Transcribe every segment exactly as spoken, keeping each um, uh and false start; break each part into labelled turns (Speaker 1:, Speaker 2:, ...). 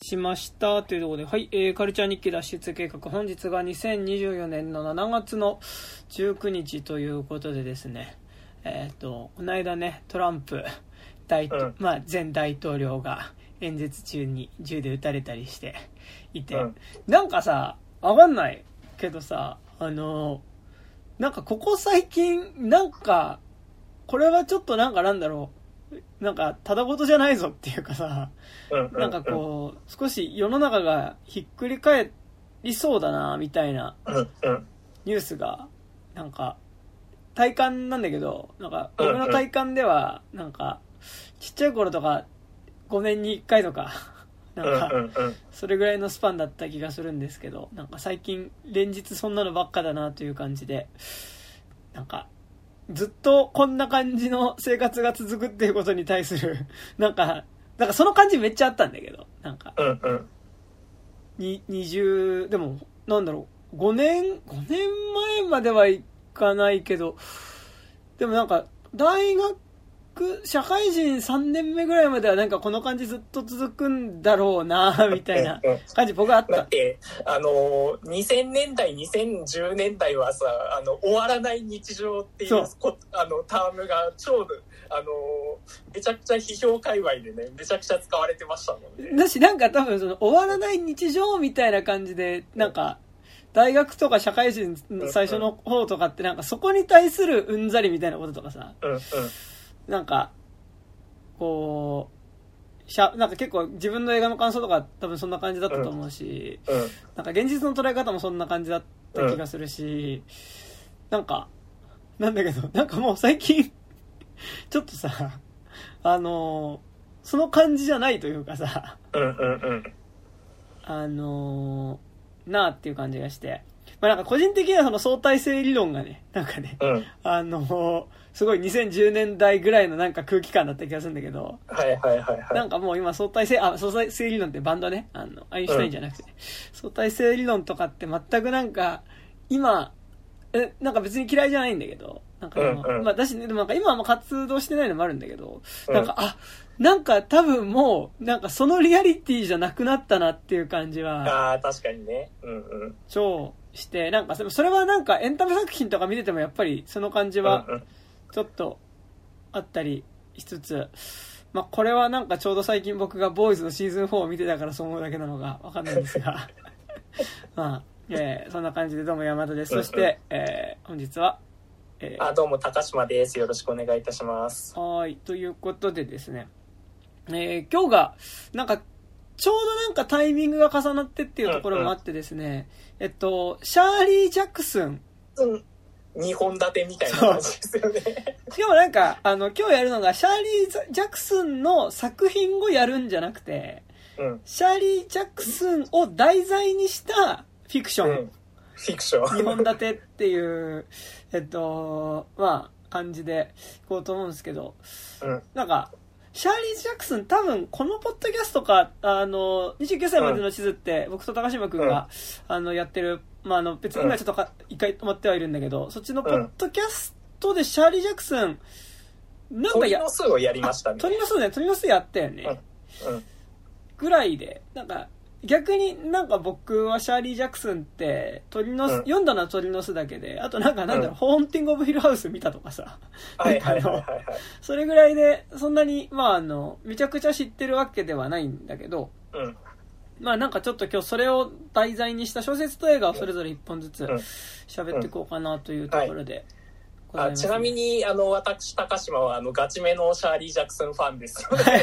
Speaker 1: しましたというところで、はい、えー、カルチャー日記脱出計画、本日がにせんにじゅうよねんのしちがつのじゅうくにちということでですね、えっとこの間ね、トランプ大、うん、まあ、前大統領が演説中に銃で撃たれたりしていて、うん、なんかさ、わかんないけどさ、あのなんかここ最近なんかこれはちょっとなんかなんだろう、なんかただごとじゃないぞっていうかさ、うんうんうん、なんかこう少し世の中がひっくり返りそうだなみたいなニュースがなんか体感なんだけど、なんか僕の体感ではなんかちっちゃい頃とかごねんにいっかいとかなんかそれぐらいのスパンだった気がするんですけど、なんか最近連日そんなのばっかだなという感じで、なんかずっとこんな感じの生活が続くっていうことに対するなんかなんかその感じめっちゃあったんだけど、なんかににじゅうでもなんだろう、ごねんごねんまえまではいかないけど、でもなんか大学社会人さんねんめぐらいまではなんかこの感じずっと続くんだろうなみたいな感じ僕はあった。
Speaker 2: だってあのにせんねんだいにせんじゅうねんだいはさ、あの終わらない日常っていうあのタームが超あのめちゃくちゃ批評界隈でねめちゃくちゃ使われてましたもんね。
Speaker 1: だしなんか多分その終わらない日常みたいな感じでなんか大学とか社会人の最初の方とかってなんかそこに対するうんざりみたいなこととかさ、うんうんなんかこうしゃなんか結構自分の映画の感想とか多分そんな感じだったと思うし、うんうん、なんか現実の捉え方もそんな感じだった気がするし、うん、なんかなんだけどなんかもう最近ちょっとさあのその感じじゃないというかさ、うんうんうん、あのなあっていう感じがして、まあ、なんか個人的にはその相対性理論がねなんかね、うん、あのすごいにせんじゅうねんだいぐらいのなんか空気感だった気がするんだけど、
Speaker 2: はいはいはいはい、
Speaker 1: なんかもう今相対性あ相対性理論ってバンドね、あのアインシュタインじゃなくて、うん、相対性理論とかって全くなんか今えなんか別に嫌いじゃないんだけど、なんかでも、うんうん、まあだしねでもなんか今はもう活動してないのもあるんだけど、うん、なんかあなんか多分もうなんかそのリアリティじゃなくなったなっていう感じは
Speaker 2: あ確かにね、うんうん、
Speaker 1: 超してなんかそれはなんかエンタメ作品とか見ててもやっぱりその感じはちょっとあったりしつつ、まあこれはなんかちょうど最近僕がボーイズのシーズンフォーを見てたからそう思うだけなのがわかんないんですがまあ、えー、そんな感じでどうも山田です。そして、えー、本日は、
Speaker 2: えー、あどうも高島です。よろしくお願いいたします。
Speaker 1: はいということでですね、えー、今日がなんかちょうどなんかタイミングが重なってっていうところもあってですね、うんうん、えっとシャーリー・ジャクソン、
Speaker 2: うんにほん立てみたいな感じですよね。
Speaker 1: しかもなんかあの今日やるのがシャーリー・ジャクソンの作品をやるんじゃなくて、うん、シャーリー・ジャクソンを題材にしたフィクション、うん、
Speaker 2: フィクション
Speaker 1: にほん立てっていうえっとまあ感じでいこうと思うんですけど、うん、なんかシャーリー・ジャクソン多分このポッドキャストかあのにじゅうきゅうさいまでの地図って、うん、僕と高島くんが、うん、あのやってる、まあ、あの別に今ちょっとか、うん、一回止まってはいるんだけど、そっちのポッドキャストでシャーリー・ジャクソン
Speaker 2: なんかや鳥の巣をやりましたね。
Speaker 1: 鳥の巣ね鳥の巣やったよね、うんうん、ぐらいでなんか逆になんか僕はシャーリー・ジャクソンって鳥の巣、うん、読んだのは鳥の巣だけで、あとなんかなんだろう、うん、ホーンティング・オブ・ヒルハウス見たとかさ、はいはいはいはい、それぐらいでそんなにまああのめちゃくちゃ知ってるわけではないんだけど、うん、まあなんかちょっと今日それを題材にした小説と映画をそれぞれいっぽんずつ喋っていこうかなというところで、
Speaker 2: うんうんはい、あちなみにあの私高島はあのガチめのシャーリー・ジャクソンファンです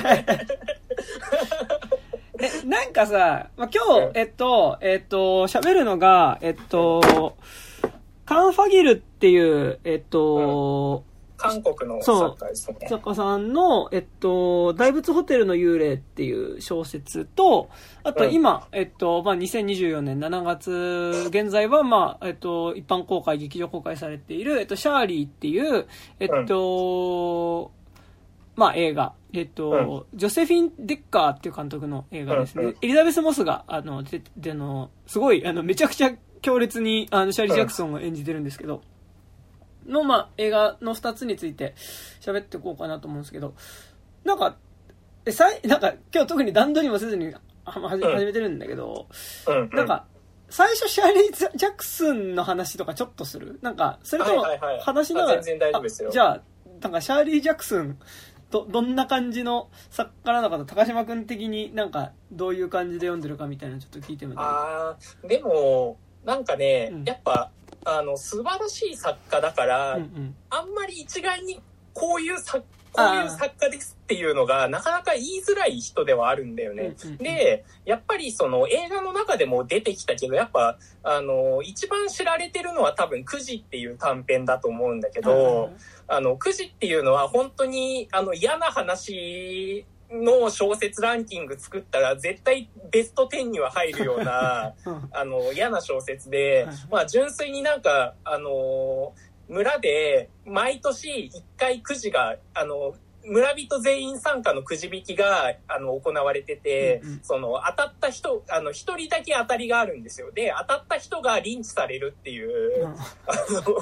Speaker 1: えなんかさ、まあ、今日、えっと、えっと、喋るのが、えっと、カン・ファギルっていう、えっと、
Speaker 2: うん、韓国の作家ですね。
Speaker 1: 作家さんの、えっと、大仏ホテルの幽霊っていう小説と、あと今、うん、えっと、まあ、にせんにじゅうよねんしちがつ、現在は、まあ、えっと、一般公開、劇場公開されている、えっと、シャーリーっていう、えっと、うんまあ映画、えっと、うん、ジョセフィン・デッカーっていう監督の映画ですね。うん、エリザベス・モスが、あの、で、での、すごい、あの、めちゃくちゃ強烈に、あの、シャーリー・ジャクソンを演じてるんですけど、の、まあ、映画の二つについて喋っていこうかなと思うんですけど、なんか、え、さい、なんか、今日特に段取りもせずに始めてるんだけど、
Speaker 2: うんうん、
Speaker 1: なんか最初シャーリー・ジャクソンの話とかちょっとする？なんかそれと話しながら、
Speaker 2: 全然大丈夫ですよ。
Speaker 1: じゃあなんかシャーリー・ジャクソンどどんな感じの作家なのかと、高島君的になんかどういう感じで読んでるかみたいなのちょっと聞いてもいい？
Speaker 2: あーでもなんかね、
Speaker 1: うん、
Speaker 2: やっぱあの素晴らしい作家だから、
Speaker 1: うんうん、
Speaker 2: あんまり一概にこういう作こういう作家ですっていうのがなかなか言いづらい人ではあるんだよね。うんうんうん、で、やっぱりその映画の中でも出てきたけど、やっぱあの一番知られてるのは多分くじっていう短編だと思うんだけど、うん、あのくじっていうのは本当にあの嫌な話の小説ランキング作ったら絶対ベストじゅうには入るようなあの嫌な小説で、まあ純粋になんかあの村で毎年いっかいくじがあの村人全員参加のくじ引きがあの行われてて、うんうん、その当たった人あの一人だけ当たりがあるんですよ。で当たった人がリンチされるっていう、うん、あの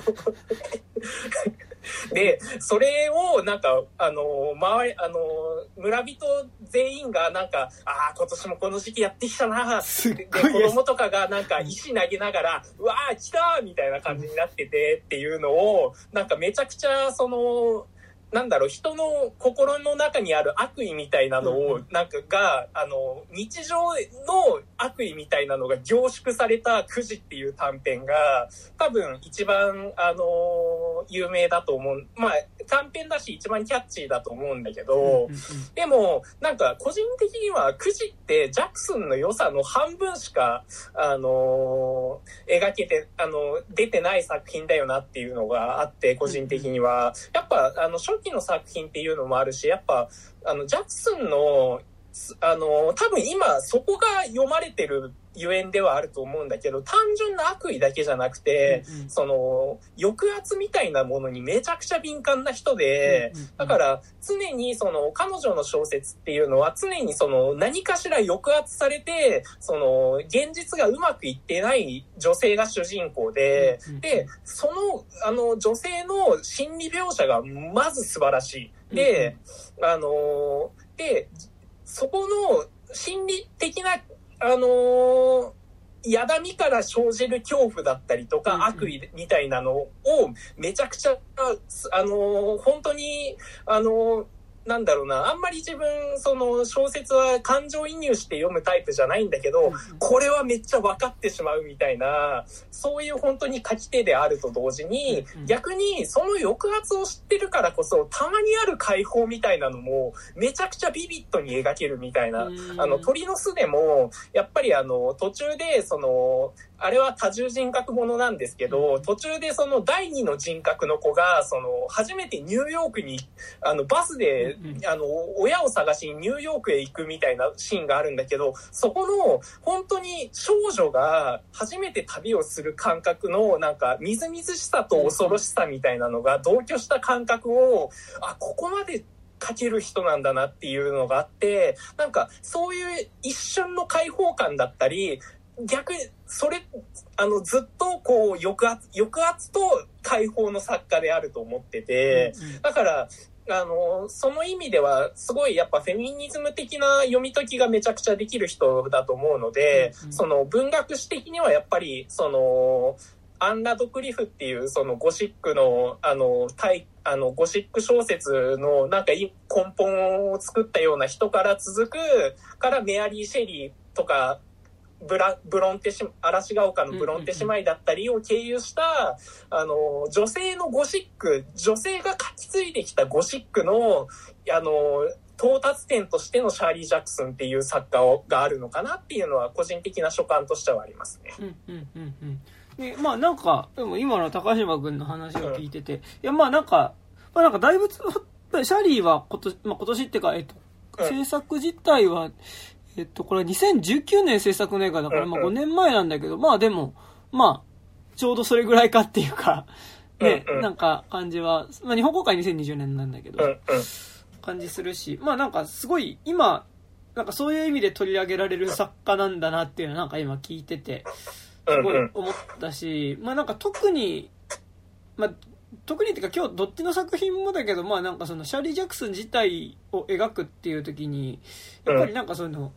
Speaker 2: でそれをなんかあの周りあの村人全員がなんかああ今年もこの時期やってきたなで子供とかがなんか石投げながらうわー来たみたいな感じになっててっていうのをなんかめちゃくちゃそのなんだろう人の心の中にある悪意みたいなのをなんかがあの日常の悪意みたいなのが凝縮されたくじっていう短編が多分一番あの有名だと思う。まあ短編だし一番キャッチーだと思うんだけど、でもなんか個人的にはくじってジャクソンの良さの半分しかあの描けてあの出てない作品だよなっていうのがあって、個人的にはやっぱあの初期の作品っていうのもあるし、やっぱあのジャクソンのあの多分今そこが読まれてるゆえんではあると思うんだけど、単純な悪意だけじゃなくて、うんうん、その抑圧みたいなものにめちゃくちゃ敏感な人で、うんうんうん、だから常にその彼女の小説っていうのは常にその何かしら抑圧されて、その現実がうまくいってない女性が主人公で、うんうん、でそのあの女性の心理描写がまず素晴らしい。で、うんうん、あのでそこの心理的なあのー、やだみから生じる恐怖だったりとか、うんうん、悪意みたいなのをめちゃくちゃ、あのー、本当に、あのー、なんだろうな、あんまり自分、その小説は感情移入して読むタイプじゃないんだけど、うんうん、これはめっちゃ分かってしまうみたいな、そういう本当に書き手であると同時に、うんうん、逆にその抑圧を知ってるからこそ、たまにある解放みたいなのも、めちゃくちゃビビッドに描けるみたいな、うん、あの、鳥の巣でも、やっぱりあの、途中で、その、あれは多重人格ものなんですけど、途中でその第二の人格の子が、その、初めてニューヨークに、あの、バスで、あの、親を探しにニューヨークへ行くみたいなシーンがあるんだけど、そこの、本当に少女が初めて旅をする感覚の、なんか、みずみずしさと恐ろしさみたいなのが同居した感覚を、あ、ここまで、書ける人なんだなっていうのがあって、なんかそういう一瞬の解放感だったり、逆にそれあのずっとこう抑圧抑圧と解放の作家であると思ってて、うんうん、だからあのその意味ではすごいやっぱフェミニズム的な読み解きがめちゃくちゃできる人だと思うので、うんうん、その文学史的にはやっぱりそのアン・ラドクリフっていうそのゴシックのあの対あのゴシック小説のなんか根本を作ったような人から続くからメアリー・シェリーとかブラブロンテし嵐が丘のブロンテ姉妹だったりを経由した、あの女性のゴシック女性が書き継いできたゴシックのあの到達点としてのシャーリー・ジャクソンっていう作家があるのかなっていうのは個人的な所感としてはありますね。
Speaker 1: うんうんうんうんでまあなんかでも今の高島君の話を聞いてて、うん、いやまあなんかまあなんかだいぶシャリーは今年、まあ、今年ってかえっと、うん、制作自体はえっとこれはにせんじゅうきゅうねん制作の映画だから、まあごねんまえなんだけど、まあでもまあちょうどそれぐらいかっていうかね、うんうん、なんか感じは、まあ日本公開にせんにじゅうねんなんだけど、うんうん、感じするし、まあなんかすごい今なんかそういう意味で取り上げられる作家なんだなっていうのはなんか今聞いてて。すごい思ったし、まあなんか特に、まあ特にっていうか今日どっちの作品もだけど、まあなんかそのシャーリー・ジャクソン自体を描くっていう時に、やっぱりなんかその、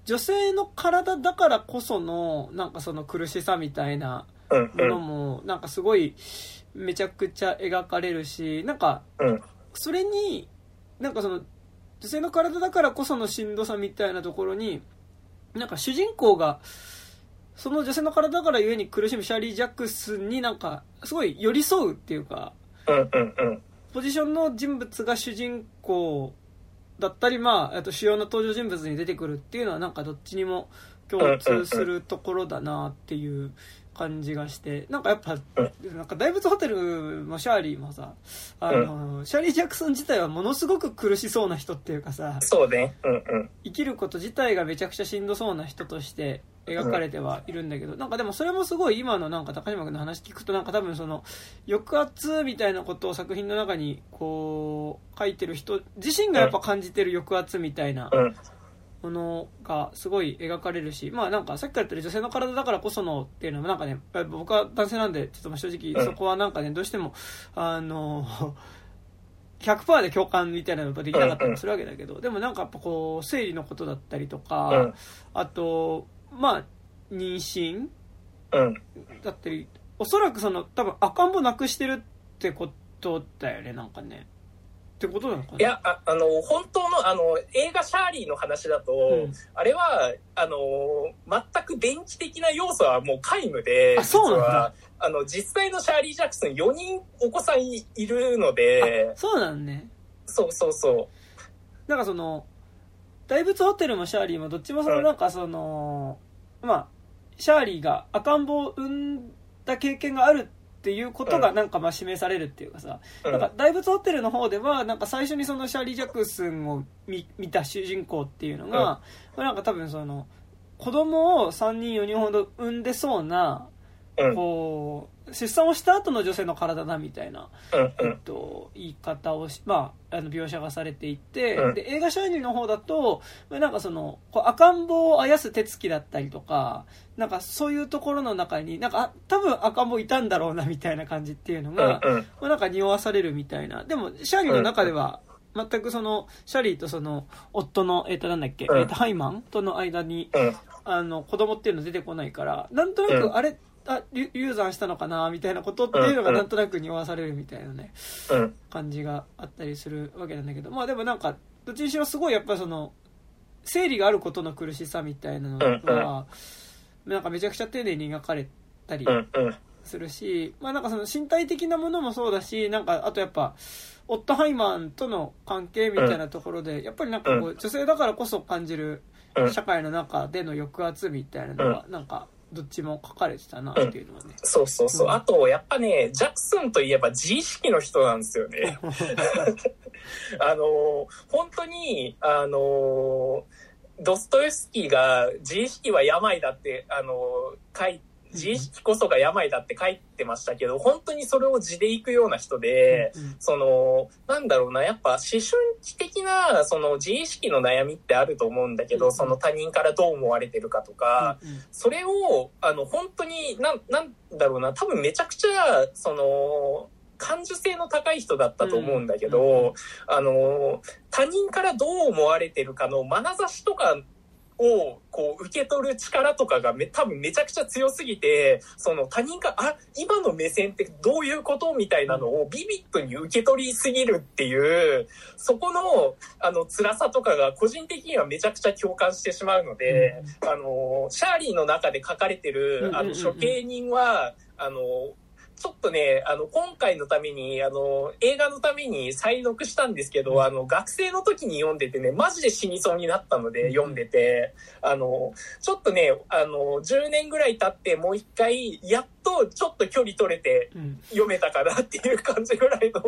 Speaker 1: 女性の体だからこそのなんかその苦しさみたいなものもなんかすごいめちゃくちゃ描かれるし、なんかそれになんかその女性の体だからこそのしんどさみたいなところになんか主人公がその女性の体だからゆえに苦しむシャーリー・ジャクソンになんかすごい寄り添うっていうか、ポジションの人物が主人公だったり、まあ、あと主要な登場人物に出てくるっていうのはなんかどっちにも共通するところだなっていう感じがして、なんかやっぱなんか大仏ホテルもシャーリーもさ、あのシャーリー・ジャクソン自体はものすごく苦しそうな人っていうかさ、
Speaker 2: そうね、うんうん、
Speaker 1: 生きること自体がめちゃくちゃしんどそうな人として描かれてはいるんだけど、なんかでもそれもすごい今のなんか高島君の話聞くとなんか多分その抑圧みたいなことを作品の中にこう書いてる人自身がやっぱ感じてる抑圧みたいなものがすごい描かれるし、まあなんかさっきから言ってる女性の体だからこそのっていうのもなんかね、僕は男性なんでちょっと正直そこはなんかねどうしてもあのひゃくパーセント で共感みたいなのができなかったりするわけだけど、でもなんかやっぱこう生理のことだったりとか、あとまあ妊娠だったり、おそらくその多分赤ん坊なくしてるってことだよね、なんかねってことなのかな。
Speaker 2: いや あ, あの本当のあの映画シャーリーの話だと、うん、あれはあの全く電気的な要素はもう皆無で、
Speaker 1: あ、そうなんだ。
Speaker 2: 実はあの実際のシャーリー・ジャクソンよにんお子さん い, いるので、
Speaker 1: そうなんね。
Speaker 2: そうそうそう。
Speaker 1: なんかその大仏ホテルもシャーリーもどっちもそのなんかその、うん、まあシャーリーが赤ん坊を産んだ経験があるっていうことがなんかまあ示されるっていうかさ、うん、なんか大仏ホテルの方ではなんか最初にそのシャーリー・ジャクソンを 見, 見た主人公っていうのが、うん、なんか多分その子供をさんにんよにんほど産んでそうな、うん、こう出産をした後の女性の体だみたいな、うんえっと、言い方をし、まあ、あの描写がされていて、うん、で映画シャーリーの方だとなんかそのこう赤ん坊をあやす手つきだったりとか、なんかそういうところの中になんか多分赤ん坊いたんだろうなみたいな感じっていうのが、うんうんまあ、なんか匂わされるみたいな。でもシャーリーの中では全くそのシャーリーとその夫の、えー、となんだっけ、うんえー、とハイマンとの間に、うん、あの子供っていうの出てこないから、なんとなくあれ、うんあ流産したのかなみたいなことっていうのがなんとなく匂わされるみたいなね、うん、感じがあったりするわけなんだけど、まあでもなんかどっちにしろすごいやっぱその生理があることの苦しさみたいなのがなんかめちゃくちゃ丁寧に描かれたりするし、まあなんかその身体的なものもそうだし、なんかあとやっぱオットハイマンとの関係みたいなところでやっぱりなんかこう女性だからこそ感じる社会の中での抑圧みたいなのはなんかどっちも書かれてたなっていうのはね、うん、
Speaker 2: そうそうそう、うん、あとやっぱねジャクソンといえば自意識の人なんですよねあの本当にあのドストエフスキーが自意識は病だってあの書いて自意識こそが病だって書いてましたけど、本当にそれを地でいくような人で、うんうん、そのなんだろうな、やっぱ思春期的なその自意識の悩みってあると思うんだけど、うんうん、その他人からどう思われてるかとか、うんうん、それをあの本当にな、なんだろうな、多分めちゃくちゃその感受性の高い人だったと思うんだけど、うんうんうん、あの他人からどう思われてるかの眼差しとかをこう受け取る力とかがめ多分めちゃくちゃ強すぎて、その他人があ今の目線ってどういうことみたいなのをビビッドに受け取りすぎるっていう、そこのあの辛さとかが個人的にはめちゃくちゃ共感してしまうので、うん、あのシャーリーの中で書かれてるあの処刑人はあのちょっとね、あの、今回のために、あの、映画のために再読したんですけど、あの、学生の時に読んでてね、マジで死にそうになったので読んでて、あの、ちょっとね、あの、じゅうねんぐらい経ってもう一回、やっとちょっと距離取れて読めたかなっていう感じぐらいの。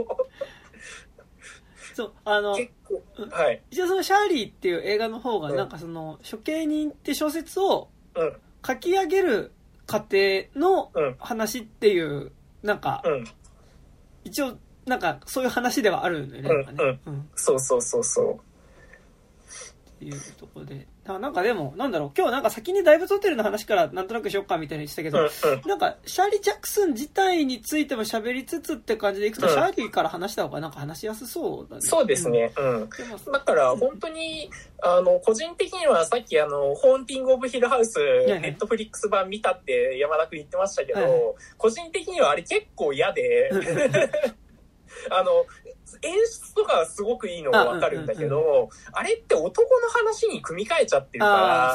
Speaker 1: そう、あの、
Speaker 2: 結構、はい。
Speaker 1: 一応そのシャーリーっていう映画の方が、なんかその、処刑人って小説を書き上げる過程の話っていう、うんなんか、うん、一応なんかそういう話ではあるんだよね。
Speaker 2: うんうんうん、そうそうそうそう。
Speaker 1: っていうところで、なんかでもなんだろう、今日なんか先に大仏ホテルの話からなんとなくしよっかみたいにしたけど、
Speaker 2: うんうん、
Speaker 1: なんかシャーリー・ジャクソン自体についても喋りつつって感じでいくと、うん、シャーリーから話した方がなんか話しやすそうだね。
Speaker 2: そうですね、うん、だから本当にあの個人的にはさっきあのホーンティング・オブ・ヒルハウスネットフリックス版見たって山田君言ってましたけど、はい、個人的にはあれ結構嫌であの演出とかはすごくいいのがわかるんだけど、あ,、うんうんうん、あれって男の話に組み替えちゃってるから、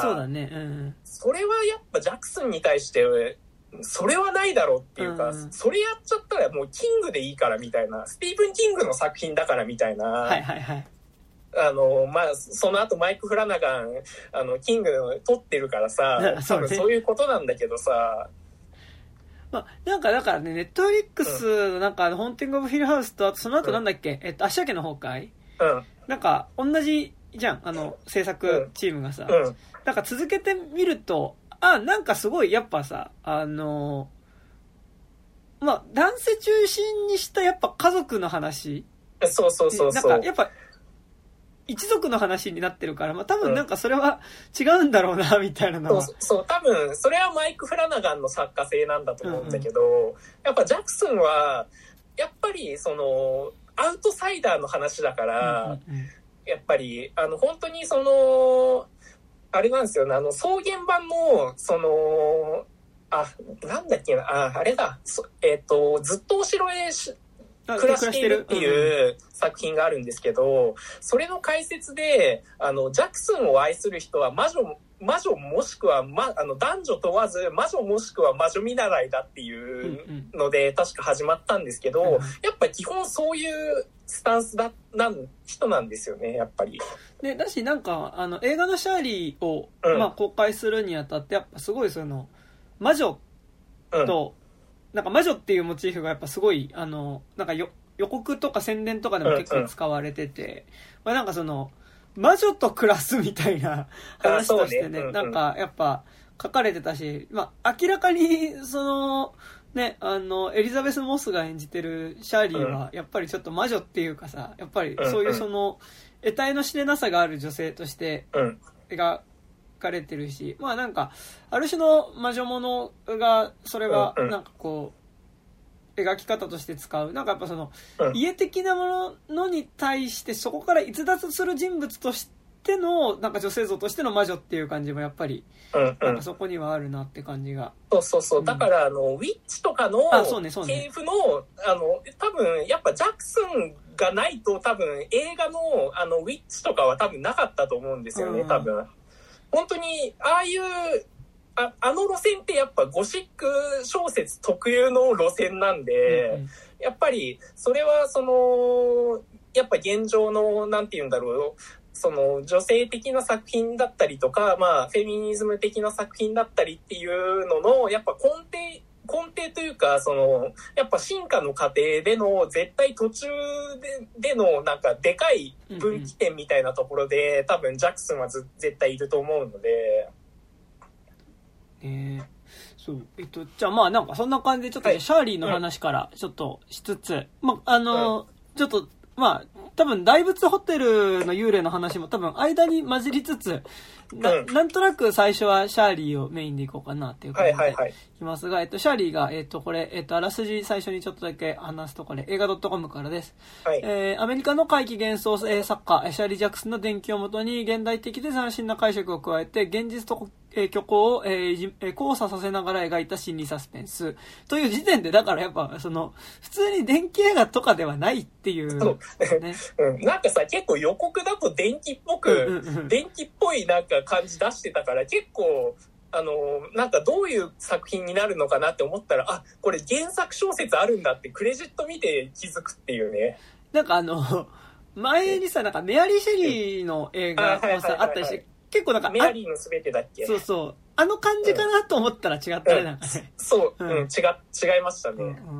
Speaker 1: あ、そうだね、うん、
Speaker 2: それはやっぱジャクソンに対してそれはないだろうっていうか、うん、それやっちゃったらもうキングでいいからみたいな、スティーブン・キングの作品だからみたいな、
Speaker 1: はいはいはい、
Speaker 2: あのまあ、その後マイク・フラナガンあのキング撮ってるからさ、多分そういうことなんだけどさ、
Speaker 1: まあ、なんかだからね、ネットフリックスのなんか、ホーンティング・オブ・ヒルハウスと、あとその後なんだっけ、うん、えっと、足明けの崩壊、
Speaker 2: うん、
Speaker 1: なんか、同じじゃん、あの、制作チームがさ、
Speaker 2: うん、
Speaker 1: なんか続けてみると、あ、なんかすごい、やっぱさ、あの、まあ、男性中心にしたやっぱ家族の話、
Speaker 2: そうそうそうそう、
Speaker 1: なんかやっぱ、一族の話になってるから、まあ、多分なんかそれは違うんだろうな、みたいなのは、
Speaker 2: うん、そうそう、多分それはマイク・フラナガンの作家性なんだと思うんだけど、うんうん、やっぱジャクソンはやっぱりそのアウトサイダーの話だから、うんうんうん、やっぱりあの本当にそのあれなんですよね、あの草原版のそのあなんだっけな、ああれだ、えっとずっとお城へし暮らしているっていう作品があるんですけど、それの解説であのジャクソンを愛する人は魔女魔女もしくは、ま、あの男女問わず魔女もしくは魔女見習いだっていうので確か始まったんですけど、やっぱ基本そういうスタンスだなん人なんですよね、やっぱり。
Speaker 1: でだしなんかあの映画のシャーリーを、うんまあ、公開するにあたってやっぱすごいその魔女と、うんなんか魔女っていうモチーフがやっぱすごいあのなんかよ予告とか宣伝とかでも結構使われてて、うんうんまあ、なんかその魔女と暮らすみたいな話としてね、ねうんうん、なんかやっぱ書かれてたし、まあ、明らかにそのねあのエリザベス・モスが演じてるシャーリーはやっぱりちょっと魔女っていうかさ、やっぱりそういうその得体の知れなさがある女性として描かれてるし、まあなんかある種の魔女ものがそれがなんかこう描き方として使うなんかやっぱその家的なものに対してそこから逸脱する人物としてのなんか女性像としての魔女っていう感じもやっぱりなんかそこにはあるなって感じが、
Speaker 2: そうそうそう、だからあのウィッチとかの系譜のあの多分やっぱジャクソンがないと多分映画のあのウィッチとかは多分なかったと思うんですよね、多分本当にああいうあ, あの路線ってやっぱゴシック小説特有の路線なんで、うんうん、やっぱりそれはそのやっぱ現状のなんて言うんだろうその女性的な作品だったりとか、まあ、フェミニズム的な作品だったりっていうののやっぱ根底根底というかそのやっぱ進化の過程での絶対途中 で, でのなんかでかい分岐点みたいなところで、うんうん、多分ジャクソンはず絶対いると思うので、
Speaker 1: えー、そうえっとじゃあまあなんかそんな感じでちょっと、はい、シャーリーの話からちょっとしつつ、うん、まああの、うん、ちょっとまあ多分大仏ホテルの幽霊の話も多分間に混じりつつ な,、うん、なんとなく最初はシャーリーをメインでいこうかなっていう感じでいますが、はいはいはい、えっと、シャーリーが、えっと、これ、えっと、あらすじ最初にちょっとだけ話すとこれ映画 .com からです、
Speaker 2: はい
Speaker 1: えー、アメリカの怪奇幻想作家シャーリー・ジャクソンの伝記をもとに現代的で斬新な解釈を加えて現実とえー、虚構を、えーえー、交差させながら描いた心理サスペンスという時点でだからやっぱその普通に電気映画とかではないっていう、ね
Speaker 2: うん、なんかさ結構予告だと電気っぽく、うんうんうん、電気っぽいなんか感じ出してたから結構あのなんかどういう作品になるのかなって思ったらあこれ原作小説あるんだってクレジット見て気づくっていうね。
Speaker 1: なんかあの前にさなんかメアリー・シェリーの映画もさあったりして結構なんか
Speaker 2: メアリーのすべてだっけ。
Speaker 1: そうそうあの感じかなと思ったら違ったね、うん、なんかね
Speaker 2: そう、うんうん、違違いましたね、
Speaker 1: うんうん、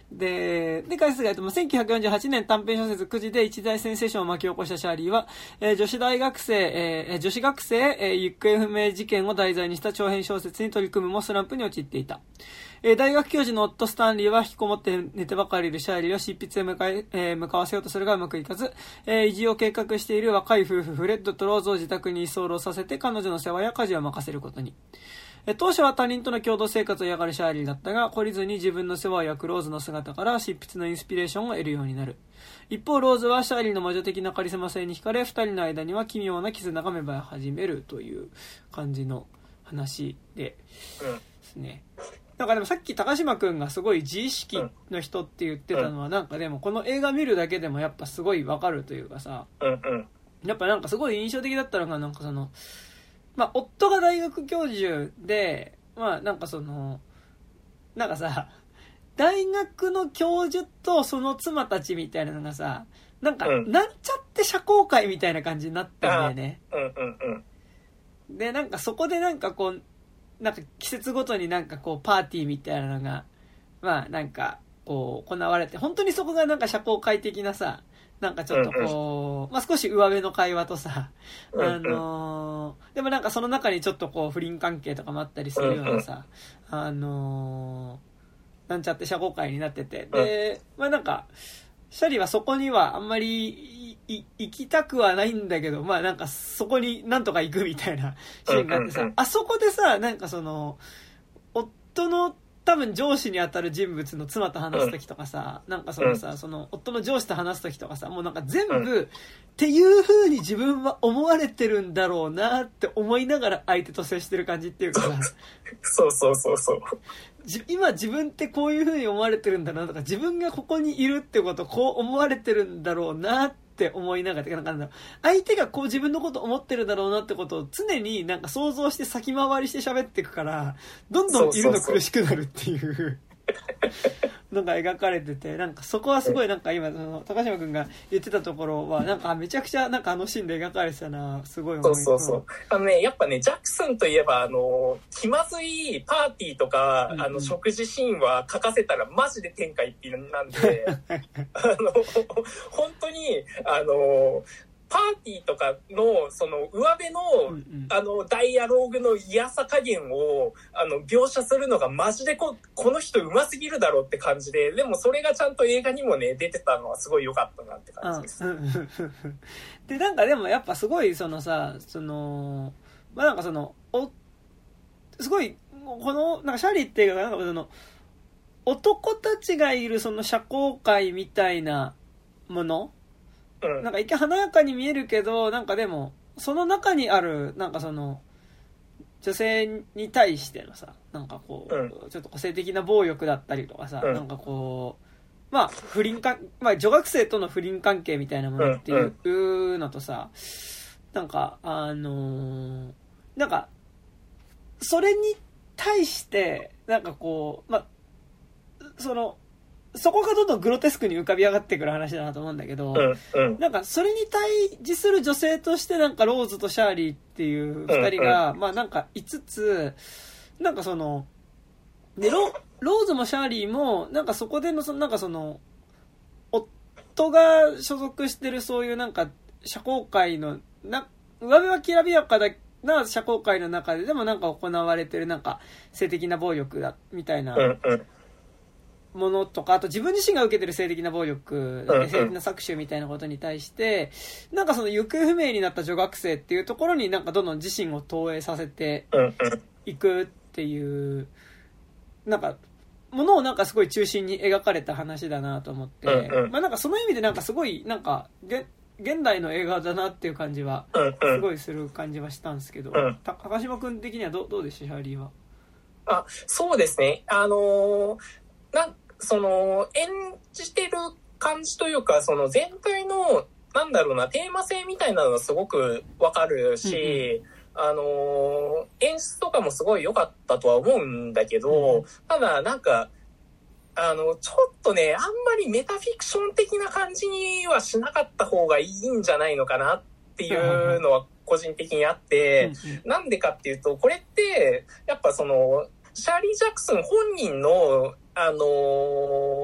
Speaker 1: で、で、解説が言うと、せんきゅうひゃくよんじゅうはちねん短編小説くじで一大センセーションを巻き起こしたシャーリーは、えー、女子大学生、えー、女子学生、えー、行方不明事件を題材にした長編小説に取り組むもスランプに陥っていた。えー、大学教授の夫スタンリーは引きこもって寝てばかりいるシャーリーを執筆へ向かい、えー、向かわせようとするがうまくいかず、えー、移住を計画している若い夫婦フレッドとローズを自宅に居候させて彼女の世話や家事を任せることに。当初は他人との共同生活を嫌がるシャーリーだったが、懲りずに自分の世話を焼くローズの姿から執筆のインスピレーションを得るようになる。一方、ローズはシャーリーの魔女的なカリスマ性に惹かれ、二人の間には奇妙な絆が芽生え始めるという感じの話でですね。なんかでもさっき高島くんがすごい自意識の人って言ってたのは、なんかでもこの映画見るだけでもやっぱすごいわかるというかさ、やっぱなんかすごい印象的だったのが、なんかその、まあ、夫が大学教授で、まあ、なんかその、なんかさ、大学の教授とその妻たちみたいなのがさ、なんか、うん、なんちゃって社交界みたいな感じになってんだよね。
Speaker 2: うんうん
Speaker 1: うん。で、なんかそこでなんかこう、なんか季節ごとになんかこうパーティーみたいなのが、まあなんかこう行われて、本当にそこがなんか社交界的なさ、なんかちょっとこう、まあ、少し上辺の会話とさ、あのー、でもなんかその中にちょっとこう不倫関係とかもあったりするようなさ、あのー、なんちゃって社交界になってて、で、まあなんか、シャリはそこにはあんまり行きたくはないんだけど、まあなんかそこになんとか行くみたいなシーンがあってさ、あそこでさ、なんかその、夫の多分上司に当たる人物の妻と話すときとかさ、なんかそのさ、その夫の上司と話すときとかさ、もうなんか全部っていう風に自分は思われてるんだろうなって思いながら相手と接してる感じっていうかさ、
Speaker 2: そうそうそうそう。
Speaker 1: 今自分ってこういう風に思われてるんだなとか、自分がここにいるってことこう思われてるんだろうなってって思いながら、なんか相手がこう自分のこと思ってるだろうなってことを常になんか想像して先回りして喋っていくから、どんどんいるの苦しくなるっていうのが描かれてて、なんかそこはすごいなんか今その高島くんが言ってたところはなんかめちゃくちゃなんかあのシーンで描かれてたな、すごい思い。
Speaker 2: そうそうそう。あのね、やっぱね、ジャクソンといえばあの気まずいパーティーとか、うんうん、あの食事シーンは書かせたらマジで天下一品なんであの本当にあのパーティーとかのその上辺の、うんうん、あのダイアローグの嫌さ加減をあの描写するのがマジで こ, この人上手すぎるだろうって感じで、でもそれがちゃんと映画にもね出てたのはすごい良かったなって感じです。
Speaker 1: でなんかでもやっぱすごいそのさ、そのまあなんかそのおすごいこのなんかシャリーっていうかなんかその男たちがいるその社交界みたいなもの。うん、なんか一見華やかに見えるけど、なんかでもその中にあるなんかその女性に対してのさ、なんかこう、うん、ちょっと個性的な暴力だったりとかさ、うん、なんかこうまあ不倫か、まあ女学生との不倫関係みたいなものっていうのとさ、なんかあのー、なんかそれに対してなんかこうまあそのそこがどんどんグロテスクに浮かび上がってくる話だなと思うんだけど、うんうん、なんかそれに対峙する女性としてなんかローズとシャーリーっていう二人が、うんうん、まあなんかいつつなんかそので ロ, ローズもシャーリーもなんかそこでのそのなんかその夫が所属してるそういうなんか社交界のな上辺はきらびやかだな社交界の中ででもなんか行われてるなんか性的な暴力だみたいな、うんうんものとか、あと自分自身が受けてる性的な暴力、性的な搾取みたいなことに対して、なんかその行方不明になった女学生っていうところになんかどんどん自身を投影させていくっていう、なんか、ものをなんかすごい中心に描かれた話だなと思って、まあなんかその意味でなんかすごい、なんか、現代の映画だなっていう感じは、すごいする感じはしたんですけど、高島くん的にはどう、どうでしたシャーリーは。
Speaker 2: あ、そうですね。あのー、なんその演じてる感じというかその全体のなんだろうなテーマ性みたいなのがすごくわかるし、うんうん、あの演出とかもすごい良かったとは思うんだけど、うん、ただなんかあのちょっとねあんまりメタフィクション的な感じにはしなかった方がいいんじゃないのかなっていうのは個人的にあって、うんうん、なんでかっていうとこれってやっぱそのシャーリー・ジャクソン本人のあのー、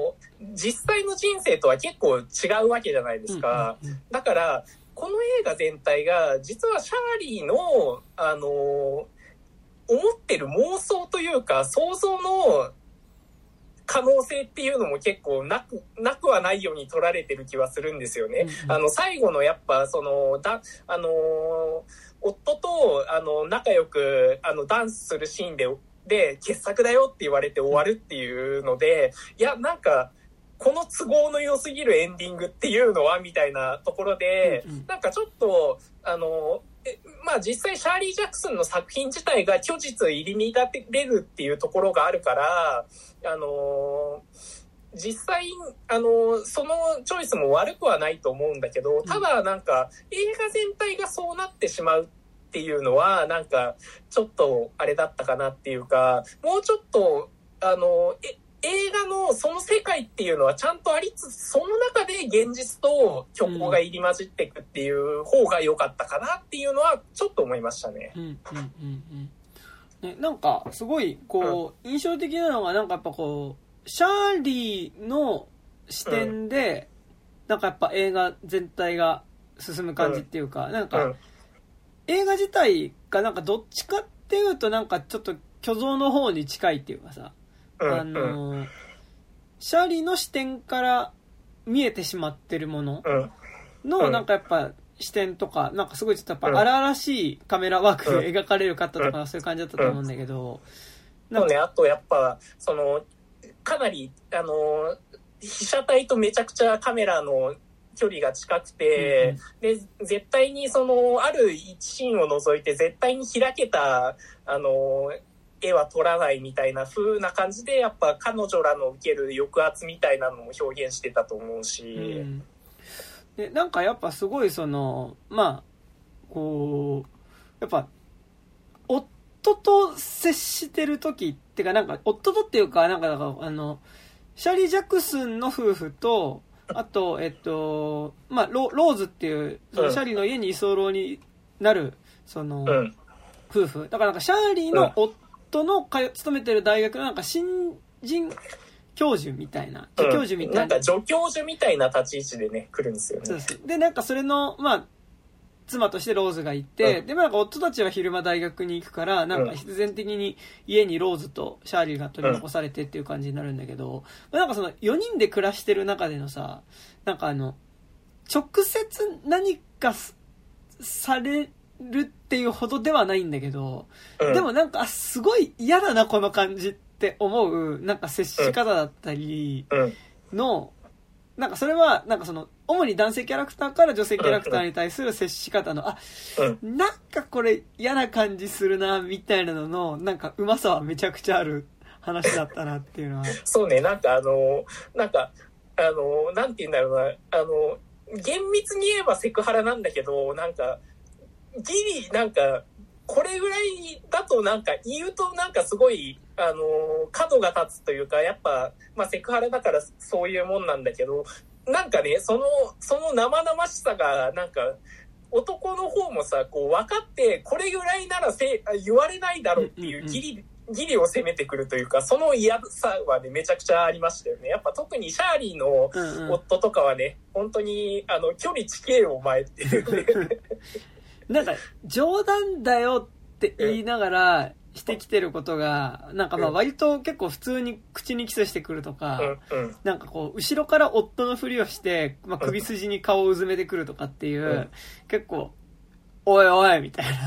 Speaker 2: 実際の人生とは結構違うわけじゃないですか。
Speaker 1: うんうんうん、
Speaker 2: だからこの映画全体が実はシャーリーのあの思ってる妄想というか想像の可能性っていうのも結構なくなくはないように取られてる気はするんですよね。うんうん、あの最後のやっぱそのだあの夫とあの仲良くあのダンスするシーンでで傑作だよって言われて終わるっていうので、いやなんかこの都合の良すぎるエンディングっていうのはみたいなところで、うんうん、なんかちょっとあのえまあ実際シャーリー・ジャクソンの作品自体が虚実入り乱れるっていうところがあるからあの実際あのそのチョイスも悪くはないと思うんだけど、ただなんか映画全体がそうなってしまうっていうのはなんかちょっとあれだったかなっていうか、もうちょっとあのえ映画のその世界っていうのはちゃんとありつつ、その中で現実と虚構が入り混じっていくっていう方が良かったかなっていうのはちょっと思いましたね。
Speaker 1: うんうんうんうんね、なんかすごいこう、うん、印象的なのがなんかやっぱこうシャーリーの視点で、うん、なんかやっぱ映画全体が進む感じっていうか、うん、なんか、うん、映画自体がなんかどっちかっていうとなんかちょっと虚像の方に近いっていうかさ、うん、あの、うん、シャーリーの視点から見えてしまってるもののなんかやっぱ視点とかなんかすごいちょっとやっぱ荒々しいカメラワークで描かれる方とかそういう感じだったと思うんだけど、
Speaker 2: そうね、あとやっぱそのかなりあの被写体とめちゃくちゃカメラの距離が近くて、うんうん、で絶対にそのある一シーンを除いて絶対に開けたあの絵は撮らないみたいな風な感じでやっぱ彼女らの受ける抑圧みたいなのも表現してたと思うし、うん、
Speaker 1: でなんかやっぱすごいそのまあこうやっぱ夫と接してる時ってかなんか夫とっていうかなんかだからあのシャーリー・ジャクソンの夫婦とあとえっとまあ ロ, ローズっていうそのシャーリーの家に居候になるその夫婦だからなんかシャーリーの夫の勤めてる大学のなんか新人教授みたいな助教授みたいな、
Speaker 2: うん、なんか助教授みたいな立ち位置でね来るんですよね。
Speaker 1: そうです。でなんかそれのまあ妻としてローズがいて、うん、でもなんか夫たちは昼間大学に行くからなんか必然的に家にローズとシャーリーが取り残されてっていう感じになるんだけど、うん、なんかそのよにんで暮らしてる中でのさなんかあの直接何かされるっていうほどではないんだけど、うん、でもなんかすごい嫌だなこの感じって思うなんか接し方だったりの、うん、なんかそれはなんかその主に男性キャラクターから女性キャラクターに対する接し方のあ、うん、なんかこれ嫌な感じするなみたいなののなんかうまさはめちゃくちゃある話だったなっていうのは
Speaker 2: そうね、なんかあのなんかあのなんて言うんだろうな、あの厳密に言えばセクハラなんだけどなんかギリなんかこれぐらいだとなんか言うとなんかすごいあの角が立つというかやっぱ、まあ、セクハラだからそういうもんなんだけどなんかねそのその生々しさがなんか男の方もさこう分かってこれぐらいならせ言われないだろうっていうギリ、うんうんギリを攻めてくるというかその嫌さはねめちゃくちゃありましたよね。やっぱ特にシャーリーの夫とかはね、うんうん、本当にあの距離近えお前っていうね
Speaker 1: なんか冗談だよって言いながらしてきてることがなんかまあ割と結構普通に口にキスしてくるとか、うんうん、なんかこう後ろから夫のふりをして、まあ、首筋に顔をうずめてくるとかっていう、うん、結構おいおいみたいな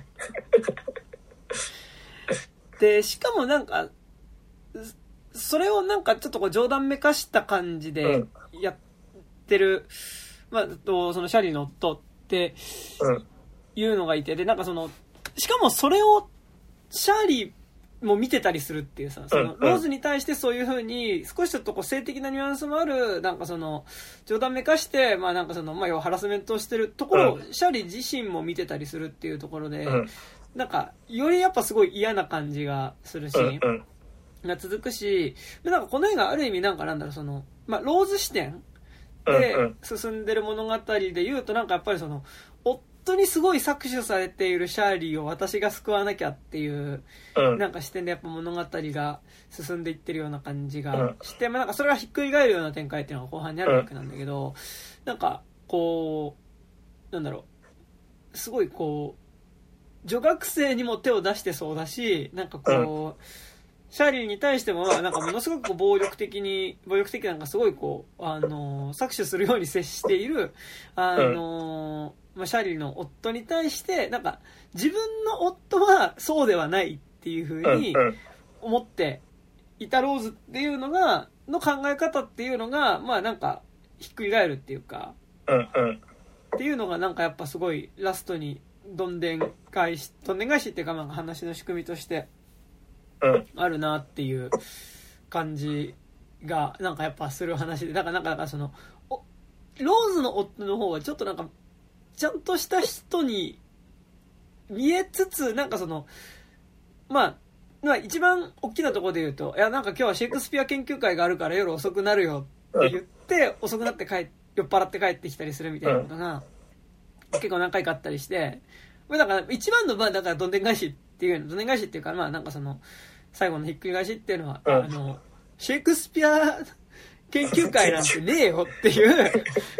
Speaker 1: でしかもなんかそれをなんかちょっとこう冗談めかした感じでやってる、まあ、とそのシャーリーの夫っていうのがいてでなんかそのしかもそれをシャーリーも見てたりするっていうさそのローズに対してそういう風に少しちょっとこう性的なニュアンスもあるなんかその冗談めかしてまあなんかそのまあ要はハラスメントをしてるところをシャーリー自身も見てたりするっていうところでなんかよりやっぱすごい嫌な感じがするし、うんうん、が続くしなんかこの映画ある意味なんかなんだろうその、まあ、ローズ視点で進んでる物語で言うとなんかやっぱりその夫当にすごい搾取されているシャーリーを私が救わなきゃっていう、うん、なんか視点でやっぱ物語が進んでいってるような感じがして、うん、まあ、なんかそれがひっくり返るような展開っていうのが後半にあるわけなんだけど、うん、なんかこうなんだろう、すごいこう女学生にも手を出してそうだし、なんかこう、うん、シャーリーに対してもなんかものすごくこう暴力的に暴力的なんかすごいこうあの搾取するように接しているあの、まあ、シャーリーの夫に対してなんか自分の夫はそうではないっていう風に思っていたローズっていうのがの考え方っていうのがまあなんかひっくり返るっていうかっていうのがなんかやっぱすごいラストにどんでん返しどんでん返しっていうかまあ話の仕組みとしてあるなっていう感じがなんかやっぱする話で、だからなんかなんかそのローズの夫の方はちょっとなんかちゃんとした人に見えつつ、なんかそのまあまあ一番大きなところで言うと、いやなんか今日はシェイクスピア研究会があるから夜遅くなるよって言って遅くなって帰酔っ払って帰ってきたりするみたいなことが結構何回かあったりして、だから一番のまあだからどんでん返しっていうのどんでん返しっていうかまあなんかその最後のひっくり返しっていうのは、うん、あのシェイクスピア研究会なんてねえよっていう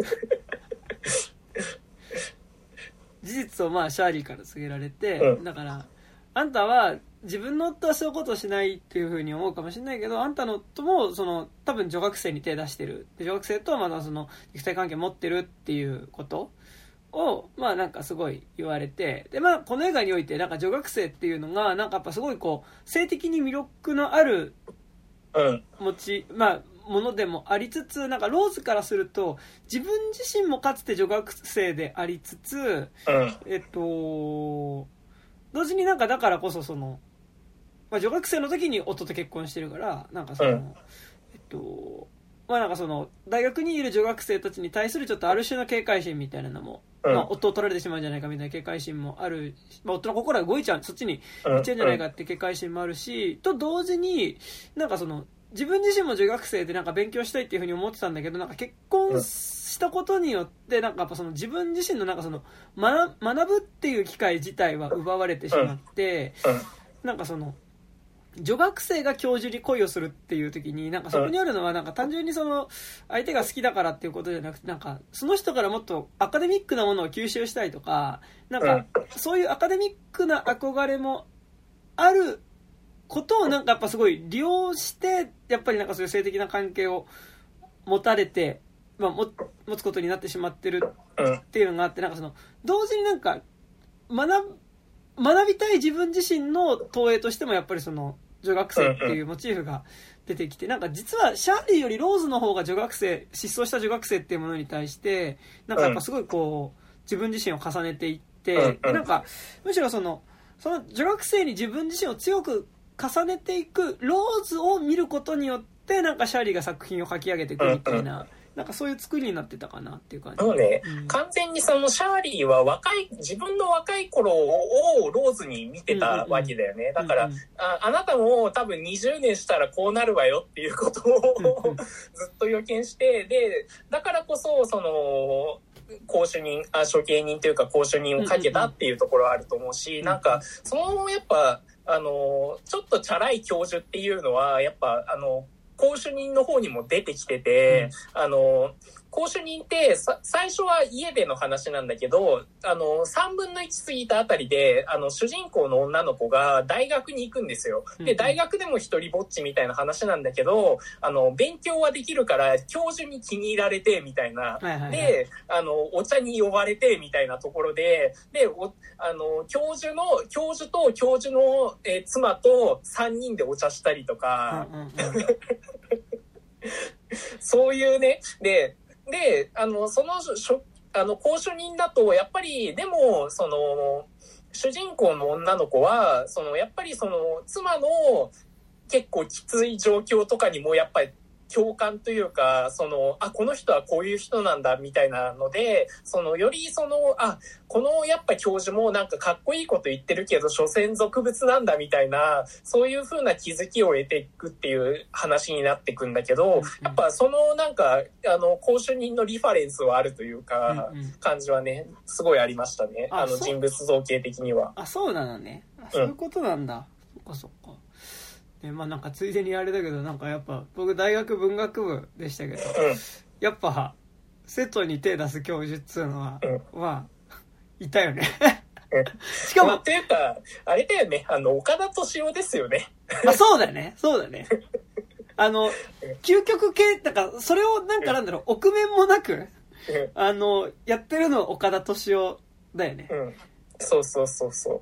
Speaker 1: 事実をまあシャーリーから告げられて、うん、だからあんたは自分の夫はそういうことをしないっていう風に思うかもしれないけど、あんたの夫もその多分女学生に手出してる、女学生とはまだその肉体関係持ってるっていうことをまあなんかすごい言われて、でまあこの映画においてなんか女学生っていうのがなんかやっぱすごいこう性的に魅力のある持ち、うん、まあものでもありつつ、なんかローズからすると自分自身もかつて女学生でありつつ、うん、えっと同時になんかだからこそその、まあ、女学生の時に夫と結婚してるからなんかその、うん、えっとまあなんかその大学にいる女学生たちに対するちょっとある種の警戒心みたいなのも、うん、まあ夫を取られてしまうんじゃないかみたいな警戒心もある、まあ、夫の心が動いちゃうそっちに行っちゃうんじゃないかって警戒心もあるし、と同時になんかその自分自身も女学生でなんか勉強したいっていうふうに思ってたんだけど、なんか結婚したことによってなんかやっぱその自分自身のなんかその学ぶっていう機会自体は奪われてしまって、なんかその女学生が教授に恋をするっていう時になんかそこにあるのはなんか単純にその相手が好きだからっていうことじゃなくて、なんかその人からもっとアカデミックなものを吸収したいとか、なんかそういうアカデミックな憧れもあることをなんかやっぱすごい利用してやっぱりなんかそういう性的な関係を持たれて、まあ、持つことになってしまってるっていうのがあって、なんかその同時になんか学学びたい自分自身の投影としてもやっぱりその女学生っていうモチーフが出てきて、なんか実はシャーリーよりローズの方が女学生失踪した女学生っていうものに対してなんかやっぱすごいこう自分自身を重ねていって、でなんかむしろそのその女学生に自分自身を強く重ねていくローズを見ることによってなんかシャーリーが作品を書き上げていくみたいな、うんうん、なんかそういう作りになってたかなっていう感じ。
Speaker 2: そうね、うん、完全にそのシャーリーは若い自分の若い頃をローズに見てたわけだよね、うんうんうん、だから、うんうん、あ, あなたも多分にじゅうねんしたらこうなるわよっていうことを、うんうん、ずっと予見して、でだからこそその公主任あ処刑人というか公主任をかけたっていうところはあると思うし、うんうんうん、なんかそのやっぱあのちょっとチャラい教授っていうのはやっぱあの公主任の方にも出てきてて、うん、あの公主任ってさ最初は家での話なんだけど、あのさんぶんのいち過ぎたあたりであの主人公の女の子が大学に行くんですよ。で大学でも一人ぼっちみたいな話なんだけど、あの勉強はできるから教授に気に入られてみたいな、はいはいはい、であのお茶に呼ばれてみたいなところで、でおあの教授の教授と教授の、えー、妻とさんにんでお茶したりとか、うんうんうんそういうね、でであのそのしょあの公主任だとやっぱりでもその主人公の女の子はそのやっぱりその妻の結構きつい状況とかにもやっぱり共感というか、その、あ、この人はこういう人なんだみたいなので、その、よりその、あ、このやっぱ教授もなんかかっこいいこと言ってるけど、所詮俗物なんだみたいな、そういう風な気づきを得ていくっていう話になっていくんだけど、やっぱそのなんか、あの、公主人のリファレンスはあるというか、感じはね、すごいありましたね。あの、人物造形的には。
Speaker 1: あ、そうなのね。あ、そういうことなんだ。うん、そっかそっか。ね、まあなんかついでにあれだけど、なんかやっぱ僕大学文学部でしたけど、うん、やっぱ生徒に手出す教授っつうのは、うん、まあいたよね。
Speaker 2: しかも、まあ、っていうかあれだよね、あの岡田敏夫ですよね。
Speaker 1: あ、そうだね、そうだね。あの究極系だからそれをなんかなんだろう、臆面もなく、うん、あのやってるのは岡田敏夫だよね。
Speaker 2: うん、そうそうそうそう。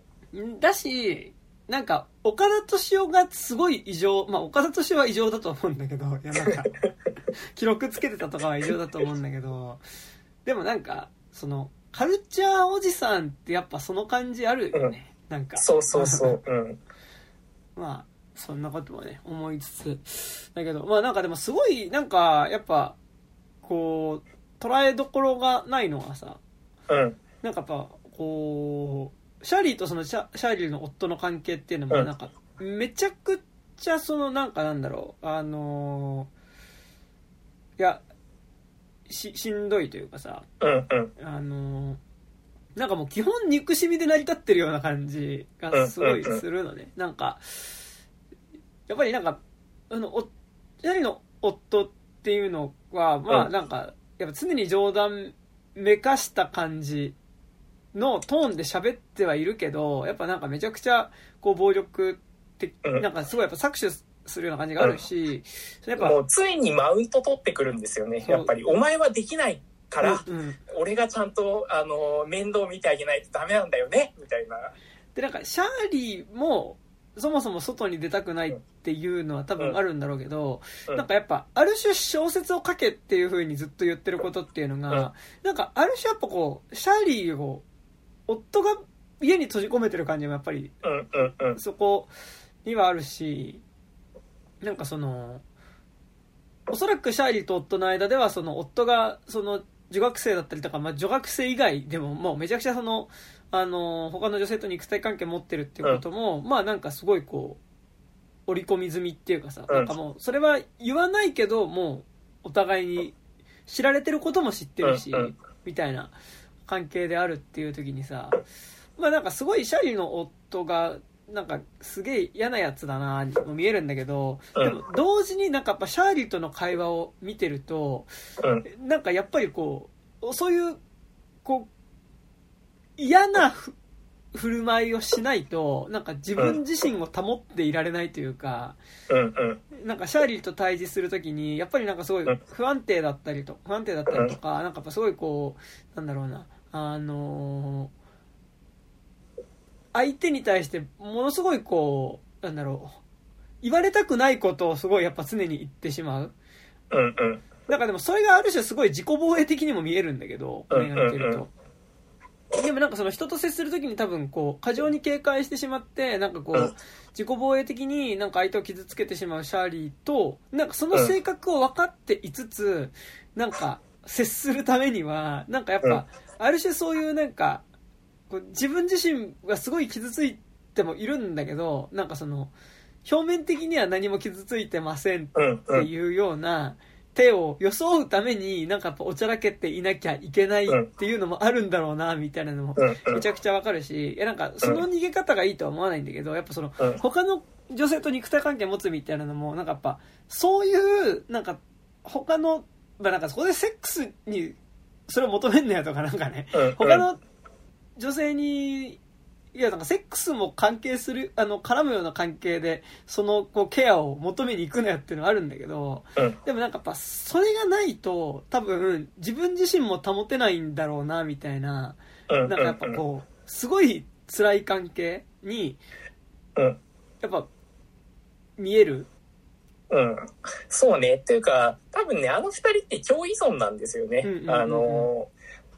Speaker 1: だし。なんか、岡田敏夫がすごい異常、まあ、岡田敏夫は異常だと思うんだけど、いや、なんか、記録つけてたとかは異常だと思うんだけど、でもなんか、その、カルチャーおじさんってやっぱその感じあるよね、うん、なんか。
Speaker 2: そうそうそう。うん、
Speaker 1: まあ、そんなこともね、思いつつ、だけど、まあなんかでもすごい、なんか、やっぱ、こう、捉えどころがないのはさ、
Speaker 2: うん、
Speaker 1: なんかやっぱ、こう、シャーリーとそのシャ、シャーリーの夫の関係っていうのもなんかめちゃくちゃそのなんかなんだろう、あのー、いや し, しんどいというかさ、
Speaker 2: うんうん、
Speaker 1: あのー、なんかもう基本憎しみで成り立ってるような感じがすごいするのね。なんかやっぱりなんかあのシャーリーの夫っていうのはまあなんかやっぱ常に冗談めかした感じのトーンで喋ってはいるけど、やっぱなんかめちゃくちゃこう暴力的、なんかすごいやっぱ搾取するような感じがあるし、
Speaker 2: うん、やっぱもうついにマウント取ってくるんですよね。やっぱりお前はできないから、うんうん、俺がちゃんとあの面倒見てあげないとダメなんだよねみたいな。
Speaker 1: でなんかシャーリーもそもそも外に出たくないっていうのは多分あるんだろうけど、うん、なんかやっぱある種小説を書けっていう風にずっと言ってることっていうのが、うん、なんかある種やっぱこうシャーリーを夫が家に閉じ込めてる感じもやっぱりそこにはあるし、なんかそのおそらくシャーリーと夫の間ではその夫がその女学生だったりとか、まあ、女学生以外でももうめちゃくちゃそのあの他の女性と肉体関係持ってるっていうことも、まあなんかすごいこう織り込み済みっていうかさ、なんかもうそれは言わないけどもうお互いに知られてることも知ってるしみたいな関係であるっていう時にさ、まあなんかすごいシャーリーの夫がなんかすげえ嫌なやつだなにも見えるんだけど、でも同時になんかやっぱシャーリーとの会話を見てると、なんかやっぱりこうそういうこう嫌な振る舞いをしないとなんか自分自身を保っていられないというか、なんかシャーリーと対峙するときにやっぱりなんかすごい不安定だったりと不安定だったりとか、なんかやっぱすごいこうなんだろうな、あのー、相手に対してものすごいこうなんだろう言われたくないことをすごいやっぱ常に言ってしまう。なんかでもそれがある種すごい自己防衛的にも見えるんだけど、これが見てると。でもなんかその人と接するときに多分こう過剰に警戒してしまってなんかこう自己防衛的になんか相手を傷つけてしまうシャーリーとなんかその性格を分かっていつつなんか接するためにはなんかやっぱある種そういうなんかこう自分自身がすごい傷ついてもいるんだけどなんかその表面的には何も傷ついてませんっていうような手を装うためになんかやっぱおちゃらけていなきゃいけないっていうのもあるんだろうなみたいなのもめちゃくちゃわかるし、いやなんかその逃げ方がいいとは思わないんだけど、やっぱその他の女性と肉体関係持つみたいなのもなんかやっぱそういうなんか他のまあなんかそこでセックスにそれを求めんのやとかなんかね、他の女性にいやなんかセックスも関係するあの絡むような関係でそのこうケアを求めに行くのやっていうのはあるんだけど、うん、でもなんかやっぱそれがないと多分自分自身も保てないんだろうなみたいな、うん、なんかやっぱこうすごい辛い関係にやっぱ見える。
Speaker 2: うん、そうねっていうか多分ねあの二人って共依存なんですよね。うんうんうんうん、あの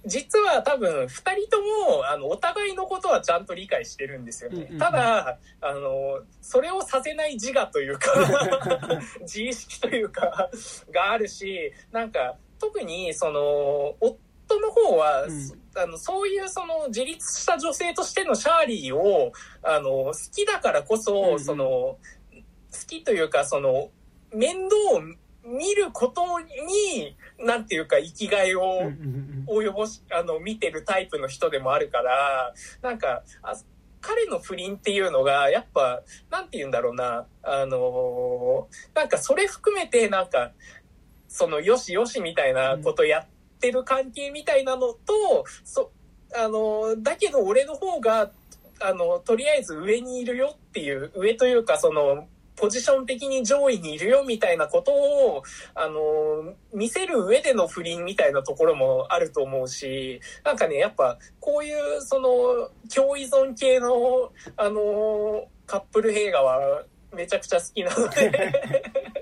Speaker 2: 実は多分ふたりともあのお互いのことはちゃんと理解してるんですよね、うんうん、ただあのそれをさせない自我というか自意識というかがあるし、なんか特にその夫の方は、うん、あのそういうその自立した女性としてのシャーリーをあの好きだからこそ、うんうん、その好きというかその面倒を見ることになんていうか生きがいを及ぼし、あの見てるタイプの人でもあるから、なんかあ彼の不倫っていうのがやっぱなんていうんだろうな、あのなんかそれ含めてなんかそのよしよしみたいなことやってる関係みたいなのと、そあのだけど俺の方があのとりあえず上にいるよっていう上というかそのポジション的に上位にいるよみたいなことをあの見せる上での不倫みたいなところもあると思うし、なんかねやっぱこういうその共依存系のあのカップル映画はめちゃくちゃ好きなので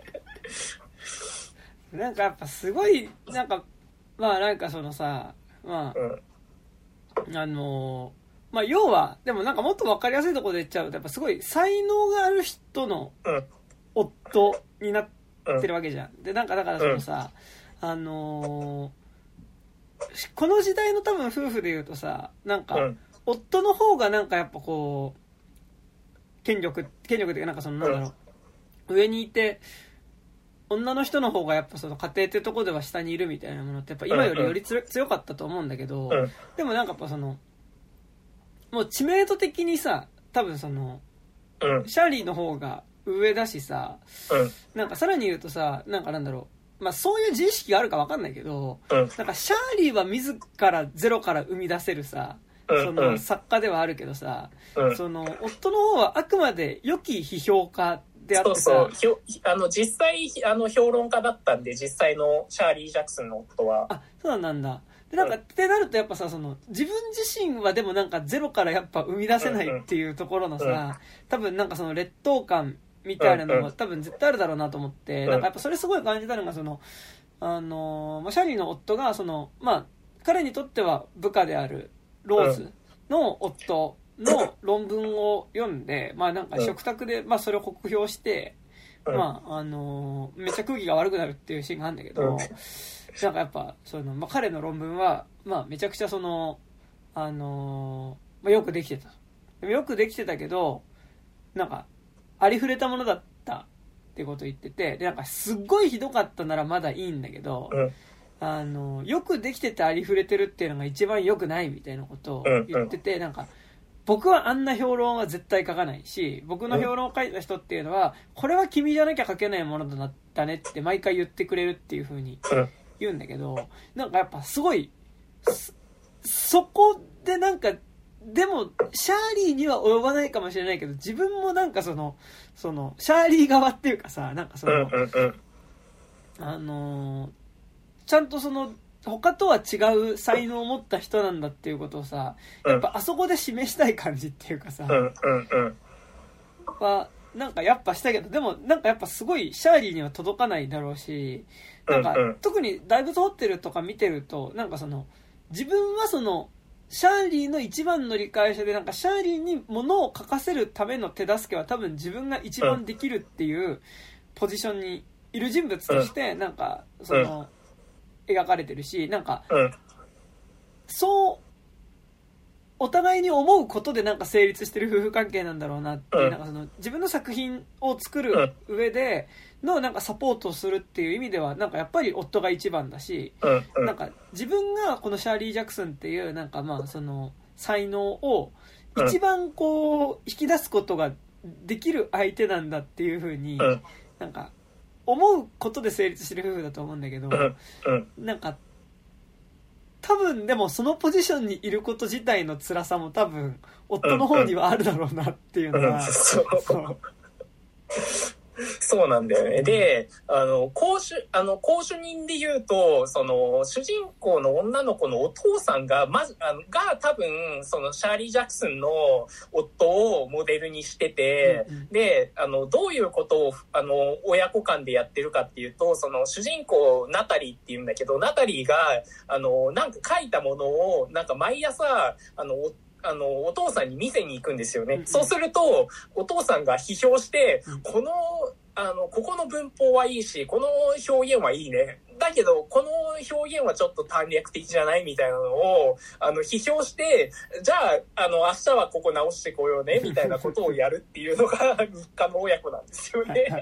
Speaker 1: なんかやっぱすごいなんかまあなんかそのさまあ、うん、あのまあ、要はでもなんかもっと分かりやすいところで言っちゃうとやっぱすごい才能がある人の夫になってるわけじゃん。でなんかだからそのさ、あのー、この時代の多分夫婦で言うとさなんか夫の方がなんかやっぱこう権力権力っていうかなんかそのなんだろう上にいて女の人の方がやっぱその家庭っていうところでは下にいるみたいなものってやっぱ今よりよりつ強かったと思うんだけど、でもなんかやっぱそのもう知名度的にさ多分その、うん、シャーリーの方が上だしさ、うん、なんかさらに言うとさなんかなんだろうまあそういう自意識があるか分かんないけど、うん、なんかシャーリーは自らゼロから生み出せるさ、うん、その作家ではあるけどさ、うん、その夫の方はあくまで良き批評家であってさ、
Speaker 2: そうそうあの実際あの評論家だったんで実際のシャーリー・ジャクソンの夫は
Speaker 1: あそうなんだでなんかってなるとやっぱさその自分自身はでもなんかゼロからやっぱ生み出せないっていうところのさ多分なんかその劣等感みたいなのも多分絶対あるだろうなと思ってなんかやっぱそれすごい感じたのがそのあのシャーリーの夫がそのまあ彼にとっては部下であるローズの夫の論文を読んでまあなんか食卓でまあそれを酷評してまああのめっちゃ空気が悪くなるっていうシーンがあるんだけどなんかやっぱその、まあ、彼の論文は、まあ、めちゃくちゃその、あのーまあ、よくできてた。でもよくできてたけど、なんか、ありふれたものだったってことを言ってて、で、なんかすっごいひどかったならまだいいんだけど、うん、あのー、よくできててありふれてるっていうのが一番良くないみたいなことを言ってて、なんか、僕はあんな評論は絶対書かないし、僕の評論を書いた人っていうのは、これは君じゃなきゃ書けないものだったねって毎回言ってくれるっていう風に、言うんだけどなんかやっぱすごい そ, そこでなんかでもシャーリーには及ばないかもしれないけど自分もなんかそのそのシャーリー側っていうかさなんかそのあのー、ちゃんとその他とは違う才能を持った人なんだっていうことをさやっぱあそこで示したい感じっていうかさはなんかやっぱしたけどでもなんかやっぱすごいシャーリーには届かないだろうしなんか、うんうん、特に大仏ホテルとか見てるとなんかその自分はそのシャーリーの一番の理解者でなんかシャーリーに物を書かせるための手助けは多分自分が一番できるっていうポジションにいる人物としてなんかその描かれてるしなんかそうお互いに思うことでなんか成立してる夫婦関係なんだろうなってなんかその自分の作品を作る上でのなんかサポートをするっていう意味ではなんかやっぱり夫が一番だしなんか自分がこのシャーリー・ジャクソンっていうなんかまあその才能を一番こう引き出すことができる相手なんだっていう風になんか思うことで成立してる夫婦だと思うんだけどなんか多分でもそのポジションにいること自体の辛さも多分夫の方にはあるだろうなっていうのは、
Speaker 2: うんうん、そうそうなんだよね。で、あの、公主、あの、公主人で言うと、その、主人公の女の子のお父さんが、まず、あの、が多分、その、シャーリー・ジャクソンの夫をモデルにしてて、うんうん、で、あの、どういうことを、あの、親子間でやってるかっていうと、その、主人公、ナタリーって言うんだけど、ナタリーが、あの、なんか書いたものを、なんか毎朝、あの、あの、お父さんに見せに行くんですよね。うんうん、そうすると、お父さんが批評して、うん、この、あの、ここの文法はいいし、この表現はいいね。だけど、この表現はちょっと短絡的じゃないみたいなのを、あの、批評して、じゃあ、あの、明日はここ直してこようね、みたいなことをやるっていうのが日課の親子なんですよね。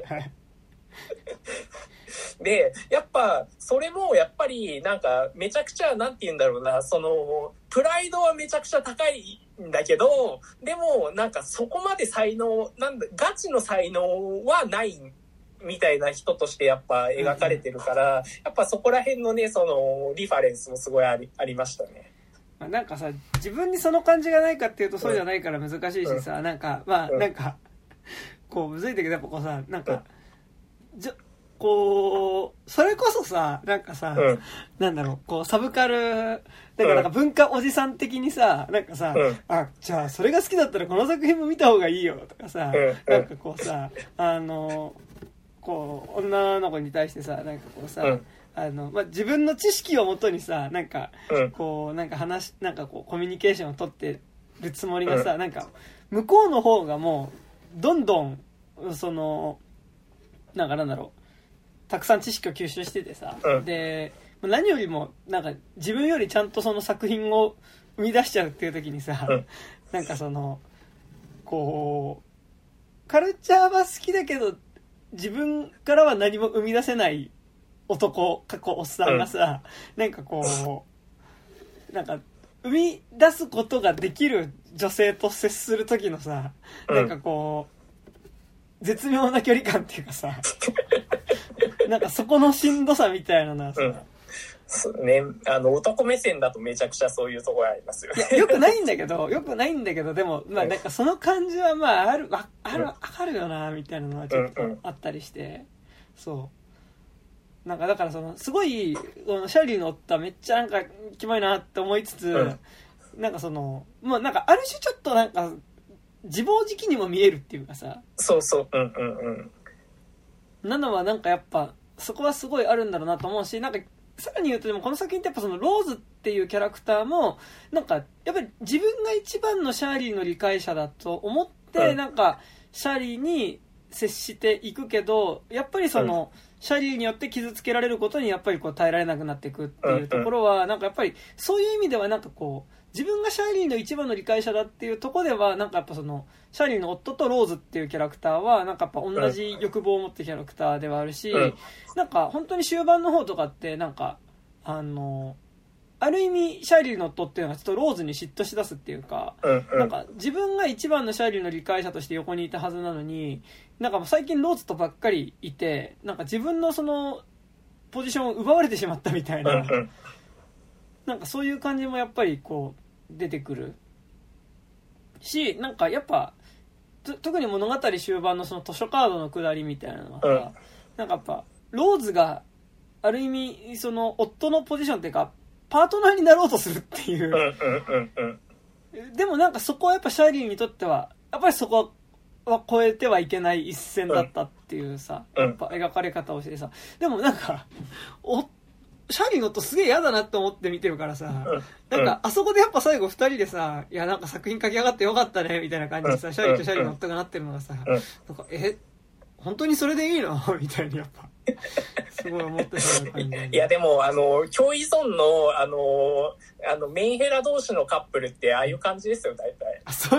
Speaker 2: で、やっぱ、それもやっぱり、なんか、めちゃくちゃ、なんて言うんだろうな、その、プライドはめちゃくちゃ高いんだけど、でも、なんかそこまで才能、なんだ、ガチの才能はないみたいな人としてやっぱ描かれてるから、うん、やっぱそこら辺のね、その、リファレンスもすごいあり、ありましたね。
Speaker 1: なんかさ、自分にその感じがないかっていうとそうじゃないから難しいしさ、うん、なんか、まあ、うん、なんか、こう、むずいんだけど、やっぱこうさ、なんか、うん、じゃ、こう、それこそさ、なんかさ、うん、なんだろう、こう、サブカル、だからなんか文化おじさん的にさ、なんかさ、うん、あ、じゃあそれが好きだったらこの作品も見た方がいいよとかさ、うん、なんかこうさ、あの、こう、女の子に対してさ、なんかこうさ、うん、あの、まあ、自分の知識をもとにさ、なんか、うん、こう、なんか話、なんかこう、コミュニケーションを取ってるつもりがさ、うん、なんか、向こうの方がもう、どんどん、その、なんかなんだろう、たくさん知識を吸収しててさ、うん、で何よりもなんか自分よりちゃんとその作品を生み出しちゃうっていう時にさ、うん、なんかそのこうカルチャーは好きだけど自分からは何も生み出せない男かっこおっさんがさ、うん、なんかこうなんか生み出すことができる女性と接する時のさ、うん、なんかこう絶妙な距離感っていうかさなんかそこのしんどさみたいなのはさ、うん、
Speaker 2: そうね、あの男目線だとめちゃくちゃそういうところありますよね。
Speaker 1: いやよくないんだけど、よくないんだけど、でもまあなんかその感じはまああるああるわかるよなみたいなのはちょっとあったりして、うんうん、そうなんかだからそのすごいこのシャーリーの夫はめっちゃなんかキモいなって思いつつ、うん、なんかそのまあなんかある種ちょっとなんか自暴自棄にも見えるっていうかさ、
Speaker 2: そうそううんうんうん
Speaker 1: なのはなんかやっぱそこはすごいあるんだろうなと思うし、なんかさらに言うとでもこの作品ってやっぱそのローズっていうキャラクターもなんかやっぱり自分が一番のシャーリーの理解者だと思ってなんかシャーリーに接していくけど、やっぱりそのシャーリーによって傷つけられることにやっぱりこう耐えられなくなっていくっていうところはなんかやっぱりそういう意味ではなんかこう自分がシャーリーの一番の理解者だっていうところではなんかやっぱそのシャーリーの夫とローズっていうキャラクターはなんかやっぱ同じ欲望を持ってキャラクターではあるし、なんか本当に終盤の方とかってなんかあのある意味シャーリーの夫っていうのがちょっとローズに嫉妬しだすっていうか、なんか自分が一番のシャーリーの理解者として横にいたはずなのになんか最近ローズとばっかりいてなんか自分のそのポジションを奪われてしまったみたいな、なんかそういう感じもやっぱりこう出てくるし、なんかやっぱ特に物語終盤のその図書カードの下りみたいなのはさ、うん、なんかやっぱローズがある意味その夫のポジションっていうかパートナーになろうとするっていう、うんうんうん、でもなんかそこはやっぱシャーリーにとってはやっぱりそこは超えてはいけない一線だったっていうさ、やっぱ描かれ方をしてさ、でもなんかおシャーリーの夫すげえ嫌だなって思って見てるからさ、なんかあそこでやっぱ最後ふたりでさ、いやなんか作品書き上がってよかったねみたいな感じでさ、シャーリーとシャーリーの夫がなってるのがさ、なんかえ本当にそれでいいのみたいにやっぱすごい思ってしまう感じ、ね、
Speaker 2: いやでもあの共依存のあのあのメンヘラ同士のカップルってああいう感じですよ大体。
Speaker 1: あそう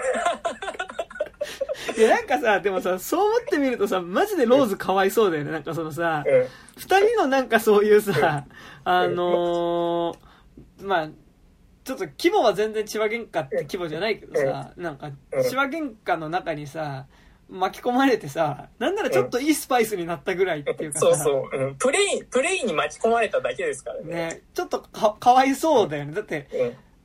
Speaker 1: いやなんかさでもさそう思ってみるとさマジでローズかわいそうだよね。なんかそのさ、うん、ふたりのなんかそういうさ、うん、あのー、まあちょっと規模は全然千葉喧嘩って規模じゃないけどさ、うん、なんか千葉喧嘩の中にさ巻き込まれてさ、なんならちょっといいスパイスになったぐらいっていうかさ、
Speaker 2: うん、そうそう、うん、プレイプレイに巻き込まれただけですからね。
Speaker 1: ね、ちょっと か, かわいそうだよね。だって、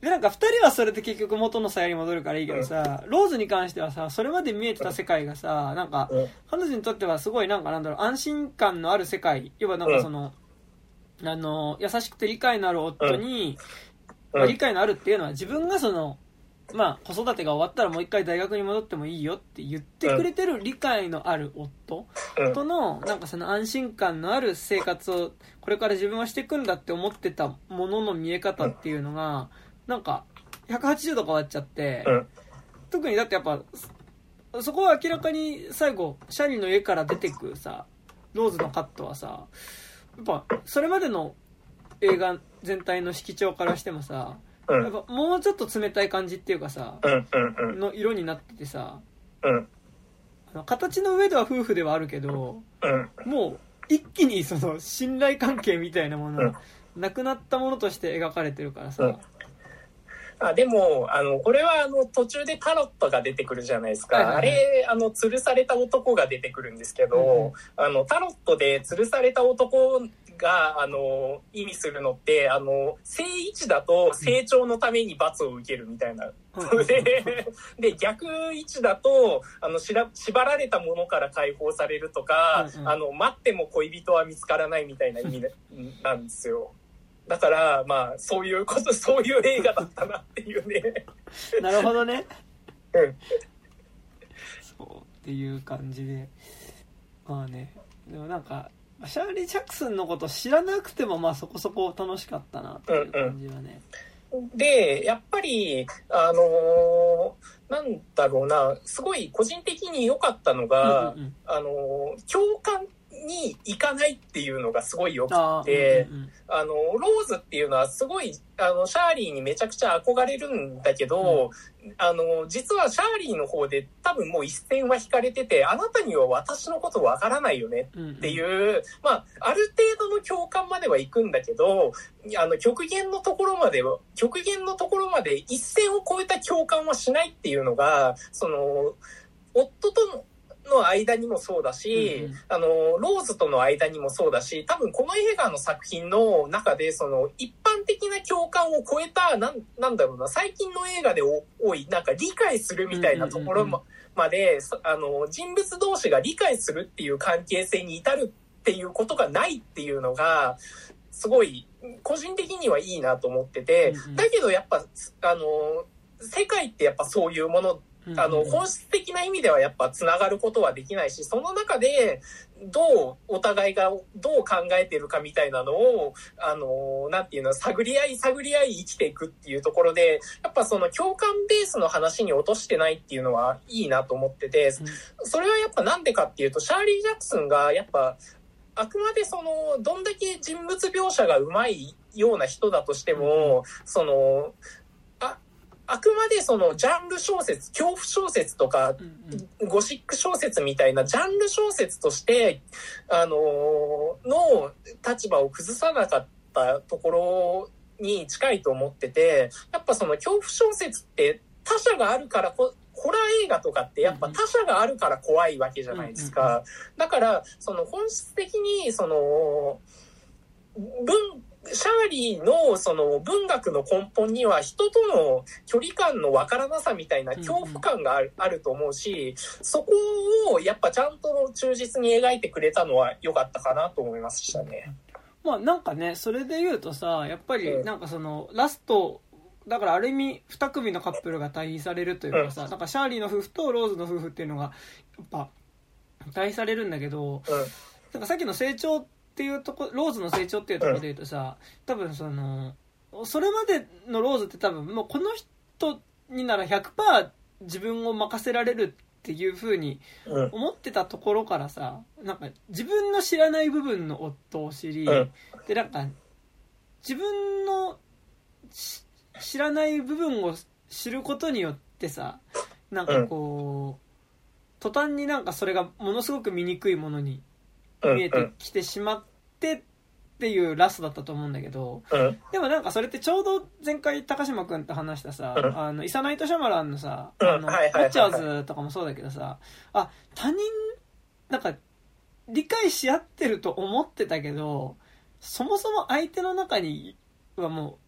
Speaker 1: でなんかふたりはそれで結局元の鞘に戻るからいいけどさ、うん、ローズに関してはさ、それまで見えてた世界がさ、なんか、うん、彼女にとってはすごいなんかなんだろう、安心感のある世界、要はなんかその、うん、あの優しくて理解のある夫に、うんまあ、理解のあるっていうのは自分がそのまあ子育てが終わったらもう一回大学に戻ってもいいよって言ってくれてる理解のある夫とのなんかその安心感のある生活をこれから自分はしていくんだって思ってたものの見え方っていうのがなんかひゃくはちじゅうど変わっちゃって、特にだってやっぱそこは明らかに最後シャリの家から出てくさローズのカットはさ、やっぱそれまでの映画全体の色調からしてもさ、やっぱもうちょっと冷たい感じっていうかさ、の色になっててさ、あの形の上では夫婦ではあるけど、もう一気にその信頼関係みたいなものがなくなったものとして描かれてるからさ。
Speaker 2: あでもあのこれはあの途中でタロットが出てくるじゃないですか、はいはいはい、あれあの吊るされた男が出てくるんですけど、うんうん、あのタロットで吊るされた男があの意味するのってあの正位置だと成長のために罰を受けるみたいな、うん、で, で逆位置だとあのしら縛られたものから解放されるとか、うんうん、あの待っても恋人は見つからないみたいな意味なんですよ。だからまあそういうことそういう映画だったなっていうね
Speaker 1: なるほどね、
Speaker 2: うん、
Speaker 1: そうっていう感じで、まあね、でもなんかシャーリー・ジャクソンのこと知らなくてもまあそこそこ楽しかったなっていう感じはね、
Speaker 2: うんうん、でやっぱりあのー、なんだろうな、すごい個人的に良かったのが、うんうんうん、あのー、共感に行かないっていうのがすごい良くて、あ、うんうん、あのローズっていうのはすごいあのシャーリーにめちゃくちゃ憧れるんだけど、うん、あの実はシャーリーの方で多分もう一線は引かれてて、あなたには私のことわからないよねっていう、うんうん、まあある程度の共感までは行くんだけど、あの極限のところまで極限のところまで一線を越えた共感はしないっていうのが、その夫とのの間にもそうだし、うんうん、あのローズとの間にもそうだし、多分この映画の作品の中でその一般的な共感を超えたなん、なんだろうな、最近の映画で多いなんか理解するみたいなところまで、あの人物同士が理解するっていう関係性に至るっていうことがないっていうのがすごい個人的にはいいなと思ってて、うんうん、だけどやっぱあの世界ってやっぱそういうもの、あの本質的な意味ではやっぱつながることはできないし、その中でどうお互いがどう考えてるかみたいなのをあのなんていうの探り合い探り合い生きていくっていうところで、やっぱその共感ベースの話に落としてないっていうのはいいなと思ってて、それはやっぱなんでかっていうと、シャーリー・ジャクソンがやっぱあくまでそのどんだけ人物描写がうまいような人だとしても、そのあくまでそのジャンル小説、恐怖小説とか、うんうん、ゴシック小説みたいなジャンル小説として、あのー、の立場を崩さなかったところに近いと思ってて、やっぱその恐怖小説って他者があるからこ、ホラー映画とかってやっぱ他者があるから怖いわけじゃないですか。うんうんうん、だからその本質的にその文シャーリーのその文学の根本には人との距離感のわからなさみたいな恐怖感がある、うんうん、あると思うし、そこをやっぱちゃんと忠実に描いてくれたのは良かったかなと思いましたね。
Speaker 1: まあなんかね、それで言うとさ、やっぱりなんかそのラストだからある意味に組のカップルが対比されるというかさ、うん、なんかシャーリーの夫婦とローズの夫婦っていうのがやっぱ対比されるんだけど、うん、なんかさっきの成長っていうとこ、ローズの成長っていうところで言うとさ、多分そのそれまでのローズって多分もうこの人になら ひゃくパーセント 自分を任せられるっていう風に思ってたところからさ、なんか自分の知らない部分の夫を知り、でなんか自分の知らない部分を知ることによってさ、なんかこう途端になんかそれがものすごく醜いものに見えてきてしまってっていうラストだったと思うんだけど、うん、でもなんかそれってちょうど前回高島くんと話したさ、うん、あのイサナイト・シャマランのさ、うん、あのウォッチャーズとかもそうだけどさ、あ、他人なんか理解し合ってると思ってたけど、そもそも相手の中にはもう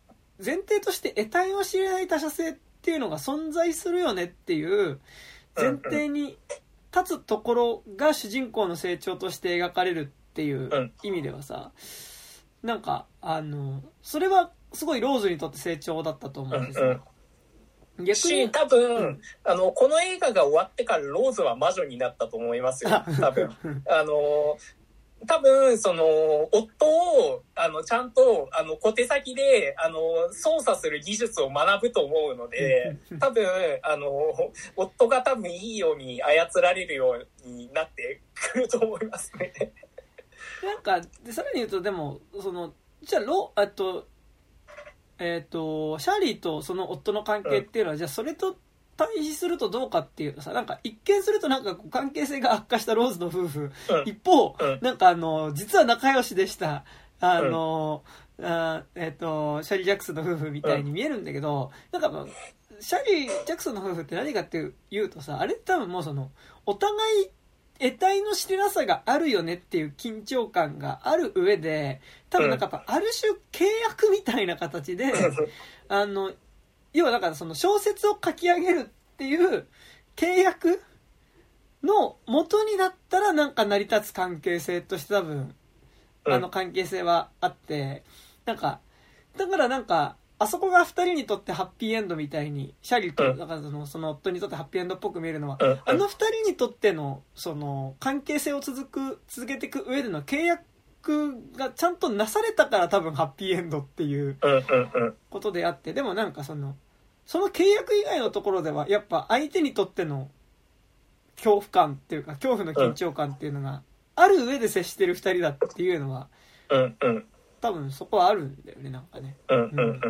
Speaker 1: 前提として得体の知れない他者性っていうのが存在するよねっていう前提に立つところが主人公の成長として描かれるっていう意味ではさ、なんかあのそれはすごいローズにとって成長だったと思うんですよ、うん
Speaker 2: うん、逆に多分、うん、あのこの映画が終わってからローズは魔女になったと思いますよ多分あの多分その夫をあのちゃんとあの小手先であの操作する技術を学ぶと思うので、多分あの夫が多分いいように操られるようになってくると思いますね。
Speaker 1: なんかでさらに言うとでもそのじゃあロあとえっ、ー、とシャーリーとその夫の関係っていうのは、うん、じゃあそれと対比するとどうかっていうとさ、なんか一見するとなんか関係性が悪化したローズの夫婦、うん、一方、うん、なんかあの実は仲良しでしたあの、うん、あえっ、ー、とシャーリー・ジャクソンの夫婦みたいに見えるんだけど、うん、なんかシャーリー・ジャクソンの夫婦って何かっていうとさ、あれ多分もうそのお互い得体の知れなさがあるよねっていう緊張感がある上で、多分なんかやっぱある種契約みたいな形で、あの要はだからその小説を書き上げるっていう契約の元になったらなんか成り立つ関係性として多分あの関係性はあって、なんかだからなんかあそこがふたりにとってハッピーエンドみたいにシャリとだからそのその夫にとってハッピーエンドっぽく見えるのは、あのふたりにとってのその関係性を続く続けていく上での契約がちゃんとなされたから多分ハッピーエンドっていうことであって、でもなんかそのその契約以外のところではやっぱ相手にとっての恐怖感っていうか恐怖の緊張感っていうのがある上で接してるふたりだっていうのは多分そこはあるんだよね、なんかね、うんうんうん、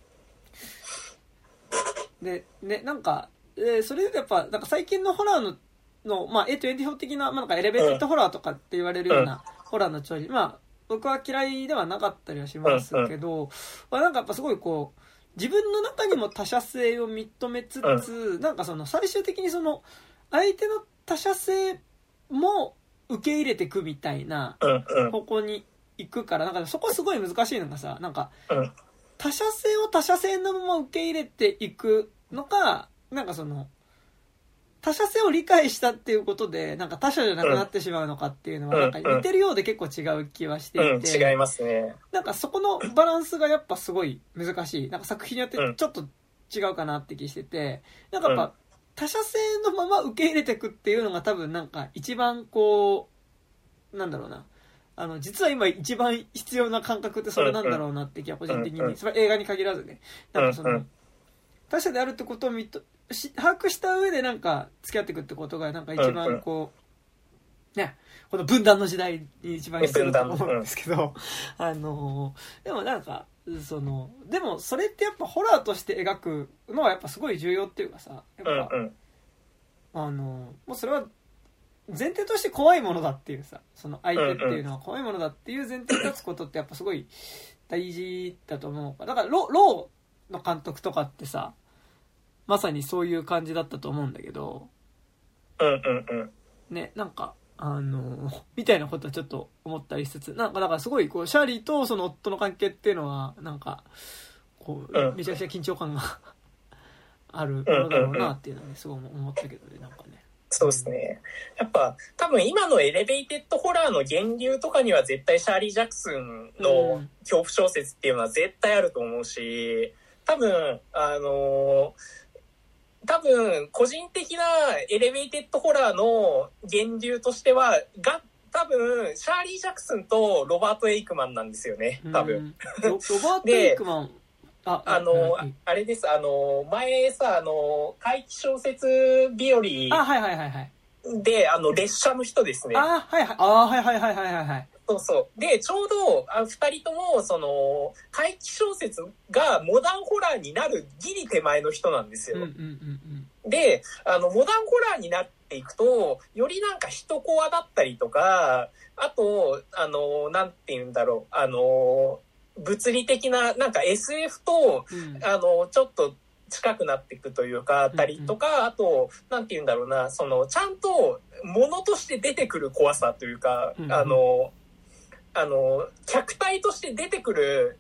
Speaker 1: でね、なんか、えー、それでやっぱなんか最近のホラーののまあ エートゥエンティフォー 的な、まあ、なんかエレベーテッドホラーとかって言われるようなホラーの調理、まあ僕は嫌いではなかったりはしますけど、まあ、なんかやっぱすごいこう自分の中にも他者性を認めつつ、なんかその最終的にその相手の他者性も受け入れていくみたいな方向に行くから、なんかそこすごい難しいのがさ、なんか他者性を他者性のまま受け入れていくのか、なんかその他者性を理解したっていうことでなんか他者じゃなくなってしまうのかっていうのはなんか似てるようで結構違う気はしていて、
Speaker 2: うんうん、違いますね。
Speaker 1: なんかそこのバランスがやっぱすごい難しい、なんか作品によってちょっと違うかなって気してて、なんかやっぱ他者性のまま受け入れていくっていうのが多分なんか一番こうなんだろうな、あの実は今一番必要な感覚ってそれなんだろうなって気は個人的に、それは映画に限らずね、なんかその他者であるってことを見と把握した上でなんか付き合っていくってことがなんか一番こうね、この分断の時代に一番必要だと思うんですけど、あのでもなんかそのでもそれってやっぱホラーとして描くのはやっぱすごい重要っていうかさ、やっぱあのもうそれは前提として怖いものだっていうさ、その相手っていうのは怖いものだっていう前提に立つことってやっぱすごい大事だと思うから、だからロローの監督とかってさまさにそういう感じだったと思うんだけど、
Speaker 2: うんうんうん
Speaker 1: ね、なんかあのみたいなことはちょっと思ったりしつつ、なんかだからすごいこうシャーリーとその夫の関係っていうのはなんかこうめちゃくちゃ緊張感があるものだろうなっていうのはねすごい思ったけどね、なんかね。
Speaker 2: そうですね。やっぱ多分今のエレベーテッドホラーの源流とかには絶対シャーリー・ジャクソンの恐怖小説っていうのは絶対あると思うし、多分あの多分個人的なエレベーテッドホラーの源流としてはが多分シャーリー・ジャクソンとロバート・エイクマンなんですよね、多分。
Speaker 1: ロ, ロバート・エイクマン
Speaker 2: ああの、はい、あれです、あの前さあの怪奇小説日和
Speaker 1: あはいはいはいはい
Speaker 2: であの列車の人ですね。
Speaker 1: あはいはいあはいはいはいはいはい
Speaker 2: そうそうでちょうどあふたりともその怪奇小説がモダンホラーになるギリ手前の人なんですよ。
Speaker 1: うんうんうんうん、
Speaker 2: であのモダンホラーになっていくとよりなんか人コアだったりとか、あとあのなんて言うんだろうあの物理的ななんか エスエフ と、うん、あのちょっと近くなっていくというかあったりとか、うんうん、あとなんて言うんだろうな、そのちゃんと物として出てくる怖さというか、うんうん、あのあの客体として出てくる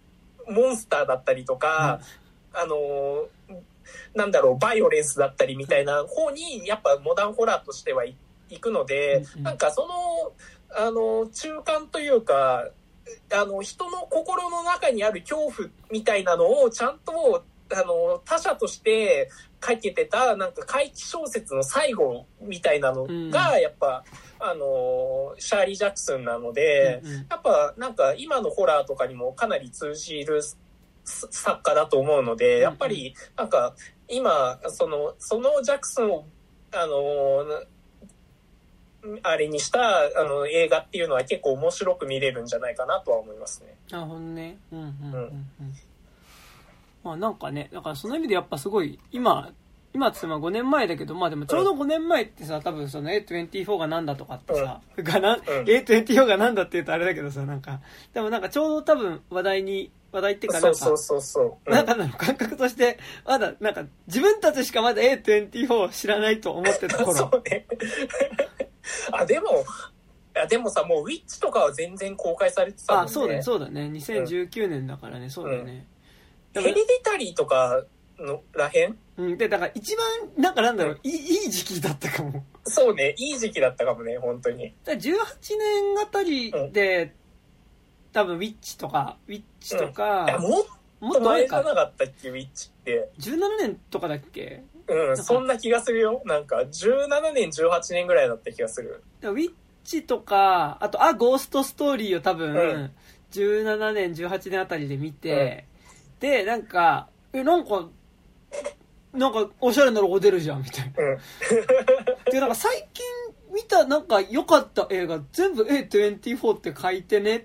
Speaker 2: モンスターだったりとか、うん、あのなんだろうバイオレンスだったりみたいな方にやっぱモダンホラーとしてはいくので、うん、なんかそのあの中間というかあの人の心の中にある恐怖みたいなのをちゃんとあの他者として書けてたなんか怪奇小説の最後みたいなのがやっぱ、うん、あのシャーリー・ジャクソンなので、うんうん、やっぱなんか今のホラーとかにもかなり通じる作家だと思うので、やっぱりなんか今そのそのジャクソンをあのあれにしたあの映画っていうのは結構面白く見れるんじゃないかなとは思いますね。
Speaker 1: なるほどね。うんうんうんうん。うん、まあなんかね、だからその意味でやっぱすごい今今ってまあごねんまえだけど、まあでもちょうどごねんまえってさ、多分その エーにじゅうよん がなんだとかってさ、うん、がな、うん、エーにじゅうよん がなんだって言うとあれだけどさ、なんかでもなんかちょうど多分話題に話題っていうかなんか
Speaker 2: そうそうそうそう、
Speaker 1: うん、なんかの感覚としてまだなんか自分たちしかまだ エーにじゅうよん を知らないと思ってた頃。
Speaker 2: そうね。あでもあでもさもうウィッチとかは全然公開されてたもんね。
Speaker 1: あそうだねそうだねにせんじゅうきゅうねんだからね、うん、そうだね。
Speaker 2: ヘリディタリーとかのらへん、
Speaker 1: うん、でだから一番なんかなんだろう、うん、い, いい時期だったかも。
Speaker 2: そうねいい時期だったかもね本当に。
Speaker 1: だじゅうはちねんあたりで、うん、多分ウィッチとかウィッチとか、
Speaker 2: うん、もっと前じゃなかったっけウィッチって
Speaker 1: じゅうななねんとかだっけ。
Speaker 2: うんそんな気がするよ。なんかじゅうななねんじゅうはちねんぐらいだった気がする。
Speaker 1: ウィッチとかあとあゴーストストーリーを多分、うん、じゅうななねんじゅうはちねんあたりで見て、うん、でなんかえなんかなんかおしゃれなロゴ出るじゃんみたいな、うん、でなんか最近見たなんか良かった映画全部 エーにじゅうよん って書いてねって、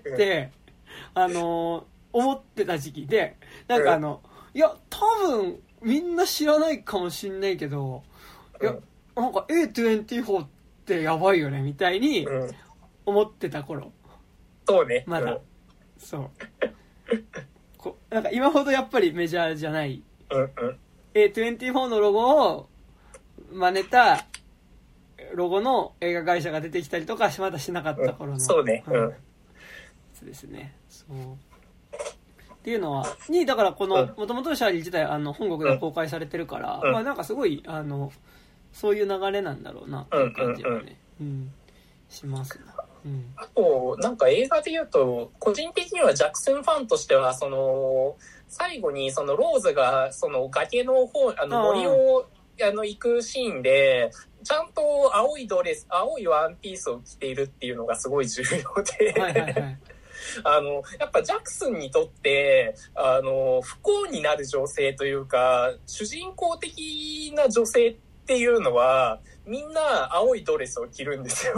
Speaker 1: うん、あのー、思ってた時期でなんかあの、うん、いや多分みんな知らないかもしんないけど、うん、いやなんか エーにじゅうよん ってやばいよねみたいに思ってた頃、
Speaker 2: そうね
Speaker 1: まだ、うん、そうこなんか今ほどやっぱりメジャーじゃない、
Speaker 2: うんうん、
Speaker 1: エーにじゅうよん のロゴを真似たロゴの映画会社が出てきたりとかまだしなかった頃の、うん、
Speaker 2: そうね、うん、
Speaker 1: そうですね。そうっていうのはにだからこのもともとのシャーリー自体あの本国で公開されてるから、うん、まあなんかすごいあのそういう流れなんだろうなっていう感じはね、うんうんうん、しますね。うん、
Speaker 2: あとなんか映画で言うと個人的にはジャクソンファンとしてはその最後にそのローズがその崖の方あの森をあの行くシーンでちゃんと青いドレス青いワンピースを着ているっていうのがすごい重要で、はいはいはいあのやっぱジャクソンにとってあの不幸になる女性というか主人公的な女性っていうのはみんな青いドレスを着るんですよ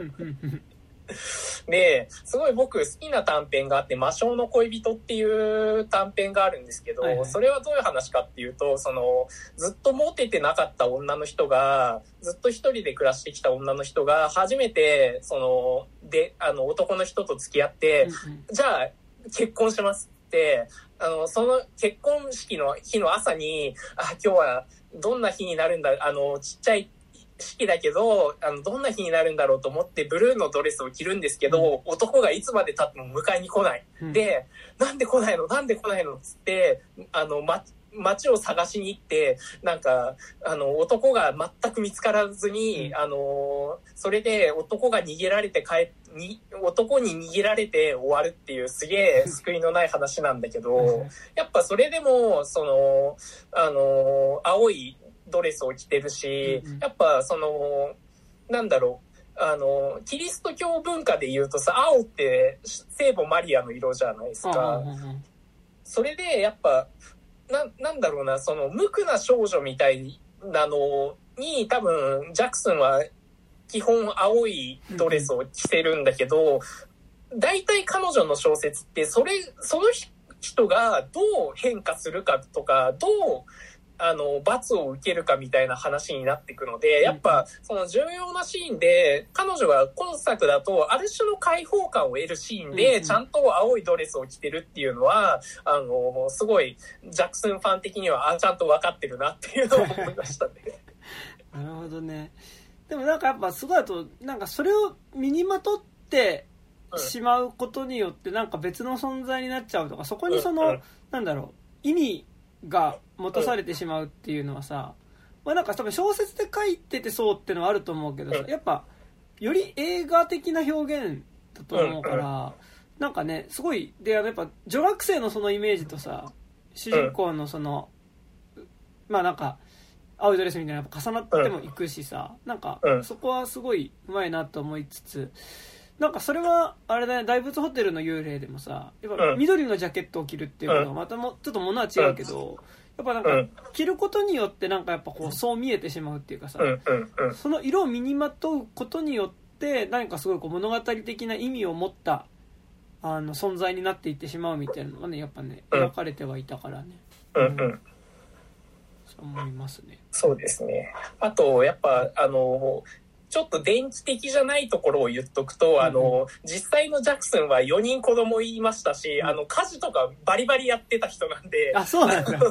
Speaker 2: ですごい僕好きな短編があって魔性の恋人っていう短編があるんですけど、はいはい、それはどういう話かっていうとそのずっとモテてなかった女の人がずっと一人で暮らしてきた女の人が初めてそのであの男の人と付き合って、うんうん、じゃあ結婚しますってあのその結婚式の日の朝にあ今日はどんな日になるんだあのちっちゃい式だけどあのどんな日になるんだろうと思ってブルーのドレスを着るんですけど、うん、男がいつまで経っても迎えに来ない、うん、でなんで来ないのなんで来ないのっつってあの、ま、街を探しに行ってなんかあの男が全く見つからずに、うん、あのそれで男が逃げられて帰に男に逃げられて終わるっていうすげえ救いのない話なんだけどやっぱそれでもそのあの青いドレスを着てるし、うんうん、やっぱそのなんだろうあのキリスト教文化で言うとさ青って聖母マリアの色じゃないですか。それでやっぱ な, なんだろうなその無垢な少女みたいなのに多分ジャクソンは基本青いドレスを着てるんだけど、うん、だいたい彼女の小説ってそれその人がどう変化するかとかどうあの罰を受けるかみたいな話になっていくのでやっぱその重要なシーンで彼女が今作だとある種の解放感を得るシーンでちゃんと青いドレスを着てるっていうのはあのすごいジャクソンファン的にはあちゃんと分かってるなっていうのを思いましたね
Speaker 1: なるほどね。でもなんかやっぱすごいとなんかそれを身にまとってしまうことによってなんか別の存在になっちゃうとか、そこにその、
Speaker 2: うんうん、
Speaker 1: なんだろう、意味が持たされてしまうっていうのはさ、まあ、なんか多分小説で書いててそうってのはあると思うけどさ、やっぱより映画的な表現だと思うから、なんかねすごいで、やっぱ女学生のそのイメージとさ、主人公のそのまあなんか青いドレスみたいなの重なってもいくしさ、なんかそこはすごいうまいなと思いつつ、なんかそれはあれだね、大仏ホテルの幽霊でもさ、やっぱ緑のジャケットを着るっていうのはまたもちょっと物は違うけど、やっぱなんか着ることによってなんかやっぱこうそう見えてしまうっていうかさ、その色を身にまとうことによって何かすごいこう物語的な意味を持ったあの存在になっていってしまうみたいなのがね、やっぱね描かれてはいたからね、
Speaker 2: うんうん、
Speaker 1: そう思いますね。
Speaker 2: そうですね。あとやっぱあのちょっと電気的じゃないところを言っとくと、うんうん、あの実際のジャクソンはよにん子供いましたし、うん、あの家事とかバリバリやってた人なんで。
Speaker 1: あ、そうなんだ。ね、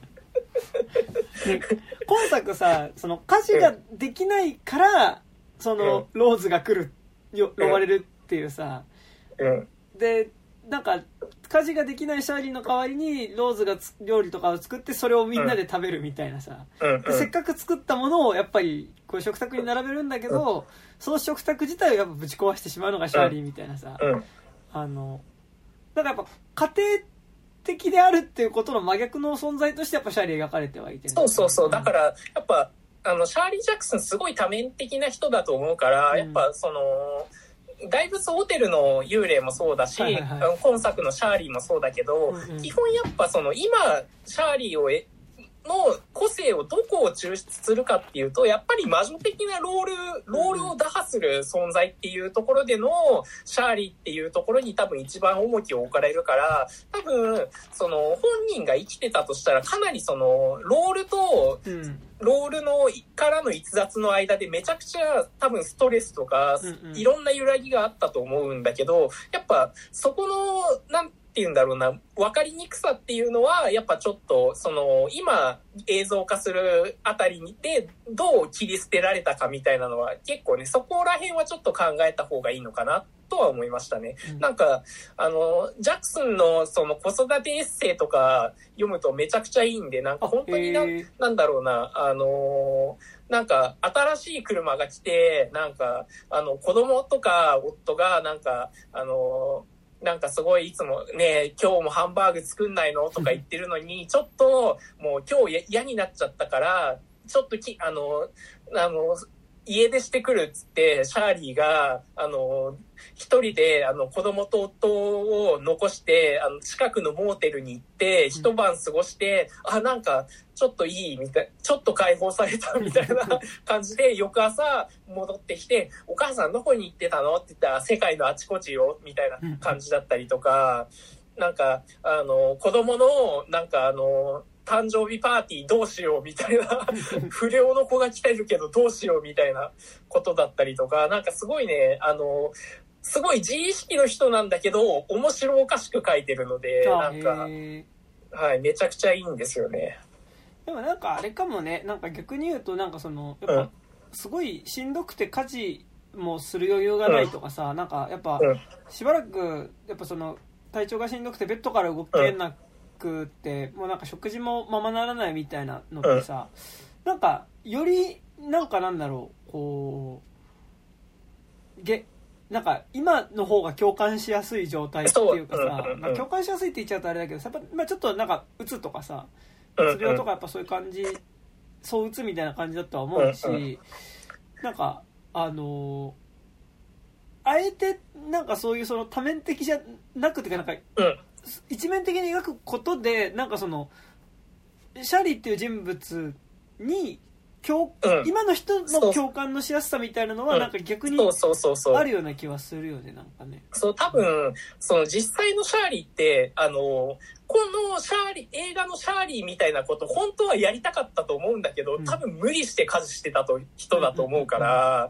Speaker 1: 今作さ、その家事ができないから、うん、そのローズが来るよ呼ばれるっていうさ、
Speaker 2: うん、
Speaker 1: でなんか家事ができないシャーリーの代わりにローズが料理とかを作ってそれをみんなで食べるみたいなさ、うん、でせっかく作ったものをやっぱりこう食卓に並べるんだけど、うん、その食卓自体をやっぱぶち壊してしまうのがシャーリーみたいなさ、うん、あのだからやっぱ家庭的であるっていうことの真逆の存在としてやっぱシャーリー描かれてはいて、ね、
Speaker 2: そうそうそう、だからやっぱあのシャーリー・ジャクソンすごい多面的な人だと思うから、うん、やっぱその大仏ホテルの幽霊もそうだし、はいはいはい、今作のシャーリーもそうだけど、うんうん、基本やっぱその今シャーリーをの個性をどこを抽出するかっていうと、やっぱり魔女的なロールロールを打破する存在っていうところでのシャーリーっていうところに多分一番重きを置かれるから、多分その本人が生きてたとしたらかなりそのロールと、うんロールのからの逸脱の間でめちゃくちゃ多分ストレスとかいろんな揺らぎがあったと思うんだけど、やっぱそこのなんて言うんだろうな、分かりにくさっていうのはやっぱちょっとその今映像化するあたりでどう切り捨てられたかみたいなのは結構ね、そこら辺はちょっと考えた方がいいのかなとは思いましたね、うん、なんかあのジャクソンのその子育てエッセイとか読むとめちゃくちゃいいんで、なんか本当に な, なんだろうな、あのなんか新しい車が来て、なんかあの子供とか夫がなんかあのなんかすごいいつもね、今日もハンバーグ作んないのとか言ってるのに、ちょっともう今日嫌になっちゃったからちょっときあのあの家出してくるっつってシャーリーがあの一人であの子供と夫を残してあの近くのモーテルに行って一晩過ごして、うん、あなんかちょっといいみたい、ちょっと解放されたみたいな感じで翌朝戻ってきて、お母さんどこに行ってたのって言ったら世界のあちこちよみたいな感じだったりとか、なんかあの子供のなんかあの誕生日パーティーどうしようみたいな不良の子が来てるけどどうしようみたいなことだったりとか、なんかすごいね、あのすごい自意識の人なんだけど面白おかしく書いてるので、なんか、はい、めちゃくちゃいいんですよね。
Speaker 1: でもなんかあれかもね、なんか逆に言うとなんかそのやっぱすごいしんどくて家事もする余裕がないとかさ、うん、なんかやっぱしばらくやっぱその体調がしんどくてベッドから動けなくて、もうなんか食事もままならないみたいなのってさ、うん、なんかよりなんかなんだろう、こうげなんか今の方が共感しやすい状態っていうかさ、うんまあ、共感しやすいって言っちゃうとあれだけどさ、やっぱ、まあ、ちょっとなんかうつとかさ、うつ病とかやっぱそういう感じ、そううつみたいな感じだとは思うし、なんかあのー、あえてなんかそういうその多面的じゃなくてなんか、うん一面的に描くことでなんかそのシャーリーっていう人物に共、うん、今の人の共感のしやすさみたいなのはなんか逆にあるような気はするよね、なんかね。
Speaker 2: そう多分その実際のシャーリーってあのこのシャーリー映画のシャーリーみたいなこと本当はやりたかったと思うんだけど、多分無理して家事してたと人だと思うから、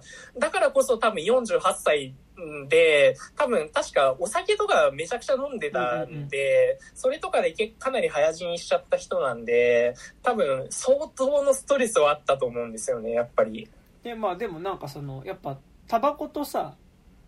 Speaker 2: だからこそ多分よんじゅうはっさいで多分確かお酒とかめちゃくちゃ飲んでたんで、それとかでかなり早死にしちゃった人なんで、多分相当のストレスはあったと思うんですよね、やっぱり。
Speaker 1: でまあでもなんかそのやっぱタバコとさ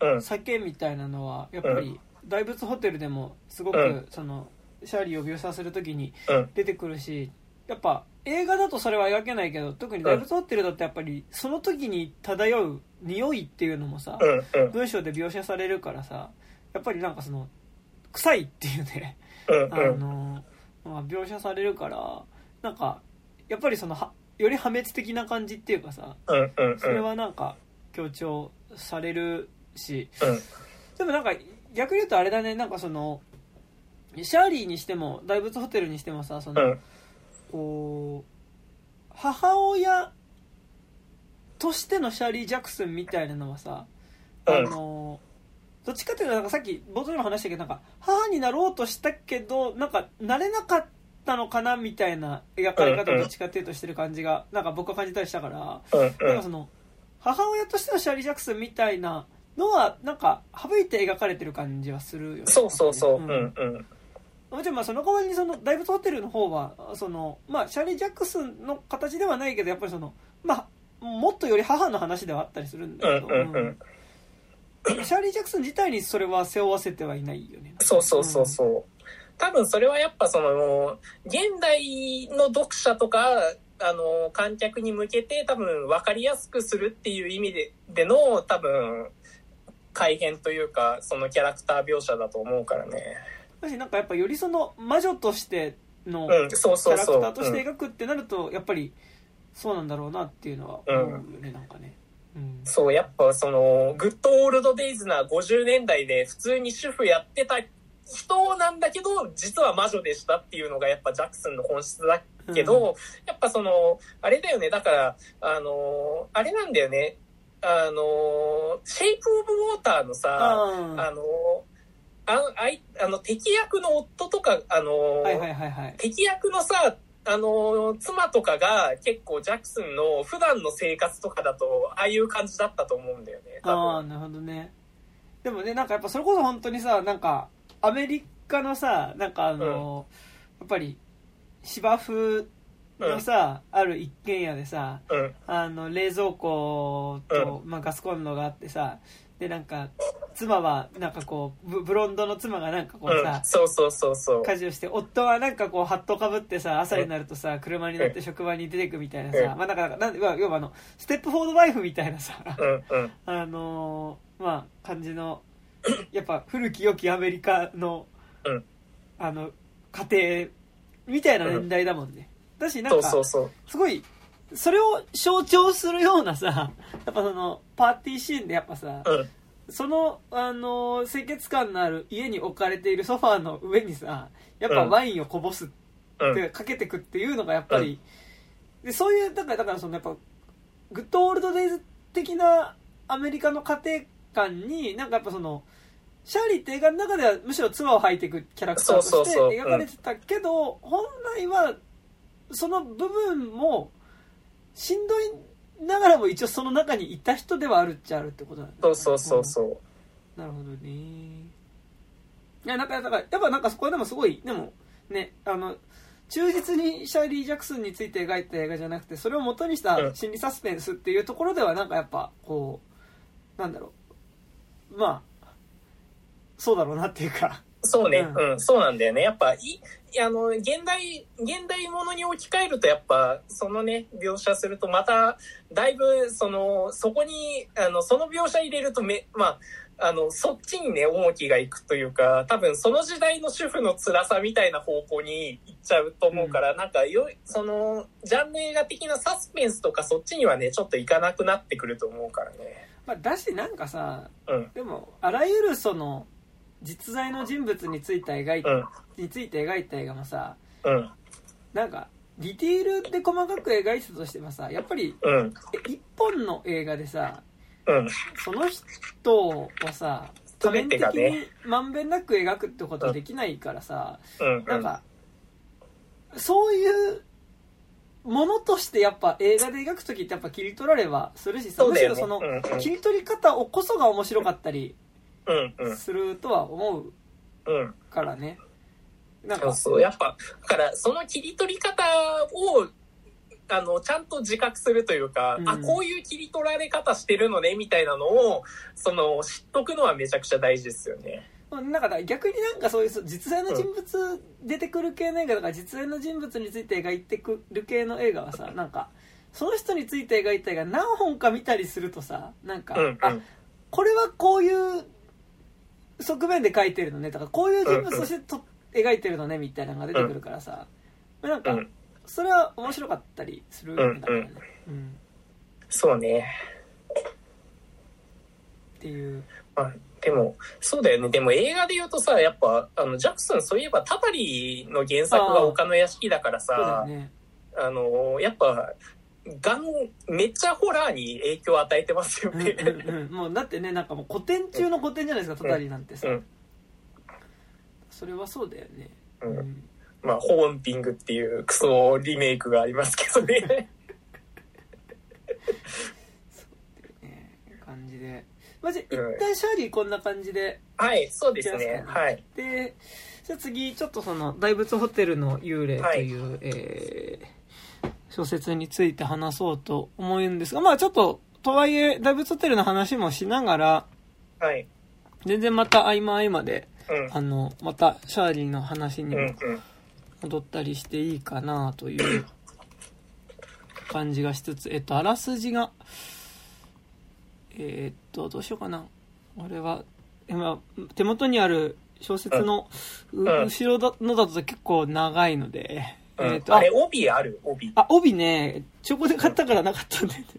Speaker 1: 酒みたいなのはやっぱり大仏ホテルでもすごくそのシャーリーを描写するときに出てくるし、やっぱ映画だとそれは描けないけど、特に大仏ホテルだとやっぱりその時に漂う匂いっていうのもさ、文章で描写されるからさ、やっぱりなんかその臭いっていうね、あの、まあ、描写されるから、なんかやっぱりそのはより破滅的な感じっていうかさ、それはなんか強調されるし、でもなんか逆に言うとあれだね、なんかそのシャーリーにしても大仏ホテルにしてもさ、そのこう母親としてのシャーリー・ジャクソンみたいなのはさ、あのどっちかっていうとなんかさっき冒頭でも話したけど、なんか母になろうとしたけどなんかなれなかったのかなみたいな描かれ方をどっちかっていうとしてる感じがなんか僕は感じたりしたから、なんかその母親としてのシャーリー・ジャクソンみたいなのはなんか省いて描かれてる感じはするよね。
Speaker 2: そうそうそう、うんうんうん、
Speaker 1: もちろんまあその代わりにその大仏ホテルの方はその、まあ、シャーリー・ジャクソンの形ではないけどやっぱりその、まあ、もっとより母の話ではあったりするんだけど、うんうんうん、シャーリー・ジャクソン自体にそれは背負わせてはいないよね。
Speaker 2: そうそうそうそう、うん、多分それはやっぱその現代の読者とかあの観客に向けて多分分かりやすくするっていう意味 で, での多分改変というかそのキャラクター描写だと思うからね。
Speaker 1: 私なんかやっぱよりその魔女としてのキャラクターとして描くってなるとやっぱりそうなんだろうなっていうのは思うよね、うん、なんかね、うん、
Speaker 2: そうやっぱそのグッドオールドデイズなごじゅうねんだいで普通に主婦やってた人なんだけど実は魔女でしたっていうのがやっぱジャクソンの本質だけど、うん、やっぱそのあれだよね、だからあのあれなんだよね、あのシェイプオブウォーターのさ、あ, あのああいあの敵役の夫とかあの、はいはいはいはい、敵役のさあの妻とかが結構ジャクソンの普段の生活とかだとああいう感じだったと思うんだよね。
Speaker 1: ああなるほどね。でもねなんかやっぱそれこそ本当にさなんかアメリカのさなんかあの、うん、やっぱり芝生のさ、うん、ある一軒家でさ、うん、あの冷蔵庫と、うんまあ、ガスコンロがあってさ、でなんか妻はなんかこう ブ, ブロンドの妻がなんかこうさ、
Speaker 2: うん、そうそうそうそう
Speaker 1: 家事をして、夫はなんかこうハットかぶってさ朝になるとさ、うん、車に乗って職場に出てくみたいなさ、うん、まあなんかなんか要はあのステップフォードワイフみたいなさ、うんうん、あのー、まあ感じのやっぱ古き良きアメリカの、うん、あの家庭みたいな年代だもんね。だしなんかすごいそれを象徴するようなさやっぱそのパーティーシーンでやっぱさ、うん、そのあの清潔感のある家に置かれているソファーの上にさやっぱワインをこぼすって、うん、かけてくっていうのがやっぱり、うん、でそういうだからだからそのやっぱグッドオールドデイズ的なアメリカの家庭観になんかやっぱそのシャーリーって映画の中ではむしろ唾を吐いていくキャラクターとして描かれてたけど、本来はその部分もしんどいながらも一応その中にいた人ではあるっちゃあるってことなんだ、
Speaker 2: ね、そうそうそうそう、
Speaker 1: なるほどね。いやなんかだからやっぱなんかそこはでもすごいでもねあの忠実にシャーリー・ジャクソンについて描いた映画じゃなくてそれを元にした心理サスペンスっていうところではなんかやっぱこうなんだろうまあそうだろうなっていうか
Speaker 2: そうね、うん、うん、そうなんだよね。やっぱいあの現代現代ものに置き換えるとやっぱそのね描写するとまただいぶそのそこにあのその描写入れるとめまああのそっちにね重きがいくというか多分その時代の主婦の辛さみたいな方向に行っちゃうと思うから、うん、なんかよそのジャンル映画的なサスペンスとかそっちにはねちょっといかなくなってくると思うからね。
Speaker 1: まあ、だしなんかさ、
Speaker 2: うん、
Speaker 1: でもあらゆるその実在の人物について描い、うん、について描いた映画もさ、
Speaker 2: うん、
Speaker 1: なんかディティールで細かく描いてたとしてもさやっぱり、
Speaker 2: うん、
Speaker 1: 一本の映画でさ、
Speaker 2: うん、
Speaker 1: その人をさ多面的にまんべんなく描くってことはできないからさ、
Speaker 2: うんうん、
Speaker 1: なんかそういうものとしてやっぱ映画で描くときってやっぱ切り取られはするしさ、むしろその、うんうん、切り取り方をこそが面白かったりするとは思うからね、
Speaker 2: うんうん、なんかそうそうやっぱだからその切り取り方をあの、ちゃんと自覚するというか、うん、あ、こういう切り取られ方してるのね、みたいなのを、その、知っとくのはめちゃくちゃ大事ですよね。
Speaker 1: なんか逆になんかそういう実在の人物出てくる系の映画とか、実在の人物について描いてくる系の映画はさ、なんか、その人について描いた映画何本か見たりするとさ、なんか、うんうん、あ、これはこういう側面で描いてるのねとか、こういう人物としてと、うんうん、描いてるのねみたいなのが出てくるからさ、うん、なんか、それは面白かったりするんだからね。うんうんうん、
Speaker 2: そうね。
Speaker 1: っていう。
Speaker 2: まあ、でも、そうだよね。でも映画で言うとさ、やっぱ、あの、ジャクソン、そういえば、タタリの原作が丘の屋敷だからさ、
Speaker 1: そうだよね、
Speaker 2: あの、やっぱ、ガン、めっちゃホラーに影響を与えてますよね。
Speaker 1: うんうんうん、もうだってね、なんかもう古典中の古典じゃないですか、タタリなんてさ、うん。それはそうだよね。
Speaker 2: うん。うん、まあ、ホーンティングっていうクソリメイクがありますけどね。
Speaker 1: そうだよね。感じで。まあ、じゃあ一旦シャーリーこんな感じで、
Speaker 2: うん、はい、そうですね。はい。
Speaker 1: で、じゃあ次、ちょっとその、大仏ホテルの幽霊という、はい、えー、小説について話そうと思うんですが、まあちょっと、とはいえ、大仏ホテルの話もしながら、
Speaker 2: はい。
Speaker 1: 全然また合間合間で、
Speaker 2: うん、
Speaker 1: あの、またシャーリーの話にも戻ったりしていいかなという感じがしつつ、えっと、あらすじが、えー、っと、どうしようかな。俺は、今、手元にある小説の、うん、後ろのだと結構長いので、
Speaker 2: うん、えー、っと、あれ、帯ある帯。
Speaker 1: あ、帯ね、中古で買ったからなかったんでね。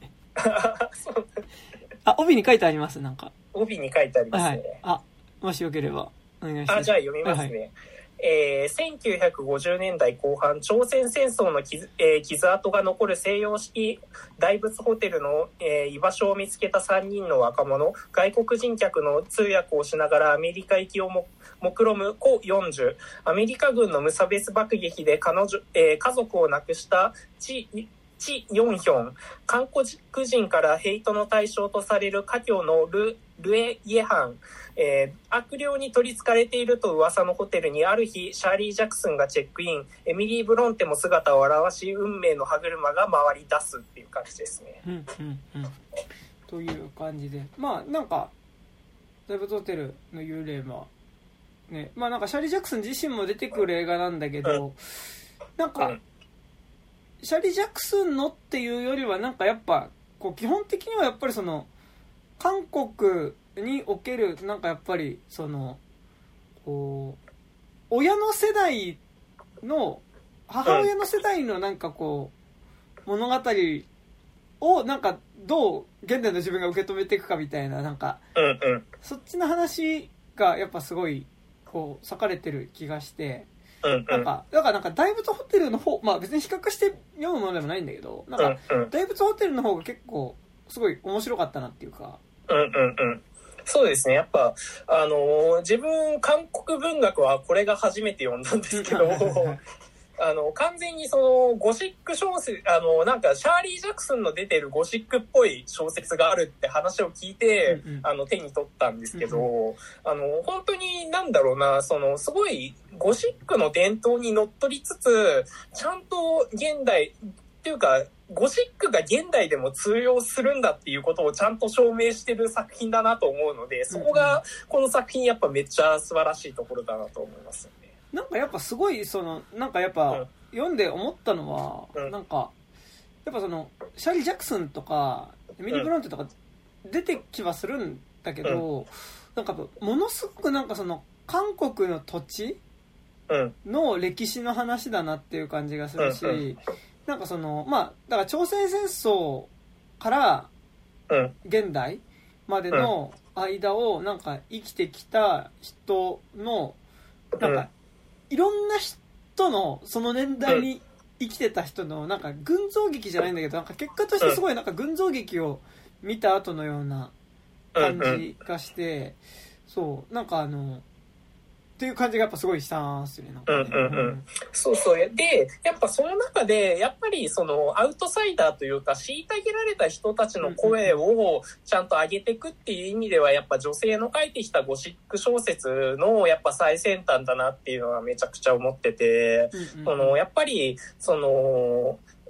Speaker 1: あ、帯に書いてあります、なんか。
Speaker 2: 帯に書いてありますね。はい、
Speaker 1: あ、もしよければ、お願いします。
Speaker 2: あ、じゃあ読みますね。はいはい、えー、せんきゅうひゃくごじゅうねんだいこう半、朝鮮戦争の傷、えー、傷跡が残る西洋式大仏ホテルの、えー、居場所を見つけたさんにんの若者、外国人客の通訳をしながらアメリカ行きをも目論むコよんじゅう、アメリカ軍の無差別爆撃で彼女、えー、家族を亡くしたチチ・ヨンヒョン、韓国人からヘイトの対象とされる華僑のル・ルエ・イェハン、えー、悪霊に取り憑かれていると噂のホテルにある日シャーリー・ジャクソンがチェックイン、エミリー・ブロンテも姿を現し、運命の歯車が回り出すっていう感じですね。
Speaker 1: うんうんうん、という感じで、まあなんか大仏ホテルの幽霊はね、まあなんかシャーリー・ジャクソン自身も出てくる映画なんだけど、うん、なんか、うん、シャーリー・ジャクソンのっていうよりはなんかやっぱこう基本的にはやっぱりその韓国におけるなんかやっぱりそのこう親の世代の母親の世代のなんかこう物語をなんかどう現代の自分が受け止めていくかみたいななんかそっちの話がやっぱすごいこう割かれてる気がして、なんかだからなんか大仏ホテルの方、まあ別に比較して読むものでもないんだけど、なんか大仏ホテルの方が結構すごい面白かったなっていうか。
Speaker 2: うんうんうん。そうですね。やっぱ、あのー、自分、韓国文学はこれが初めて読んだんですけど、あの、完全にその、ゴシック小説、あの、なんか、シャーリー・ジャクソンの出てるゴシックっぽい小説があるって話を聞いて、うんうん、あの、手に取ったんですけど、うんうん、あの、本当になんだろうな、その、すごい、ゴシックの伝統にのっとりつつ、ちゃんと現代、っていうか、ゴシックが現代でも通用するんだっていうことをちゃんと証明してる作品だなと思うので、そこがこの作品やっぱめっちゃ素晴らしいところだなと思いますよね。
Speaker 1: なんかやっぱすごいそのなんかやっぱ読んで思ったのは、うん、なんかやっぱそのシャーリー・ジャクソンとかエミリー・ブロンテとか出てきはするんだけど、うん、なんかものすごくなんかその韓国の土地の歴史の話だなっていう感じがするし、うんうんなんかそのまあだから朝鮮戦争から現代までの間をなんか生きてきた人のなんかいろんな人のその年代に生きてた人のなんか群像劇じゃないんだけどなんか結果としてすごいなんか群像劇を見た後のような感じがしてそうなんかあのっていう感じがやっぱすごいしたんすよね。なんかね
Speaker 2: うんうんうん。そうそう。で、やっぱその中で、やっぱりそのアウトサイダーというか、虐げられた人たちの声をちゃんと上げていくっていう意味では、やっぱ女性の書いてきたゴシック小説のやっぱ最先端だなっていうのはめちゃくちゃ思ってて、うんうん、そのやっぱり、その、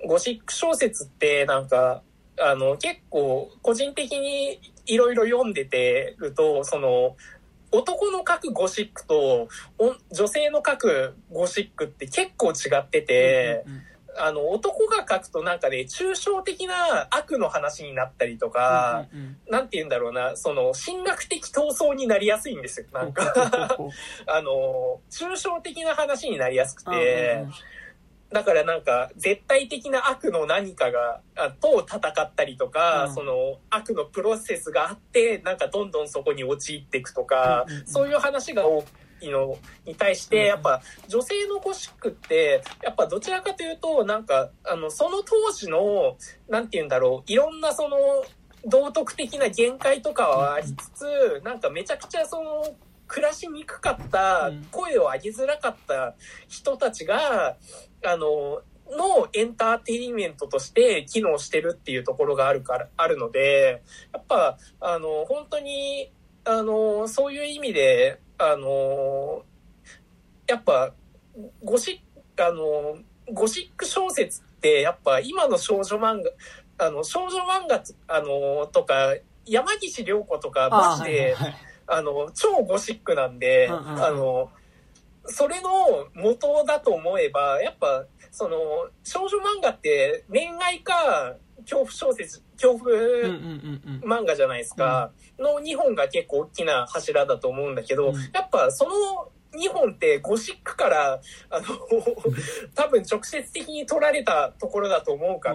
Speaker 2: ゴシック小説ってなんかあの結構個人的にいろいろ読んでてると、その男の書くゴシックと女性の書くゴシックって結構違ってて、うんうんうん、あの男が書くとなんかね抽象的な悪の話になったりとか、うんうんうん、なんて言うんだろうな、その神学的闘争になりやすいんですよ。なんかあの抽象的な話になりやすくて、うんうんうん、だからなんか絶対的な悪の何かがと戦ったりとか、うん、その悪のプロセスがあってなんかどんどんそこに陥っていくとか、うんうんうん、そういう話が多いのに対してやっぱ女性のゴシックってやっぱどちらかというとなんかあのその当時のなんて言うんだろう、いろんなその道徳的な限界とかはありつつ、なんかめちゃくちゃその暮らしにくかった、声を上げづらかった人たちがあののエンターテインメントとして機能してるっていうところがあるからあるので、やっぱあの本当にあのそういう意味であのやっぱゴシあのゴシック小説ってやっぱ今の少女漫画あの少女漫画あのとか山岸涼子とかマジで、はいはいはい、あの超ゴシックなんで、うんうんうん、あのそれの元だと思えばやっぱその少女漫画って恋愛か恐怖小説恐怖漫画じゃないですか、うんうんうん、のにほんが結構大きな柱だと思うんだけど、うん、やっぱそのにほんってゴシックからあの多分直接的に取られたところだと思うから、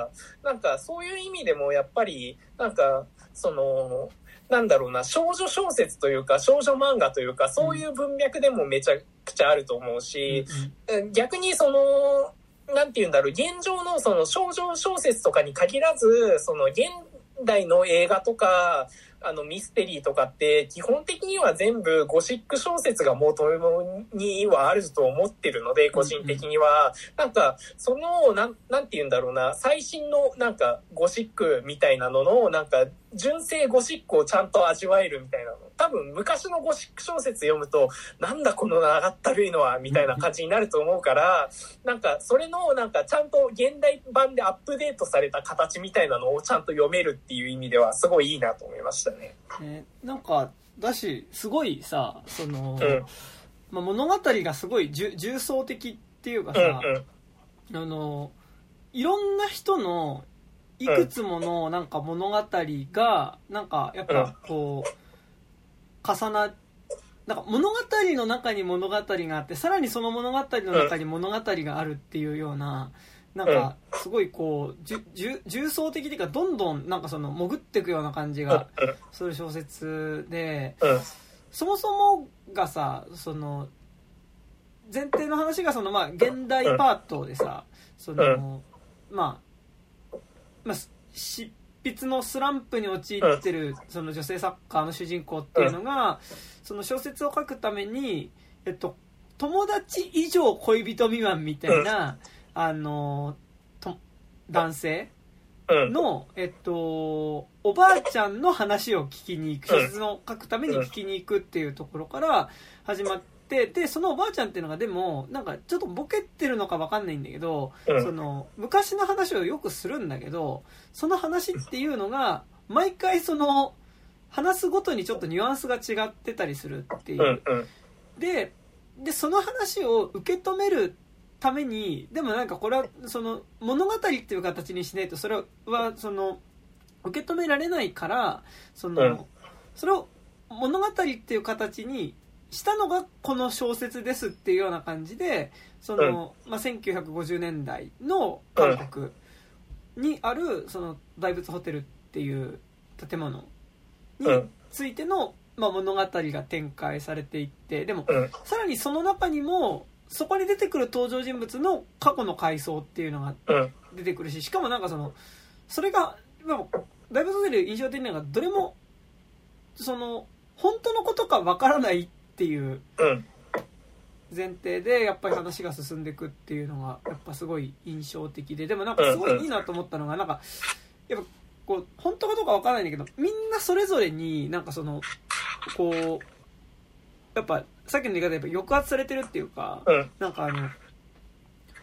Speaker 2: うんうん、なんかそういう意味でもやっぱりなんかそのなんだろうな、少女小説というか少女漫画というかそういう文脈でもめちゃくちゃあると思うし、うん、逆にそのなんて言うんだろう、現状のその少女小説とかに限らずその現代の映画とかあのミステリーとかって基本的には全部ゴシック小説が元にはあると思ってるので、個人的にはなんかそのなんなんて言うんだろうな、最新のなんかゴシックみたいなののなんか純正ゴシックをちゃんと味わえるみたいなの、多分昔のゴシック小説読むとなんだこの長ったるいのはみたいな感じになると思うから、なんかそれのなんかちゃんと現代版でアップデートされた形みたいなのをちゃんと読めるっていう意味ではすごいいいなと思いましたね。
Speaker 1: ね、なんかだしすごいさその、うんまあ、物語がすごい重層的っていうかさ、うんうん、あのいろんな人のいくつものなんか物語がなんかやっぱこう重ななんか物語の中に物語があってさらにその物語の中に物語があるっていうようななんかすごいこう重層的というかどんどんなんかその潜っていくような感じがする小説で、そもそもがさその前提の話がそのまあ現代パートでさそのまあまあ執筆のスランプに陥ってるその女性作家の主人公っていうのがその小説を書くためにえっと友達以上恋人未満みたいなあのと男性の、えっと、おばあちゃんの話を聞きに行く、小説を書くために聞きに行くっていうところから始まって、でそのおばあちゃんっていうのがでもなんかちょっとボケてるのか分かんないんだけど、その昔の話をよくするんだけど、その話っていうのが毎回その話すごとにちょっとニュアンスが違ってたりするっていう。で、でその話を受け止めるためにでもなんかこれはその物語っていう形にしないとそれはその受け止められないからそのそれを物語っていう形にしたのがこの小説ですっていうような感じでその、まあ、せんきゅうひゃくごじゅうねんだいの韓国にあるその大仏ホテルっていう建物についての、まあ、物語が展開されていって、でもさらにその中にもそこに出てくる登場人物の過去の回想っていうのが出てくるし、しかもなんかそのそれが大仏ホテル印象的なのがどれもその本当のことかわからないっていう前提でやっぱり話が進んでいくっていうのがやっぱすごい印象的で、でもなんかすごいいいなと思ったのがなんかやっぱこう本当かどうかわからないんだけどみんなそれぞれになんかそのこうやっぱさっきの言い方でやっぱ抑圧されてるっていうか、うん、なんかあの本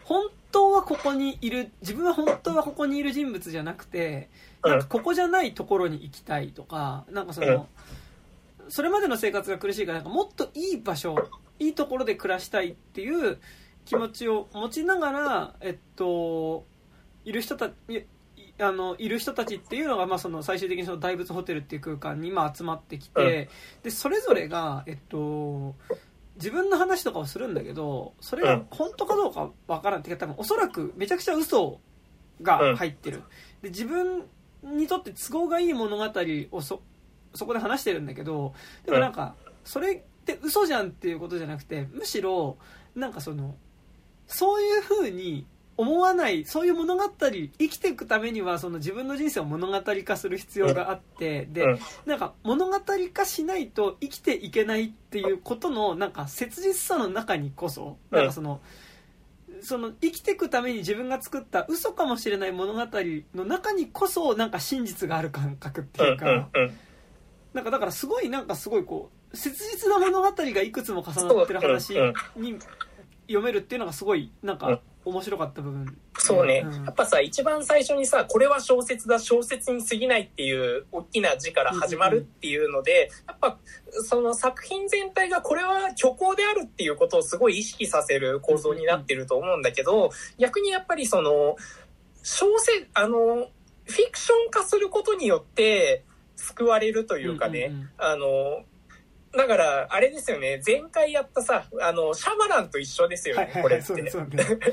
Speaker 1: 当はここにいる、自分は本当はここにいる人物じゃなくて、なんかここじゃないところに行きたいとか、なんかその、それまでの生活が苦しいから、なんかもっといい場所、いいところで暮らしたいっていう気持ちを持ちながら、えっと、いる人たち、あのいる人たちっていうのが、まあ、その最終的にその大仏ホテルっていう空間に今集まってきて、でそれぞれが、えっと、自分の話とかをするんだけど、それが本当かどうかわからんっていうか、多分おそらくめちゃくちゃ嘘が入ってる。で自分にとって都合がいい物語を そ, そこで話してるんだけど、でもなんかそれって嘘じゃんっていうことじゃなくて、むしろなんかそのそういう風に思わない、そういう物語、生きていくためにはその自分の人生を物語化する必要があって、でなんか物語化しないと生きていけないっていうことのなんか切実さの中にこそ、なんかそのその生きていくために自分が作った嘘かもしれない物語の中にこそなんか真実がある感覚っていうか、なんかだからすごいなんかすごいこう切実な物語がいくつも重なってる話に読めるっていうのがすごいなんか面白かった部分。
Speaker 2: そうね、うん、やっぱさ一番最初にさこれは小説だ小説に過ぎないっていう大きな字から始まるっていうので、うんうん、やっぱその作品全体がこれは虚構であるっていうことをすごい意識させる構造になってると思うんだけど、うんうん、逆にやっぱりその小説あのフィクション化することによって救われるというかね、うんうんうん、あのだからあれですよね、前回やったさあのシャマランと一緒ですよね、はいはいはい、これってそうそう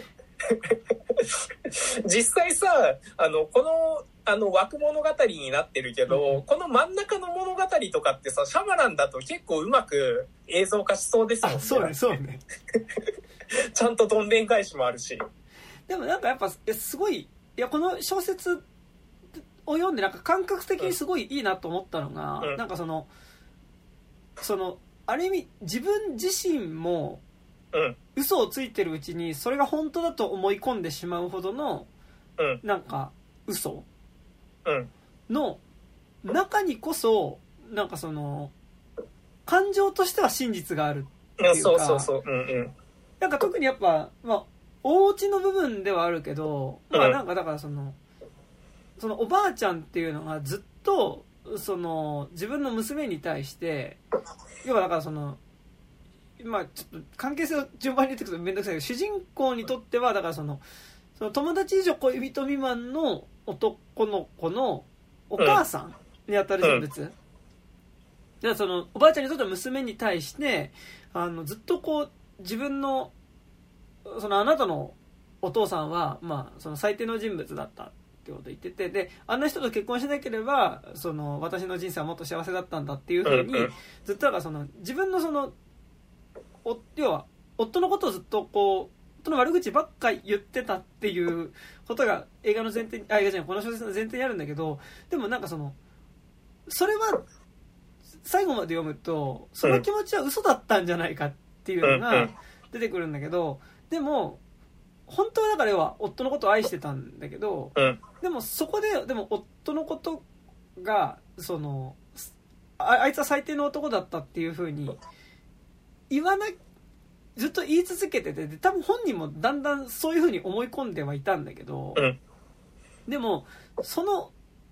Speaker 2: 実際さあのこのあの枠物語になってるけど、うん、この真ん中の物語とかってさシャマランだと結構うまく映像化しそうですもんね。
Speaker 1: あ、そうねそうね
Speaker 2: ちゃんとどんでん返しもあるし。
Speaker 1: でもなんかやっぱすごい、いやこの小説を読んでなんか感覚的にすごいいいなと思ったのが、うん、なんかそのそのある意味自分自身も嘘をついてるうちにそれが本当だと思い込んでしまうほどの、うん、なんか嘘の中にこそなんかその感情としては真実があるっていうか、
Speaker 2: そうそうそう、うんうん、
Speaker 1: なんか特にやっぱまあお家の部分ではあるけど、まあなんかだからそのそのおばあちゃんっていうのがずっとその自分の娘に対して要はだからそのまあちょっと関係性を順番に言っていくとめんどくさいけど、主人公にとってはだからそのその友達以上恋人未満の男の子のお母さんにあたる人物、うん、じゃあそのおばあちゃんにとっては娘に対してあのずっとこう自分のそのあなたのお父さんはまあその最低の人物だったってことを言ってて、であんな人と結婚しなければその私の人生はもっと幸せだったんだっていう風にずっとだからその自分のそのお要は夫のことをずっとこう夫の悪口ばっかり言ってたっていうことが映画の前提にあ映画じゃないこの小説の前提にあるんだけど、でもなんかそのそれは最後まで読むとその気持ちは嘘だったんじゃないかっていうのが出てくるんだけど、でも本当はだから要は夫のことを愛してたんだけど、でもそこででも夫のことがその あ, あいつは最低の男だったっていう風に言わなずっと言い続けてて、で多分本人もだんだんそういう風に思い込んではいたんだけど、でもその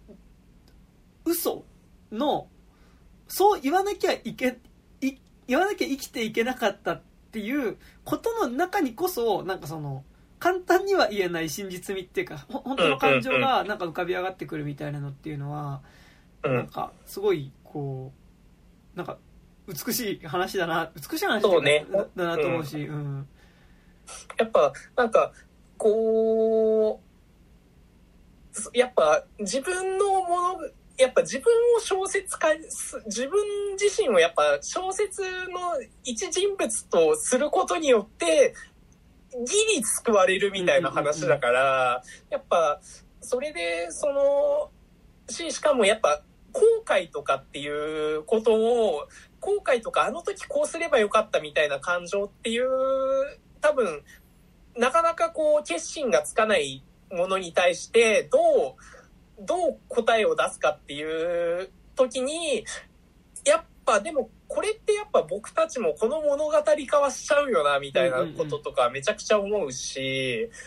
Speaker 1: 嘘のそう言わなきゃいけい言わなきゃ生きていけなかったっていうことの中にこそなんかその簡単には言えない真実味っていうか本当の感情がなんか浮かび上がってくるみたいなのっていうのはなんかすごいこうなんか美しい話だな美しい話だ な,、ね、だなと思うし、うんうん、
Speaker 2: やっぱなんかこうやっぱ自分のものやっぱ自分を小説化自分自身をやっぱ小説の一人物とすることによってギリ救われるみたいな話だから、うんうんうん、やっぱそれでその し, しかもやっぱ後悔とかっていうことを後悔とかあの時こうすればよかったみたいな感情っていう多分なかなかこう決心がつかないものに対してどうどう答えを出すかっていう時にやっぱでもこれってやっぱ僕たちもこの物語化はしちゃうよなみたいなこととかめちゃくちゃ思うし、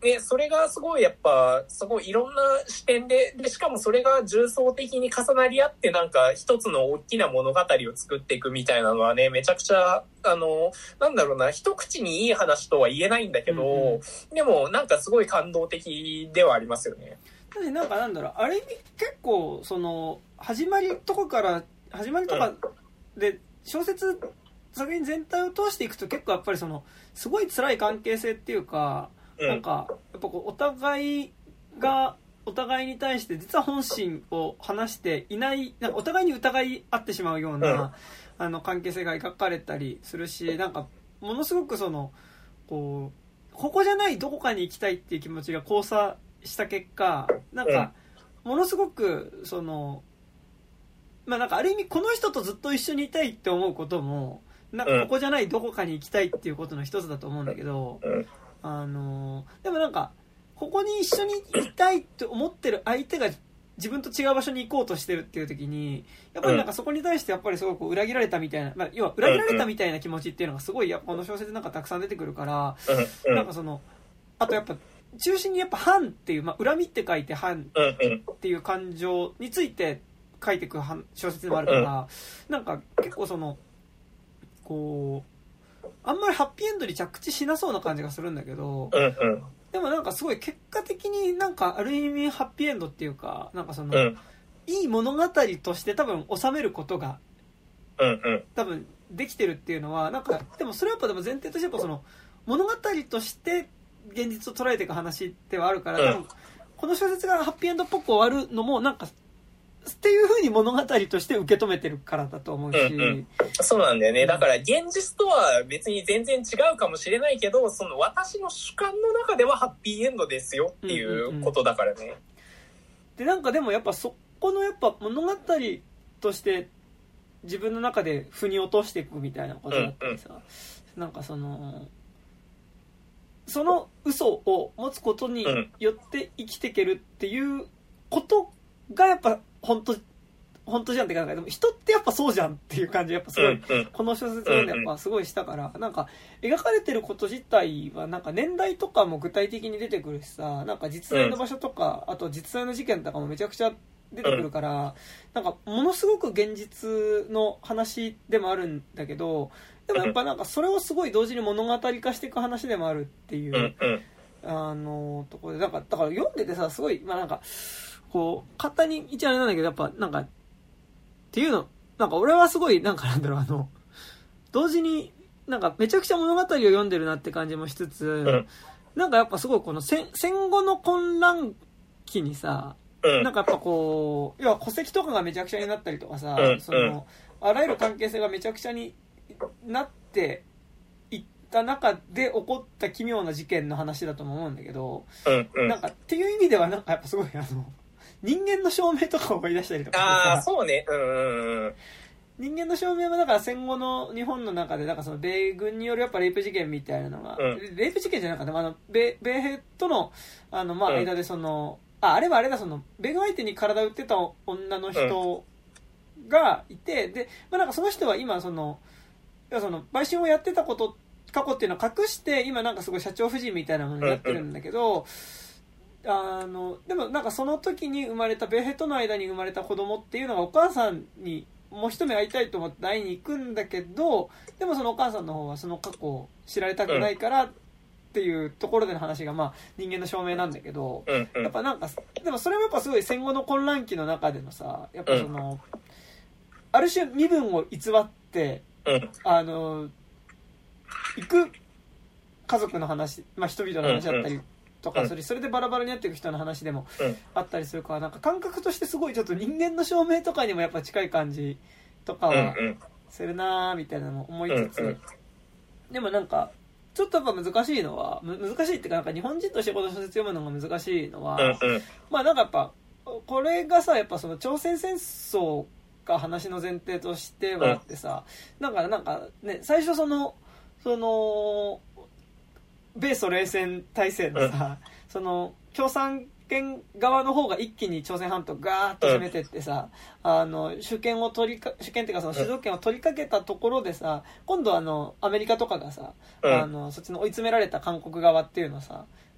Speaker 2: ね、それがすごいやっぱ、すごいいろんな視点で、で、しかもそれが重層的に重なり合って、なんか一つの大きな物語を作っていくみたいなのはね、めちゃくちゃ、あの、なんだろうな、一口にいい話とは言えないんだけど、うんうん、でもなんかすごい感動的ではありますよね。
Speaker 1: なんかなんだろう、あれ結構、その、始まりとかから、始まりとかで、小説、作品全体を通していくと結構やっぱりその、すごい辛い関係性っていうか、なんか、やっぱこう、お互いが、お互いに対して実は本心を話していない、なんかお互いに疑い合ってしまうような、あの、関係性が描かれたりするし、なんか、ものすごくその、こう、ここじゃないどこかに行きたいっていう気持ちが交差した結果、なんか、ものすごく、その、まあなんかある意味この人とずっと一緒にいたいって思うことも、なんかここじゃないどこかに行きたいっていうことの一つだと思うんだけど、あのでもなんかここに一緒にいたいと思ってる相手が自分と違う場所に行こうとしてるっていう時にやっぱりなんかそこに対してやっぱりすごく裏切られたみたいな、まあ、要は裏切られたみたいな気持ちっていうのがすごいやっぱこの小説なんかたくさん出てくるからなんかそのあとやっぱ中心にやっぱ反っていう、まあ、恨みって書いて反っていう感情について書いていく小説でもあるからなんか結構そのこうあんまりハッピーエンドに着地しなそうな感じがするんだけど、
Speaker 2: うんうん、
Speaker 1: でもなんかすごい結果的になんかある意味ハッピーエンドっていうかなんかその、うん、いい物語として多分収めることが、
Speaker 2: うんうん、
Speaker 1: 多分できてるっていうのはなんかでもそれはやっぱでも前提としてやっぱその物語として現実を捉えていく話ではあるから、多分この小説がハッピーエンドっぽく終わるのもなんかっていう風に物語として受け止めてるからだと思うし、うんうん、
Speaker 2: そうなんだよね。だから現実とは別に全然違うかもしれないけど、その私の主観の中ではハッピーエンドですよっていうことだからね。うんうんうん、
Speaker 1: でなんかでもやっぱそこのやっぱ物語として自分の中で腑に落としていくみたいなことだったりさ、うんうん、なんかそのその嘘を持つことによって生きていけるっていうことがやっぱ本当本当じゃんってか、でも人ってやっぱそうじゃんっていう感じやっぱすごい、うんうん、この小説読んでやっぱすごいしたから、なんか描かれてること自体はなんか年代とかも具体的に出てくるしさ、なんか実在の場所とか、あと実際の事件とかもめちゃくちゃ出てくるから、なんかものすごく現実の話でもあるんだけど、でもやっぱなんかそれをすごい同時に物語化していく話でもあるっていう、あのところで、なんかだから読んでてさ、すごいまあなんかこう簡単に一応あれなんだけど、やっぱなんかっていうのなんか俺はすごいなんかなんだろう、あの同時になんかめちゃくちゃ物語を読んでるなって感じもしつつ、なんかやっぱすごいこの戦戦後の混乱期にさ、なんかやっぱこう要は戸籍とかがめちゃくちゃになったりとかさ、そのあらゆる関係性がめちゃくちゃになっていった中で起こった奇妙な事件の話だとも思うんだけど、なんかっていう意味ではなんかやっぱすごいあの人間の証明とかを思い出したりとかさ、
Speaker 2: ああそうね、うんうんうん、
Speaker 1: 人間の証明はだから戦後の日本の中でなんかその米軍によるやっぱレイプ事件みたいなのが、うん、レイプ事件じゃなかった、あの米米兵とのあのまあ間でその、うん、ああれはあれだその米軍相手に体を打ってた女の人がいて、うん、でまあなんかその人は今そのその売春をやってたこと過去っていうのを隠して今なんかすごい社長夫人みたいなものになってるんだけど。うんうん、あのでもなんかその時に生まれた米兵との間に生まれた子供っていうのがお母さんにもう一目会いたいと思って会いに行くんだけど、でもそのお母さんの方はその過去を知られたくないからっていうところでの話がまあ人間の証明なんだけど、やっぱなんかでもそれもやっぱすごい戦後の混乱期の中でのさ、やっぱそのある種身分を偽ってあの行く家族の話、まあ人々の話だったりとか、それそれでバラバラになっていく人の話でもあったりするから、なんか感覚としてすごいちょっと人間の証明とかにもやっぱ近い感じとかはするなーみたいなのも思いつつ、でもなんかちょっとやっぱ難しいのは難しいっていうか、なんか日本人としてこの小説読むのが難しいのは、まあなんかやっぱこれがさやっぱその朝鮮戦争が話の前提としてはあってさ、なんかなんかね最初そのその米ソ冷戦体制のさ、うん、その共産権側の方が一気に朝鮮半島ガーッと攻めてってさ、うん、あの主権を取りか主権っていうかその主導権を取りかけたところでさ、今度あのアメリカとかがさ、うん、あのそっちの追い詰められた韓国側っていうのをさ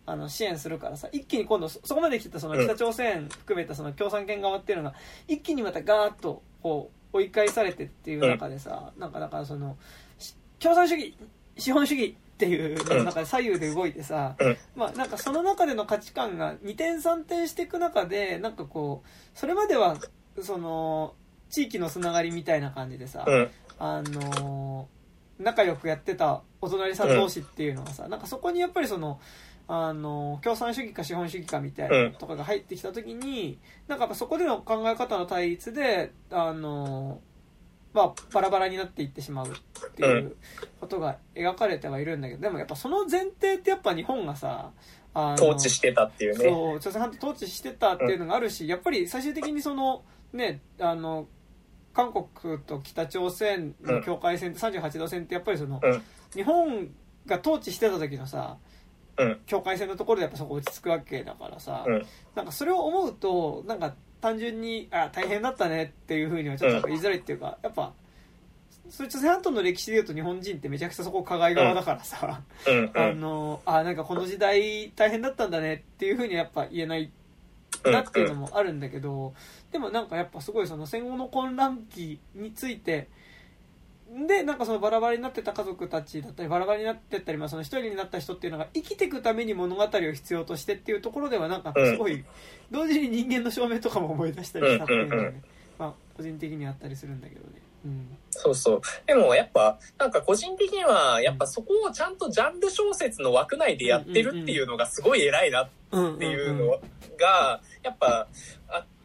Speaker 1: あの支援するからさ、一気に今度そこまで来てたその北朝鮮含めたその共産圏側っていうのが一気にまたガーッとこう追い返されてっていう中でさ、なんかだからその共産主義資本主義っていうの中で左右で動いてさ、まあなんかその中での価値観がにてんさんてんしていく中で、なんかこうそれまではその地域のつながりみたいな感じでさ、あの仲良くやってたお隣さん同士っていうのがさ、なんかそこにやっぱりそのあの共産主義か資本主義かみたいなのとかが入ってきた時に、なんかやっぱそこでの考え方の対立であのまあバラバラになっていってしまうっていうことが描かれてはいるんだけど、でもやっぱその前提ってやっぱ日本がさあの
Speaker 2: 統治してたっていうね、
Speaker 1: そう朝鮮半島統治してたっていうのがあるし、やっぱり最終的にそのねあの韓国と北朝鮮の境界線ってさんじゅうはちど線ってやっぱりその日本が統治してた時のさ境界線のところでやっぱそこ落ち着くわけだからさ、なんかそれを思うとなんか単純にあ大変だったねっていう風にはちょっと言いづらいっていうか、やっぱそれ朝鮮半島の歴史でいうと日本人ってめちゃくちゃそこ加害側だからさ、あのあなんかこの時代大変だったんだねっていう風にはやっぱ言えないなっていうのもあるんだけど、でもなんかやっぱすごいその戦後の混乱期についてでなんかそのバラバラになってた家族たちだったりバラバラになってったり、まあその一人になった人っていうのが生きていくために物語を必要としてっていうところではなんかすごい同時に人間の証明とかも思い出したりしたっていうのがね、まあ個人的にあったりするんだけどね。うん、
Speaker 2: そうそう。でもやっぱなんか個人的にはやっぱそこをちゃんとジャンル小説の枠内でやってるっていうのがすごい偉いなっていうのがやっぱあって、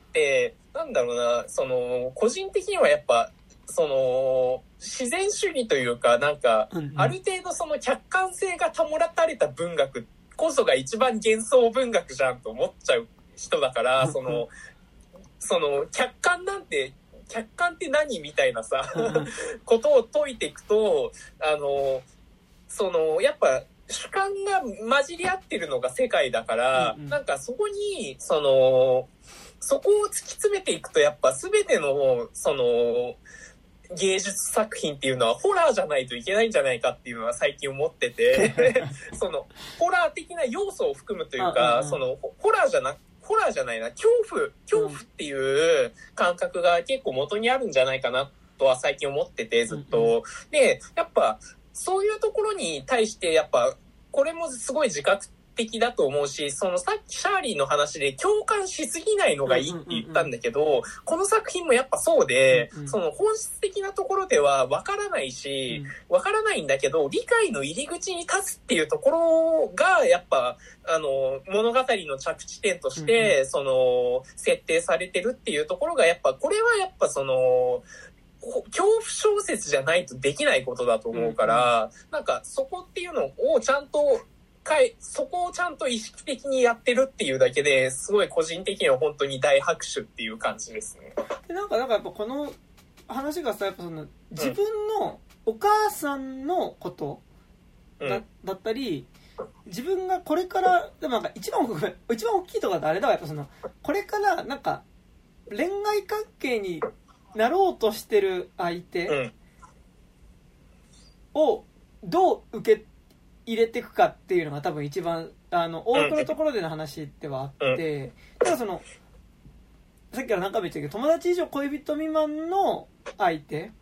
Speaker 2: なんだろうな、その個人的にはやっぱその自然主義というかなんかある程度その客観性が保たれた文学こそが一番幻想文学じゃんと思っちゃう人だから、そのその客観なんて客観って何みたいなさことを解いていくと、あのそのやっぱ主観が混じり合ってるのが世界だから、うんうん、なんかそこにそのそこを突き詰めていくとやっぱ全てのその芸術作品っていうのはホラーじゃないといけないんじゃないかっていうのは最近思っててそのホラー的な要素を含むというか、そのホラーじゃなくホラーじゃないな、恐怖、恐怖っていう感覚が結構元にあるんじゃないかなとは最近思ってて、ずっと。で、やっぱ、そういうところに対して、やっぱ、これもすごい自覚的だと思うし、そのさっきシャーリーの話で共感しすぎないのがいいって言ったんだけど、この作品もやっぱそうで、その本質的なところではわからないし、わからないんだけど、理解の入り口に立つっていうところが、やっぱ、あの、物語の着地点として、その、設定されてるっていうところが、やっぱ、これはやっぱその、恐怖小説じゃないとできないことだと思うから、なんかそこっていうのをちゃんと、そこをちゃんと意識的にやってるっていうだけですごい個人的には本当に大拍手っていう感じですね。
Speaker 1: でなんかなんかやっぱこの話がさやっぱその自分のお母さんのことだ、うん、だったり自分がこれからでもなんか一番一番大きいところってあれだわやっぱそのこれからなんか恋愛関係になろうとしてる相手をどう受け入れていくかっていうのが多分一番あの多くのところでの話ではあって、ただそのさっきから何回も言ったけど友達以上恋人未満の相手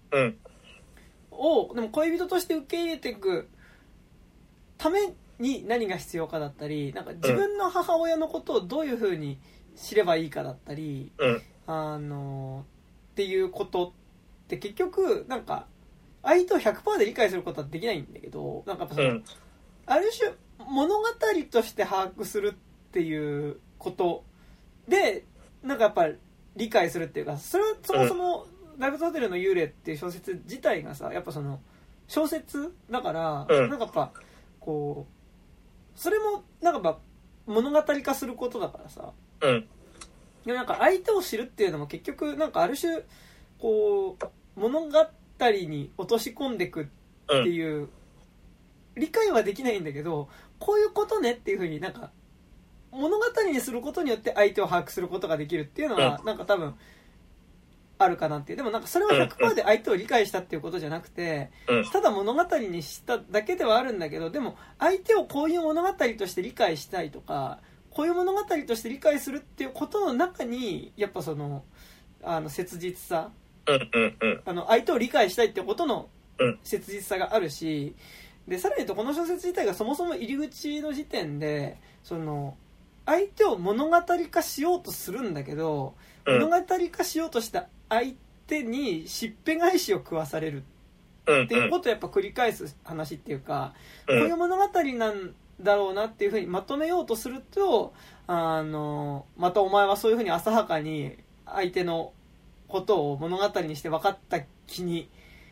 Speaker 1: をでも恋人として受け入れていくために何が必要かだったり、なんか自分の母親のことをどういう風に知ればいいかだったり、あのっていうことって結局なんか相手を ひゃくパーセント で理解することはできないんだけど、なんかその、うん、ある種物語として把握するっていうことでなんかやっぱり理解するっていうか、それはそもそもライブホテルの幽霊っていう小説自体がさやっぱその小説だから、うん、なんかやっぱこうそれもなんかやっぱ物語化することだからさ、うん、でもなんか相手を知るっていうのも結局なんかある種こう物語に落とし込んでいくっていう、うん、理解はできないんだけどこういうことねっていう風になんか物語にすることによって相手を把握することができるっていうのは、うん、なんか多分あるかなっていう。でもなんかそれは ひゃくパーセント で相手を理解したっていうことじゃなくて、ただ物語にしただけではあるんだけど、でも相手をこういう物語として理解したいとか、こういう物語として理解するっていうことの中に、やっぱその、あの切実さ、あの相手を理解したいってことの切実さがあるし、でさらに言うとこの小説自体がそもそも入り口の時点でその相手を物語化しようとするんだけど、物語化しようとした相手にしっぺ返しを食わされるっていうことをやっぱ繰り返す話っていうか、こういう物語なんだろうなっていうふうにまとめようとすると、あのまたお前はそういうふうに浅はかに相手のことを物語にして分かった気に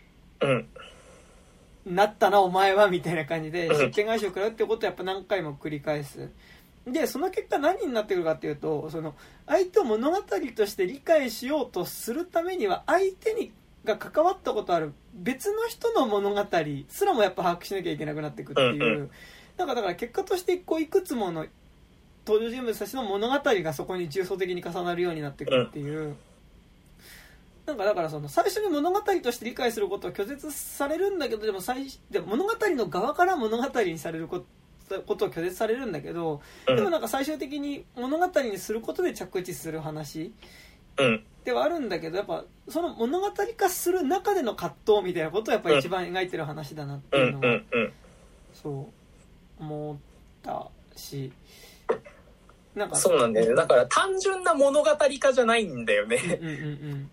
Speaker 1: なったなお前はみたいな感じでしっぺ返しを食らうっていうことをやっぱ何回も繰り返す。でその結果何になってくるかっていうと、その相手を物語として理解しようとするためには相手にが関わったことある別の人の物語すらもやっぱ把握しなきゃいけなくなってくっていう、なんかだから結果としてこういくつもの登場人物たちの物語がそこに重層的に重なるようになってくるっていう、なんかだからその最初に物語として理解することを拒絶されるんだけど、でも最でも物語の側から物語にされることことを拒絶されるんだけど、でもなんか最終的に物語にすることで着地する話ではあるんだけど、やっぱその物語化する中での葛藤みたいなことをやっぱ一番描いてる話だなっていうのはそう思ったし、
Speaker 2: なんかそうなんだよね。だから単純な物語化じゃないんだよね。
Speaker 1: うんうんうん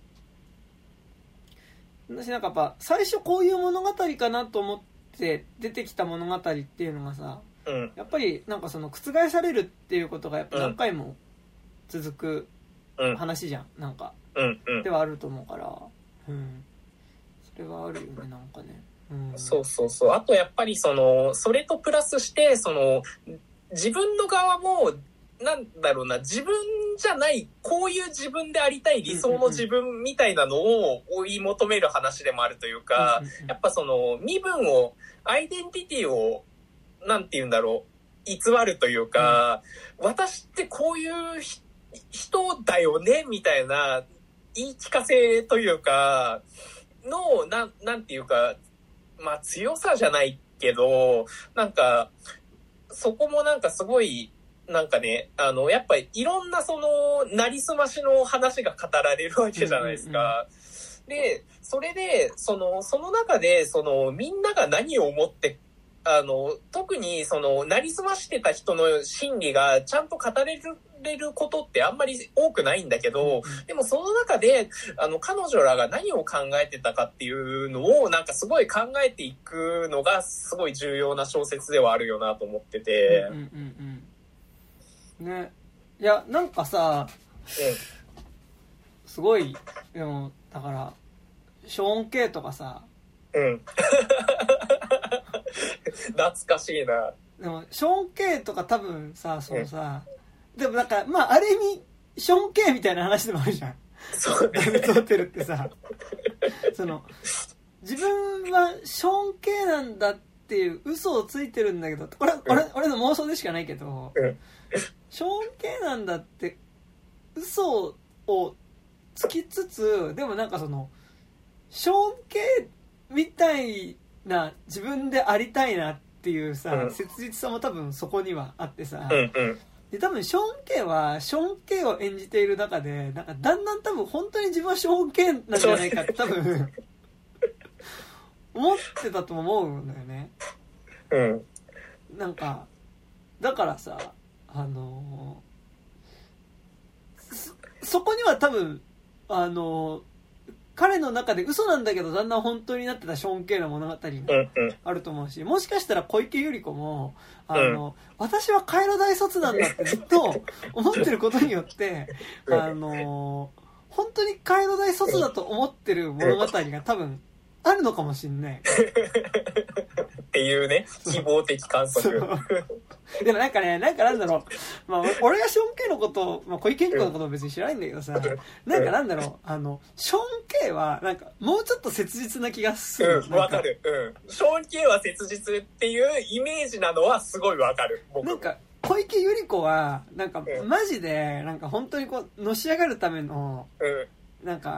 Speaker 1: うん。私なんかやっぱ最初こういう物語かなと思って出てきた物語っていうのがさ、うん、やっぱりなんかその覆されるっていうことがやっぱ何回も続く話じゃん、うん、なんか、うんうん、ではあると思うから、うん、それはあるよねなんかね、
Speaker 2: うん、そうそうそう。あとやっぱりそのそれとプラスしてその自分の側もなんだろうな、自分じゃないこういう自分でありたい理想の自分みたいなのを追い求める話でもあるというか、やっぱその身分をアイデンティティをなんて言うんだろう偽るというか、うん、私ってこういう人だよねみたいな言い聞かせというかのな ん, なんていうかまあ強さじゃないけど、なんかそこもなんかすごいなんかね、あのやっぱりいろんなそのなりすましの話が語られるわけじゃないですか。うんうんうん、でそれでそのその中でそのみんなが何を思ってあの特にそのなりすましてた人の心理がちゃんと語れるれることってあんまり多くないんだけど、でもその中であの彼女らが何を考えてたかっていうのをなんかすごい考えていくのがすごい重要な小説ではあるよなと思ってて、うんうん
Speaker 1: うん、ね、いやなんかさ、うん、すごいでもだからショーン・ケイとかさ、うん
Speaker 2: 懐かしいな。
Speaker 1: でもショーン・ケイとか多分さそのさ、うん、でもなんかまあある意味ショーン・ケイみたいな話でもあるじゃん。
Speaker 2: そうね。
Speaker 1: ダビッド・ホテルってさその自分はショーン・ケイなんだっていう嘘をついてるんだけど、これ、うん、俺, 俺の妄想でしかないけど、うん、ショーン・ケイなんだって嘘をつきつつ、でもなんかそのショーン・ケイみたいな自分でありたいなっていうさ、うん、切実さも多分そこにはあってさ、うんうん、で多分ショーン・ケイはショーン・ケイを演じている中でなんかだんだん多分本当に自分はショーン・ケイなんじゃないかって多分思ってたと思うんだよね、うん、なんかだからさあのー、そ, そこには多分あのー彼の中で嘘なんだけどだんだん本当になってたショーン・ケイの物語があると思うし、もしかしたら小池百合子もあの、うん、私はカイロ大卒なんだってずっと思ってることによってあの本当にカイロ大卒だと思ってる物語が多分あるのかもしんない
Speaker 2: っていうね希望的観測
Speaker 1: でもなんかねなんかなんだろう、まあ、俺がショーン・ケイのこと、まあ、小池百合子のことも別に知らないんだけどさ、なんかなんだろうあのショーン・ケイはなんかもうちょっと切実な気がする。
Speaker 2: わ、うん、かる、うん、ショーン・ケイは切実っていうイメージなのはすごいわかる。僕
Speaker 1: なんか小池百合子はなんかマジでなんか本当にこうのし上がるための、うん、なんか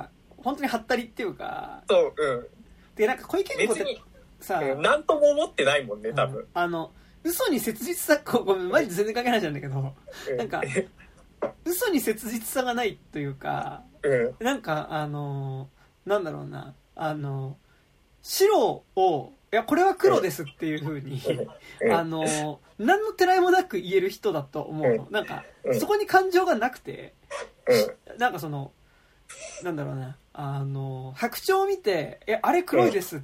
Speaker 1: 本当にハったりっていうか、
Speaker 2: そう、うん。
Speaker 1: で、なんか小池百合子ってさ、
Speaker 2: うん、なんとも思ってないもんね、多分。うん、
Speaker 1: あの、嘘に切実さ、ごめん、マジで全然関係ないじゃんだけど、うん、なんか、嘘に切実さがないというか、うん、なんか、あの、なんだろうな、あの、白を、いや、これは黒ですっていう風に、うん、あの、何のてらいもなく言える人だと思うの。なんか、そこに感情がなくて、うん、なんかその、なんだろうな、あの、白鳥を見て、え、あれ黒いですって、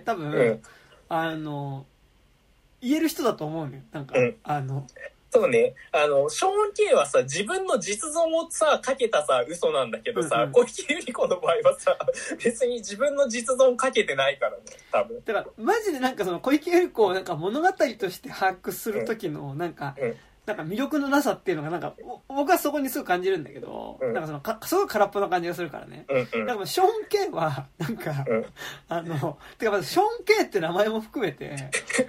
Speaker 1: 多分、うん、あの、言える人だと思うのよ。なんか、うん、あの、
Speaker 2: そうね。あの、ショーン・ケイはさ、自分の実像をさ、かけたさ、嘘なんだけどさ、うんうん、小池百合子の場合はさ、別に自分の実像をかけてないからね、多分。
Speaker 1: だから、マジでなんかその小池百合子をなんか物語として把握する時の、なんか、うんうん、なんか魅力のなさっていうのがなんか僕はそこにすぐ感じるんだけど、うん、なんかそのかすごい空っぽな感じがするからね。うんうん、なんかショーン・ケイはなんか、うん、あのてかまずショーン・ケイって名前も含めて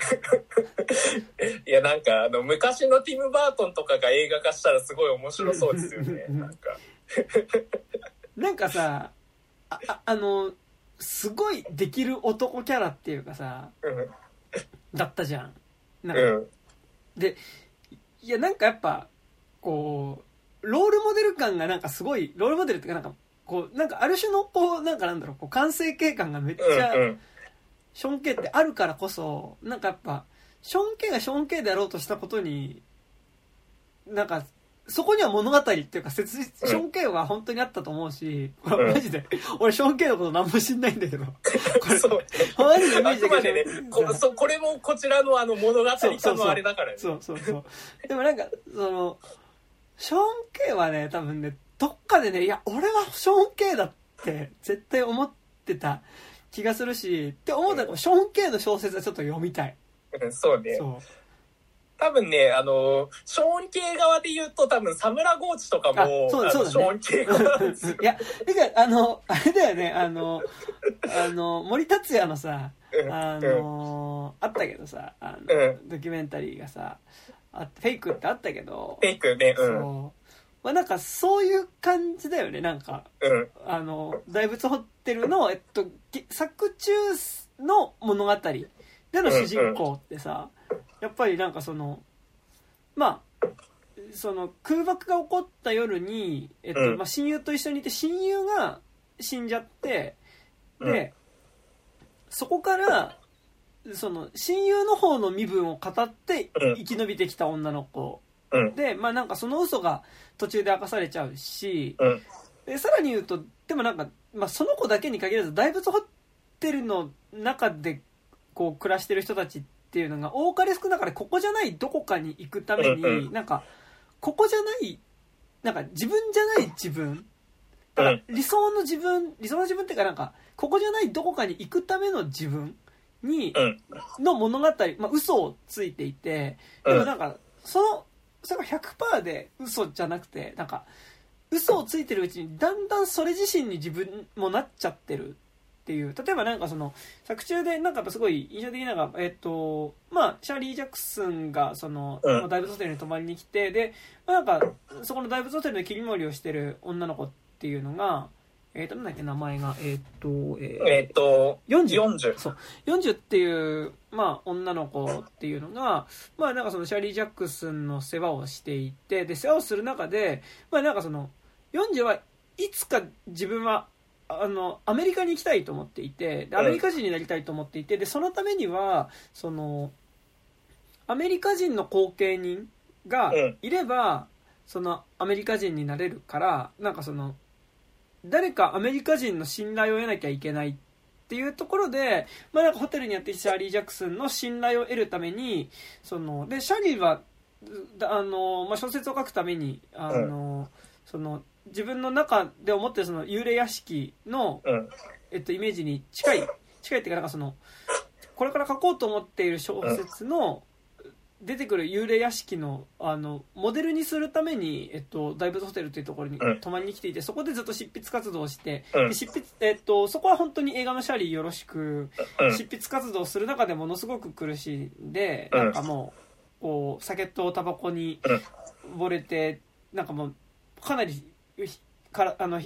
Speaker 2: いやなんかあの昔のティム・バートンとかが映画化したらすごい面白そうですよね。なんか
Speaker 1: なんかさ あ, あ, あのすごいできる男キャラっていうかさ、うん、だったじゃん。なんか、うん、でいやなんかやっぱこうロールモデル感がなんかすごいロールモデルっていうかなんかこうなんかある種のこうなんかなんだろうこう完成形感がめっちゃショーン・ケイってあるからこそなんかやっぱショーン・ケイがショーン・ケイでやろうとしたことになんかそこには物語っていうか切実ショーン・ケイは本当にあったと思うし、これマジで俺ショーン・ケイのこと何も知んないんだけどこれ
Speaker 2: そうマジでイメージだけど、ね、こ, そこれもこちらのあの物語化のあれだからね。
Speaker 1: そうそうそうでもなんかそのショーン・ケイはね多分ねどっかでねいや俺はショーン・ケイだって絶対思ってた気がするしって思ったら、うん、ショーン・ケイの小説はちょっと読みたい。
Speaker 2: そうね。そう多分ね、あの、ショーン系側で言うと多分サムラゴーチとかも、
Speaker 1: そうだそうだね、
Speaker 2: ショーン系側なんですよ。
Speaker 1: いや、てか、あの、あれだよね、あの、あの、森達也のさ、あの、うん、あったけどさ、あの、うん、ドキュメンタリーがさ、あフェイクってあったけど、
Speaker 2: フェイクね、うん。
Speaker 1: そう。まあなんかそういう感じだよね、なんか。うん、あの、大仏ホテルの、えっと、作中の物語での主人公ってさ、うんうんやっぱりなんかそのまあその空爆が起こった夜に、えっとまあ、親友と一緒にいて親友が死んじゃってでそこからその親友の方の身分を語って生き延びてきた女の子でまあなんかその嘘が途中で明かされちゃうしでさらに言うとでもなんか、まあ、その子だけに限らず大仏ホテルの中でこう暮らしてる人たちっていうのが多かれ少なかれここじゃないどこかに行くためになんかここじゃないなんか自分じゃない自分だから理想の自分理想の自分っていうかなんかここじゃないどこかに行くための自分にの物語まあ嘘をついていてでもなんかそのそれが ひゃくパーセント で嘘じゃなくてなんか嘘をついてるうちにだんだんそれ自身に自分もなっちゃってるっていう例えばなんかその作中でなんかすごい印象的なのがえっとまあシャーリー・ジャクソンがその、うん、大仏ホテルに泊まりに来てで、まあ、なんかそこの大仏ホテルで切り盛りをしてる女の子っていうのがえっとなんだっけ名前がえっと
Speaker 2: えー、えー、っと
Speaker 1: よんじゅう よんじゅうそうよんじゅうっていうまあ女の子っていうのがまあなんかそのシャーリー・ジャクソンの世話をしていてで世話をする中でまあなんかそのよんじゅうはいつか自分はあのアメリカに行きたいと思っていてでアメリカ人になりたいと思っていてでそのためにはそのアメリカ人の後継人がいればそのアメリカ人になれるからなんかその誰かアメリカ人の信頼を得なきゃいけないっていうところで、まあ、なんかホテルにやってきたシャーリー・ジャクソンの信頼を得るためにそのでシャーリーはあの、まあ、小説を書くためにあのその自分の中で思ってるその幽霊屋敷の、うんえっと、イメージに近い近いっていうかなんかそのこれから書こうと思っている小説の出てくる幽霊屋敷のあのモデルにするために、えっと、大仏ホテルというところに泊まりに来ていてそこでずっと執筆活動をしてで執筆、えっと、そこは本当に映画のシャーリーよろしく執筆活動をする中でものすごく苦しんでなんかもう、こう酒とタバコに溺れてなんかもうかなりからあの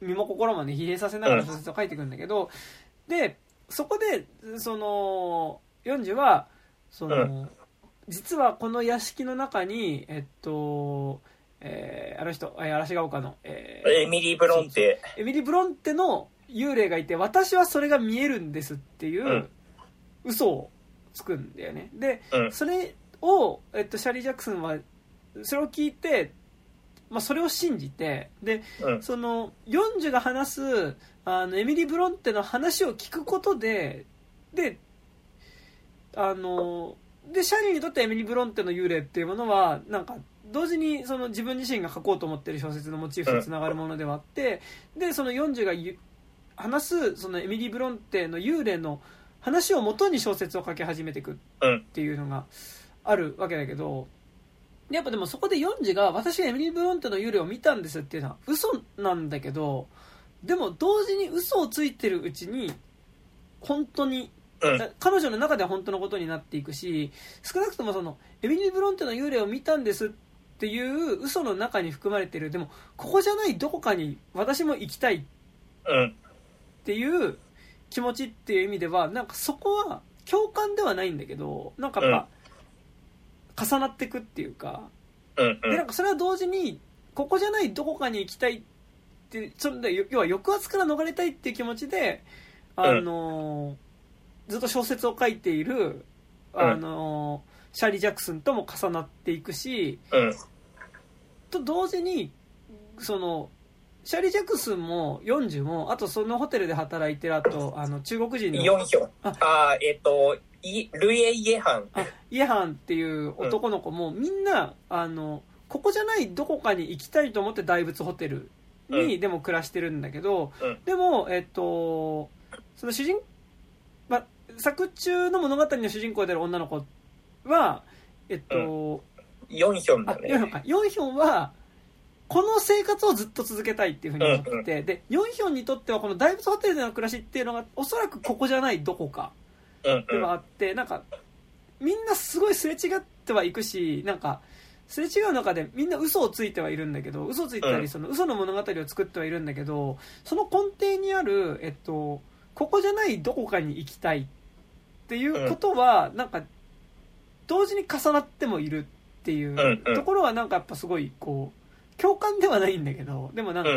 Speaker 1: 身も心もね疲弊させながら小説を書いていくんだけど、でそこでそのよんじゅはその、うん、実はこの屋敷の中にえっと、えー、あの人嵐が丘の、え
Speaker 2: ー、エミリー・ブロンテ
Speaker 1: エミリー・ブロンテの幽霊がいて、私はそれが見えるんですっていう嘘をつくんだよね。で、
Speaker 2: うん、
Speaker 1: それを、えっと、シャーリー・ジャクソンはそれを聞いて、まあ、それを信じて、で、
Speaker 2: うん、
Speaker 1: そのヨンジュが話すあのエミリー・ブロンテの話を聞くことで、であのでシャーリーにとってエミリー・ブロンテの幽霊っていうものはなんか同時にその自分自身が書こうと思っている小説のモチーフとつながるものではあって、でそのヨンジュが話すそのエミリー・ブロンテの幽霊の話を元に小説を書き始めていくっていうのがあるわけだけど、やっぱでもそこでヨンジュが私がエミリー・ブロンテの幽霊を見たんですっていうのは嘘なんだけど、でも同時に嘘をついてるうちに本当に、うん、彼女の中では本当のことになっていくし、少なくともそのエミリー・ブロンテの幽霊を見たんですっていう嘘の中に含まれてる、でもここじゃないどこかに私も行きたいっていう気持ちっていう意味ではなんかそこは共感ではないんだけど、なんかやっぱ重なっていくっていうか、
Speaker 2: うんうん、
Speaker 1: でなんかそれは同時にここじゃないどこかに行きたいってそれで要は抑圧から逃れたいっていう気持ちで、あのー、ずっと小説を書いている、あのー、シャーリー・ジャクソンとも重なっていくし、
Speaker 2: うん、
Speaker 1: と同時にそのシャーリー・ジャクソンもよんじゅうもあとそのホテルで働いてるあとあの中国人の
Speaker 2: ヨンヒョン、ああえっ、ー、とルイエ・イエハン
Speaker 1: あイエハンっていう男の子も、うん、みんなあのここじゃないどこかに行きたいと思って大仏ホテルにでも暮らしてるんだけど、
Speaker 2: うん、
Speaker 1: でもえっ、ー、とその主人、まあ、作中の物語の主人公である女の子はえっ、ー、と、
Speaker 2: うん、ヨンヒョンだね。
Speaker 1: ヨンヒョンか。ヨンヒョンはこの生活をずっと続けたいっていうふうに思ってて、うんうん、でヨンヒョンにとってはこの大仏ホテルでの暮らしっていうのがおそらくここじゃないどこかではあって、うんうん、なんかみんなすごいすれ違ってはいくし、なんかすれ違う中でみんな嘘をついてはいるんだけど、嘘をついてたりその嘘の物語を作ってはいるんだけど、その根底にあるえっとここじゃないどこかに行きたいっていうことはなんか同時に重なってもいるっていうところはなんかやっぱすごいこう共感ではないんだけど、でもなんか、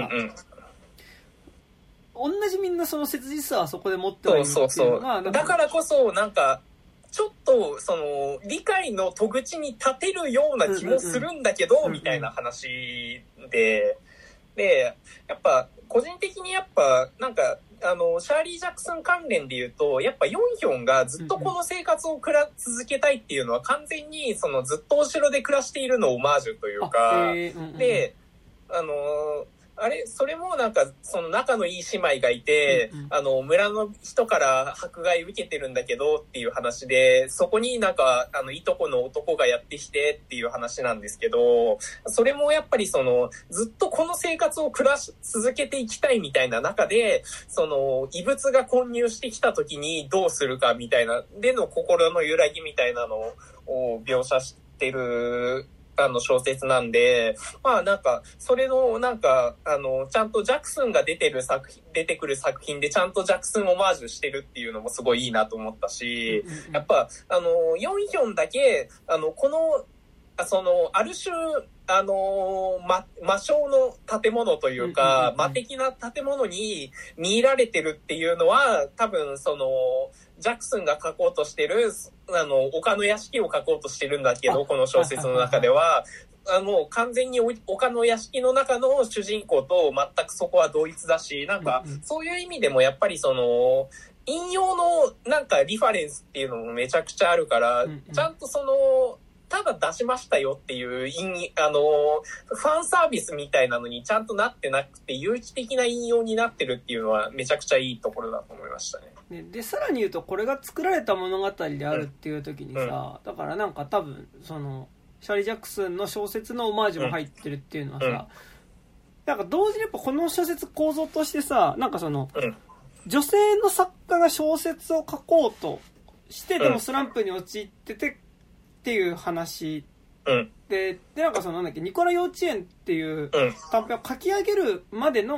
Speaker 1: うんうん、同じみんなその切実さはそこで持ってはいるっていうのは、
Speaker 2: そうそうそう、だからこそなんかちょっとその理解の戸口に立てるような気もするんだけど、うんうん、みたいな話で、でやっぱ個人的にやっぱなんかあのシャーリー・ジャクソン関連で言うとやっぱヨンヒョンがずっとこの生活をくら続けたいっていうのは完全にそのずっとお城で暮らしているのをオマージュというか、
Speaker 1: えーうんうん、
Speaker 2: であのあれそれもなんかその仲のいい姉妹がいて、うんうん、あの村の人から迫害受けてるんだけどっていう話で、そこになんかあのいとこの男がやってきてっていう話なんですけど、それもやっぱりそのずっとこの生活を暮らし続けていきたいみたいな中で、その異物が混入してきた時にどうするかみたいなでの心の揺らぎみたいなのを描写してるあの小説なんで、まあなんかそれのなんかあのちゃんとジャクソンが出てる作品出てくる作品でちゃんとジャクソンオマージュしてるっていうのもすごいいいなと思ったし、やっぱあのヨンヒョンだけあのこのそのある種あの魔魔性の建物というか魔的な建物に見入られてるっていうのは多分そのジャクソンが書こうとしてるあの丘の屋敷を書こうとしてるんだけど、この小説の中ではあの完全に丘の屋敷の中の主人公と全くそこは同一だし、なんかそういう意味でもやっぱりその引用のなんかリファレンスっていうのもめちゃくちゃあるから、ちゃんとそのただ出しましたよっていうあのファンサービスみたいなのにちゃんとなってなくて有機的な引用になってるっていうのはめちゃくちゃいいところだと思いましたね。
Speaker 1: でさらに言うとこれが作られた物語であるっていう時にさ、うんうん、だからなんか多分そのシャーリー・ジャクソンの小説のオマージュも入ってるっていうのはさ、うん、なんか同時にやっぱこの小説構造としてさ、なんかその、うん、女性の作家が小説を書こうとしてでもスランプに陥っててっていう話、
Speaker 2: うん、
Speaker 1: で, でなんかそのなんだっけニコラ幼稚園っていう短編を書き上げるまでの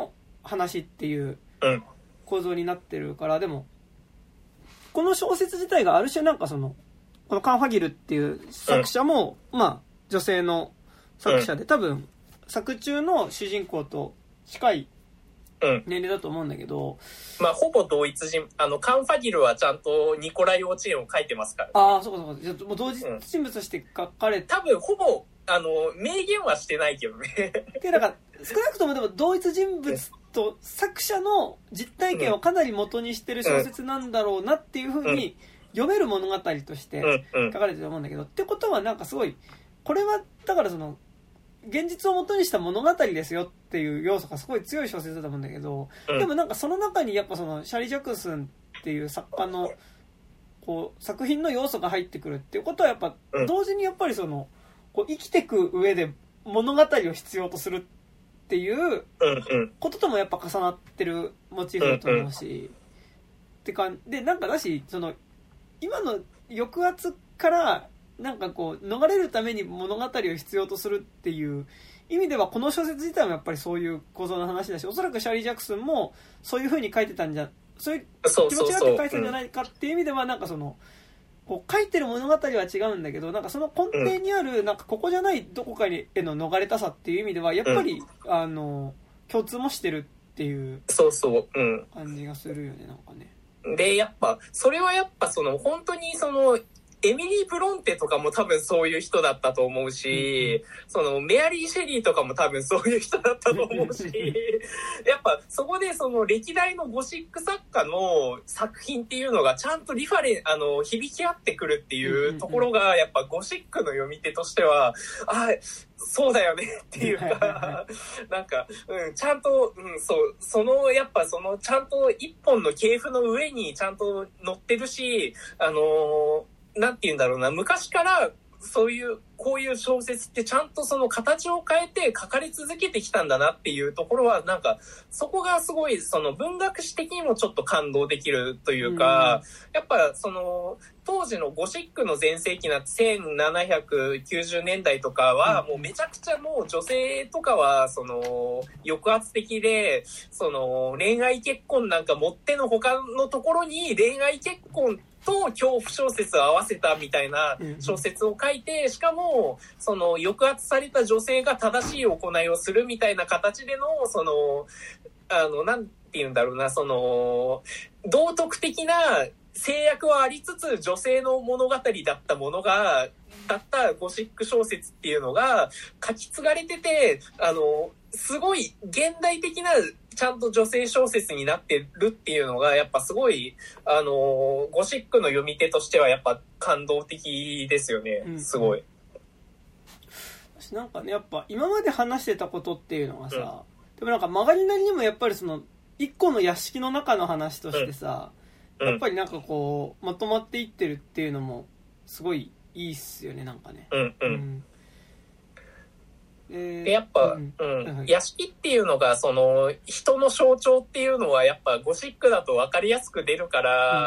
Speaker 1: 話っていう構造になってるから、でもこの小説自体がある種なんかそのこのカン・ファギルっていう作者も、うん、まあ女性の作者で、多分作中の主人公と近い年齢だと思うんだけど、
Speaker 2: うん、まあほぼ同一人、あのカン・ファギルはちゃんとニコラ幼稚園を書いてますから、ね、
Speaker 1: ああそうかそうか、じゃもう同一人物として書かれて、
Speaker 2: うん、多分ほぼあの明言はしてないけどね
Speaker 1: でだから少なくともでも同一人物と作者の実体験をかなり元にしてる小説なんだろうなっていう風に読める物語として書かれてると思うんだけど、ってことはなんかすごいこれはだからその現実を元にした物語ですよっていう要素がすごい強い小説だと思うんだけど、でもなんかその中にやっぱそのシャリ・ジャクソンっていう作家のこう作品の要素が入ってくるっていうことはやっぱ同時にやっぱりそのこう生きていく上で物語を必要とするっていうことともやっぱ重なってるモチーフだと思うし、ってかでなんかだしその今の抑圧からなんかこう逃れるために物語を必要とするっていう意味ではこの小説自体もやっぱりそういう構造の話だし、おそらくシャーリー・ジャクソンもそういう風に書いてたんじゃそういう気持ちがあって書いてたんじゃないかっていう意味ではなんかそのこう書いてる物語は違うんだけど、なんかその根底にあるなんかここじゃないどこかへの逃れたさっていう意味ではやっぱり、うん、あの共通もしてるっていう感じがするよね、なんかね。
Speaker 2: でやっぱそれはやっぱその本当にそのエミリー・ブロンテとかも多分そういう人だったと思うし、うん、そのメアリー・シェリーとかも多分そういう人だったと思うしやっぱそこでその歴代のゴシック作家の作品っていうのがちゃんとリファレンあの響き合ってくるっていうところがやっぱゴシックの読み手としてはあそうだよねっていうかなんか、うん、ちゃんと、うん、そうそのやっぱそのちゃんと一本の系譜の上にちゃんと乗ってるし、あのーなんて言うんだろうな、昔からそういうこういう小説ってちゃんとその形を変えて書かれ続けてきたんだなっていうところはなんかそこがすごいその文学史的にもちょっと感動できるというか、うん、やっぱその当時のゴシックの全盛期なせんななひゃくきゅうじゅうねんだいとかはもうめちゃくちゃもう女性とかはその抑圧的でその恋愛結婚なんかもってのほかのところに恋愛結婚と恐怖小説を合わせたみたいな小説を書いて、しかもその抑圧された女性が正しい行いをするみたいな形でのそのあのなんて言うんだろうな、その道徳的な制約はありつつ女性の物語だったものがだったゴシック小説っていうのが書き継がれてて、あのすごい現代的なちゃんと女性小説になってるっていうのがやっぱすごいあのゴシックの読み手としてはやっぱ感動的ですよね、うん、すごい。
Speaker 1: なんかねやっぱ今まで話してたことっていうのがさ、うん、でもなんか曲がりなりにもやっぱりその一個の屋敷の中の話としてさ、うん、やっぱりなんかこうまとまっていってるっていうのもすごいいいっすよね、なんかね。
Speaker 2: うんうん。
Speaker 1: うん
Speaker 2: えー、やっぱ、うんうん、屋敷っていうのがその人の象徴っていうのはやっぱゴシックだと分かりやすく出るから、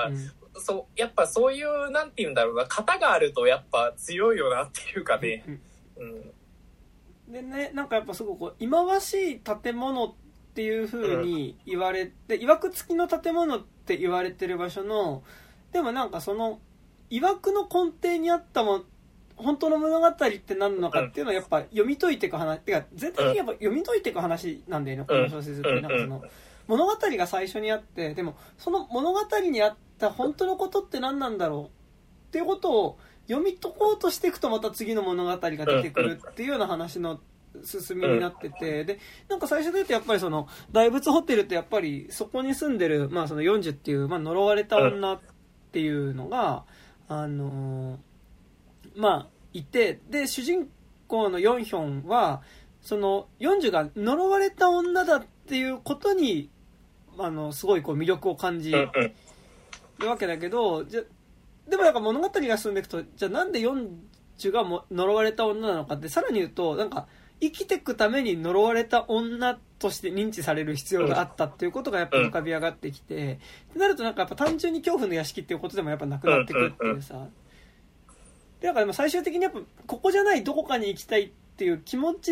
Speaker 2: うんうん、そやっぱそういうなんて言うんだろうな、型があるとやっぱ強いよなっていうかね、うん
Speaker 1: うん、でねなんかやっぱすごく忌まわしい建物っていう風に言われて、うん、曰く付きの建物って言われてる場所のでもなんかその曰くの根底にあったも本当の物語って何なのかっていうのはやっぱ読み解いていく話てか全体的にやっぱ読み解いていく話なんだよね、この小説って。なんかその物語が最初にあって、でもその物語にあった本当のことって何なんだろうっていうことを読み解こうとしていくとまた次の物語が出てくるっていうような話の進みになってて、でなんか最初で言うとやっぱりその大仏ホテルってやっぱりそこに住んでる、まあ、そのよんじゅうっていう、まあ、呪われた女っていうのがあのーまあいて、で主人公のヨンヒョンはそのよんじゅうが呪われた女だっていうことにあのすごいこう魅力を感じるわけだけど、じゃでもなんか物語が進んでいくと、じゃあなんでよんじゅうがも呪われた女なのかってさらに言うと、なんか生きていくために呪われた女として認知される必要があったっていうことがやっぱ浮かび上がってきて、ってなるとなんかやっぱ単純に恐怖の屋敷っていうことでもやっぱなくなってくるっていうさ、でだから最終的にやっぱここじゃないどこかに行きたいっていう気持ち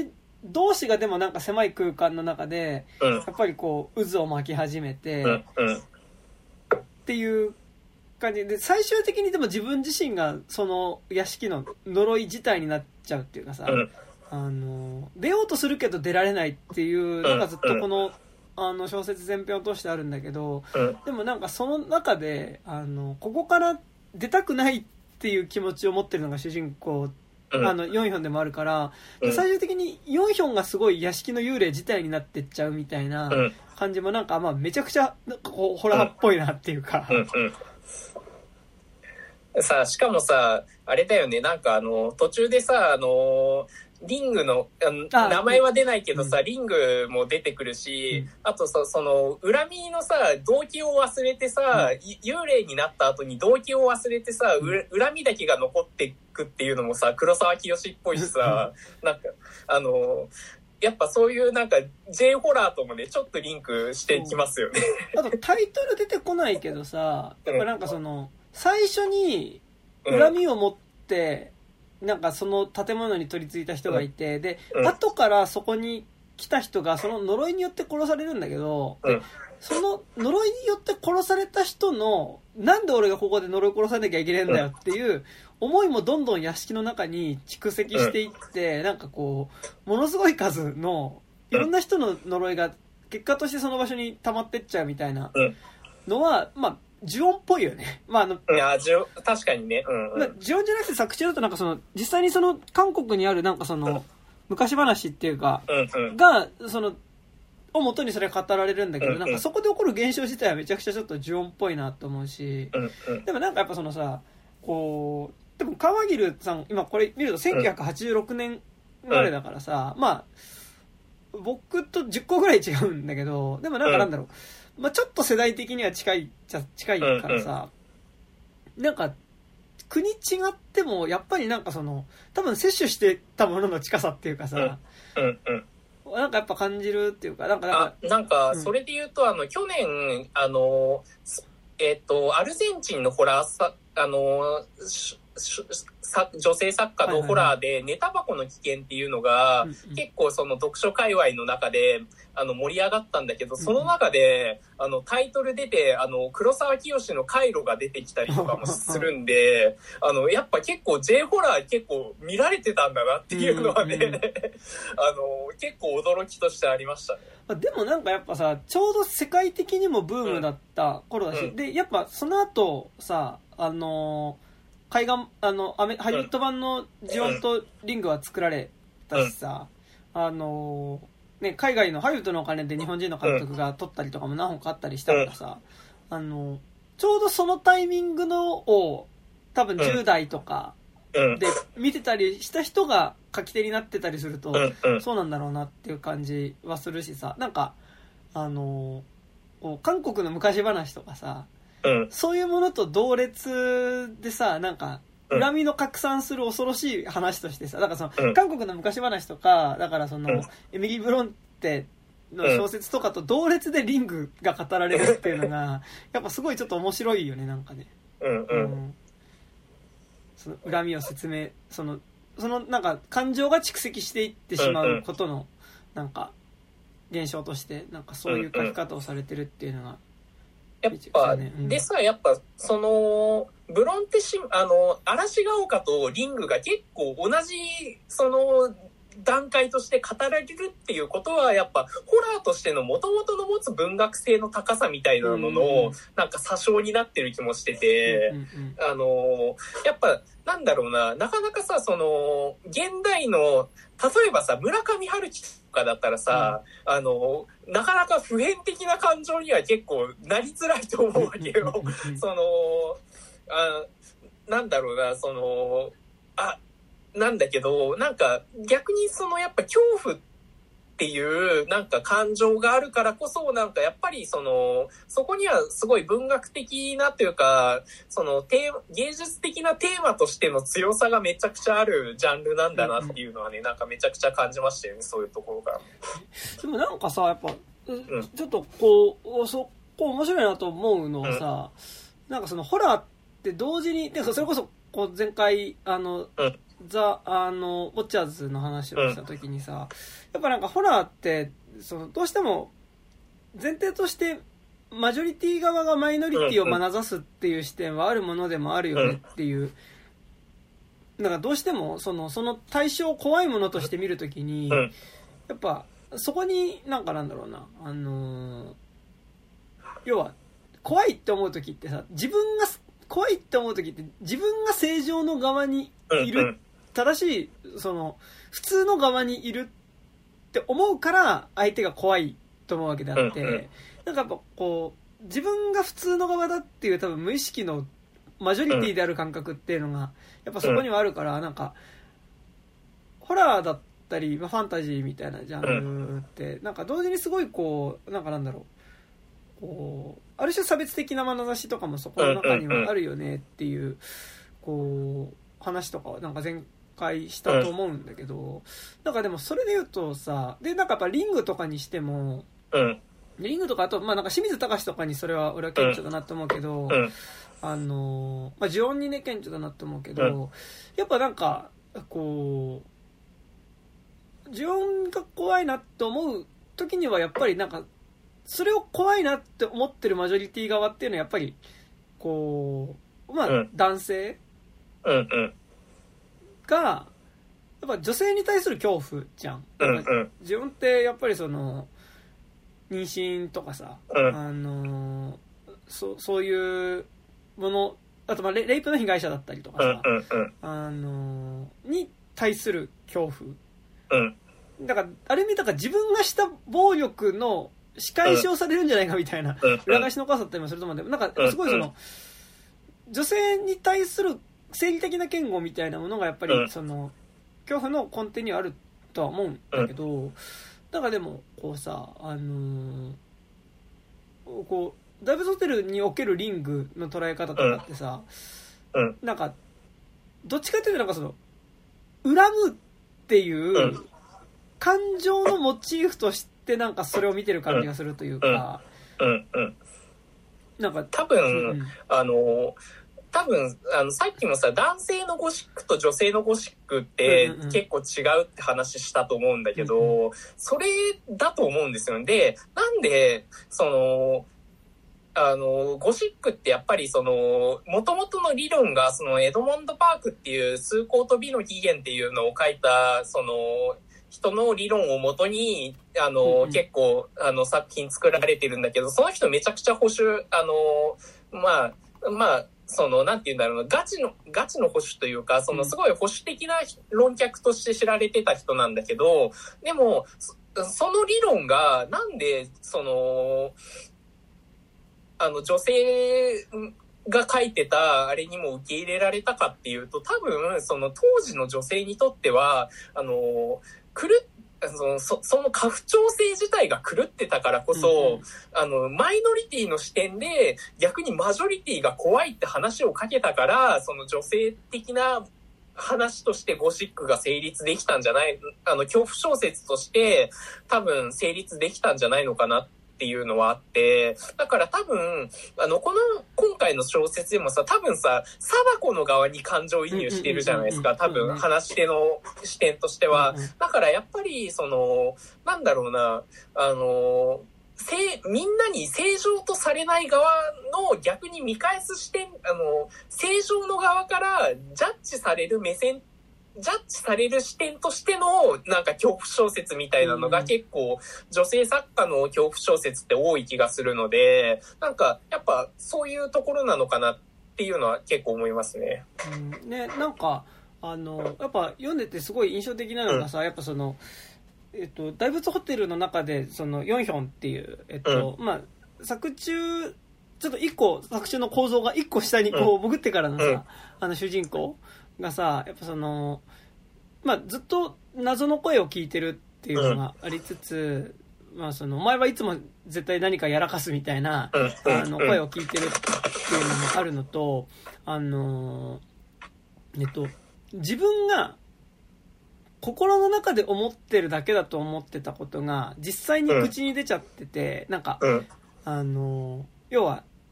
Speaker 1: 同士がでもなんか狭い空間の中で、
Speaker 2: うん、
Speaker 1: やっぱりこう渦を巻き始めて、
Speaker 2: うんうん、
Speaker 1: っていう感じで、最終的にでも自分自身がその屋敷の呪い自体になっちゃうっていうかさ、
Speaker 2: うん、
Speaker 1: あの出ようとするけど出られないっていうのがずっとこの、あの小説全編を通してあるんだけど、でもなんかその中であのここから出たくないっていう気持ちを持ってるのが主人公、あのヨンヒョンでもあるから、最終的にヨンヒョンがすごい屋敷の幽霊自体になってっちゃうみたいな感じもなんかまあめちゃくちゃなんかこうホラーっぽいなっていうか、
Speaker 2: うんうんうん、さあしかもさあれだよね、なんかあの途中でさあのリングのあ名前は出ないけどさ、うん、リングも出てくるし、うん、あとさその恨みのさ動機を忘れてさ、うん、幽霊になった後に動機を忘れてさ、うん、恨みだけが残ってくっていうのもさ黒沢清っぽいしさなんかあのやっぱそういうなんか J ホラーともねちょっとリンクしてきますよね。
Speaker 1: あとタイトル出てこないけどさ、やっぱなんかその最初に恨みを持って、うん、なんかその建物に取り付いた人がいて、うん、で、うん、後からそこに来た人がその呪いによって殺されるんだけど、うん、その呪いによって殺された人のなんで俺がここで呪い殺さなきゃいけないんだよっていう思いもどんどん屋敷の中に蓄積していって、なんかこうものすごい数のいろんな人の呪いが結果としてその場所に溜まってっちゃうみたいなのは、まあ呪音っぽいよね。まああの、
Speaker 2: いや呪音確かにね。うんうん、
Speaker 1: まあ、呪音じゃなくて作中だとなんかその実際にその韓国にあるなんかその昔話っていうか、うんうん、がそのを元にそれ語られるんだけど、うんうん、なんかそこで起こる現象自体はめちゃくちゃちょっと呪音っぽいなと思うし、うんうん、でもなんかやっぱそのさこうでも川桐さん今これ見るとせんきゅうひゃくはちじゅうろくねん生まれだからさ、うん、まあ僕とじゅっこぐらい違うんだけど、でもなんかなんだろう、うん、まあちょっと世代的には近いっちゃ近いからさ、うんうん、なんか国違ってもやっぱりなんかその多分摂取してたものの近さっていうかさ、うんうんうん、なんかやっぱ感じるっていうか、なんかなんか、
Speaker 2: あ、なんかそれで言うと、うん、あの去年あのえっ、ー、とアルゼンチンのホラーさあの女性作家のホラーで寝タバコの危険っていうのが結構その読書界隈の中であの盛り上がったんだけど、その中であのタイトル出てあの黒沢清の回路が出てきたりとかもするんであのやっぱ結構 J ホラー結構見られてたんだなっていうのはね、うんうん、あの結構驚きとしてありましたね。
Speaker 1: でもなんかやっぱさちょうど世界的にもブームだった頃だし、うん、でやっぱその後さあの海岸あのアメハリウッド版のジオンとリングは作られたしさ、あのね、海外のハリウッドのお金で日本人の監督が撮ったりとかも何本かあったりしたからさ、あのちょうどそのタイミングのを多分じゅう代とかで見てたりした人が書き手になってたりするとそうなんだろうなっていう感じはするしさ、なんかあの韓国の昔話とかさ、うん、そういうものと同列でさ、なんか恨みの拡散する恐ろしい話としてさ、だからその、うん、韓国の昔話とかだからその、うん、エミリー・ブロンテの小説とかと同列でリングが語られるっていうのがやっぱすごいちょっと面白いよね、なんかね、うんうんうん、その恨みを説明そのそのなんか感情が蓄積していってしまうことのなんか現象としてなんかそういう書き方をされてるっていうのが
Speaker 2: やっぱ、ね、うん、でさやっぱそのブロンテシあの嵐が丘とリングが結構同じその段階として語られるっていうことはやっぱホラーとしての元々の持つ文学性の高さみたいなものをなんか詐称になってる気もしてて、あのやっぱなんだろうな、なかなかさその現代の例えばさ村上春樹とかだったらさ、うん、あのなかなか普遍的な感情には結構なりづらいと思うわけよそのあなんだろうなそのあなんだけどなんか逆にそのやっぱ恐怖っていうなんか感情があるからこそなんかやっぱりそのそこにはすごい文学的なというかそのテー芸術的なテーマとしての強さがめちゃくちゃあるジャンルなんだなっていうのはね、なんかめちゃくちゃ感じましたよね、そういうところから。
Speaker 1: でもなんかさやっぱ、うん、ちょっとこうそこ面白いなと思うのはさ、うん、なんかそのホラーって同時にでそれこそこう前回あの、うんザ・あのウォッチャーズの話をした時にさ、うん、やっぱなんかホラーってそのどうしても前提としてマジョリティ側がマイノリティを眼差すっていう視点はあるものでもあるよねっていう、だからどうしてもそのその対象を怖いものとして見るときにやっぱそこになんかなんだろうな、あのー、要は怖いって思うときってさ、自分が怖いって思うときって自分が正常の側にいる、正しいその普通の側にいるって思うから相手が怖いと思うわけであって、なんかやっぱこう自分が普通の側だっていう多分無意識のマジョリティである感覚っていうのがやっぱそこにはあるから、なんかホラーだったりファンタジーみたいなジャンルってなんか同時にすごいこうなんかなんだろう、こうある種差別的な眼差しとかもそこの中にはあるよねっていうこう話とかはなんか前回したと思うんだけど、なんかでもそれで言うとさ、でなんかやっぱリングとかにしてもリングとかあとまあなんか清水隆とかにそれは俺は顕著だなと思うけど、あのまあ呪音にね顕著だなと思うけど、やっぱなんかこう呪音が怖いなと思う時にはやっぱりなんかそれを怖いなって思ってるマジョリティ側っていうのはやっぱりこうまあ男性がやっぱ女性に対する恐怖じゃん。自分ってやっぱりその妊娠とかさ、あのそそういうもの、あとまあ レ, レイプの被害者だったりとかさ、あのに対する恐怖、だからある意味だから自分がした暴力の仕返しをされるんじゃないかみたいな裏返しの怖さだったりもすると思うんで、なんかすごいその女性に対する生理的な嫌悪みたいなものがやっぱりその恐怖の根底にはあるとは思うんだけど、だからでもこうさ、あのー、こうダイブズホテルにおけるリングの捉え方とかってさ、なんかどっちかっていうとなんかその恨むっていう感情のモチーフとしてなんかそれを見てる感じがするというか、なんか
Speaker 2: 多分、うん、あの多分あのさっきもさ男性のゴシックと女性のゴシックって結構違うって話したと思うんだけど、うんうん、それだと思うんですよね。でなんでそのあのゴシックってやっぱりその元々の理論がそのエドモンド・パークっていう崇高と美の起源っていうのを書いたその人の理論をもとにあの、うんうん、結構あの作品作られてるんだけど、その人めちゃくちゃ保守あのまあまあそのなんていうんだろうな、ガチのガチの保守というか、そのすごい保守的な論客として知られてた人なんだけど、でもその理論がなんでそのあの女性が書いてたあれにも受け入れられたかっていうと、多分その当時の女性にとってはあの狂っその, そ, その家父長制自体が狂ってたからこそ、うんうん、あのマイノリティの視点で逆にマジョリティが怖いって話をかけたから、その女性的な話としてゴシックが成立できたんじゃない、あの恐怖小説として多分成立できたんじゃないのかなっていうのはあって、だから多分あのこの今回の小説でもさ、多分さ貞子の側に感情移入してるじゃないですか、多分話し手の視点としては。だからやっぱりそのなんだろうな、あのみんなに正常とされない側の逆に見返す視点、あの正常の側からジャッジされる目線、ジャッジされる視点としてのなんか恐怖小説みたいなのが結構女性作家の恐怖小説って多い気がするので、なんかやっぱそういうところなのかなっていうのは結構思いますね。
Speaker 1: うん、ね、なんかあのやっぱ読んでてすごい印象的なのがさ、うん、やっぱそのえっと大仏ホテルの中でそのヨンヒョンっていうえっと、うん、まあ作中ちょっと一個作中の構造が一個下にこう潜ってからのさ、うん、あの主人公がさ、やっぱそのまあずっと謎の声を聞いてるっていうのがありつつ、うん、まあそのお前はいつも絶対何かやらかすみたいな、うん、あの声を聞いてるっていうのもあるのと、あのえっと自分が心の中で思ってるだけだと思ってたことが実際に口に出ちゃってて、なんかあの要は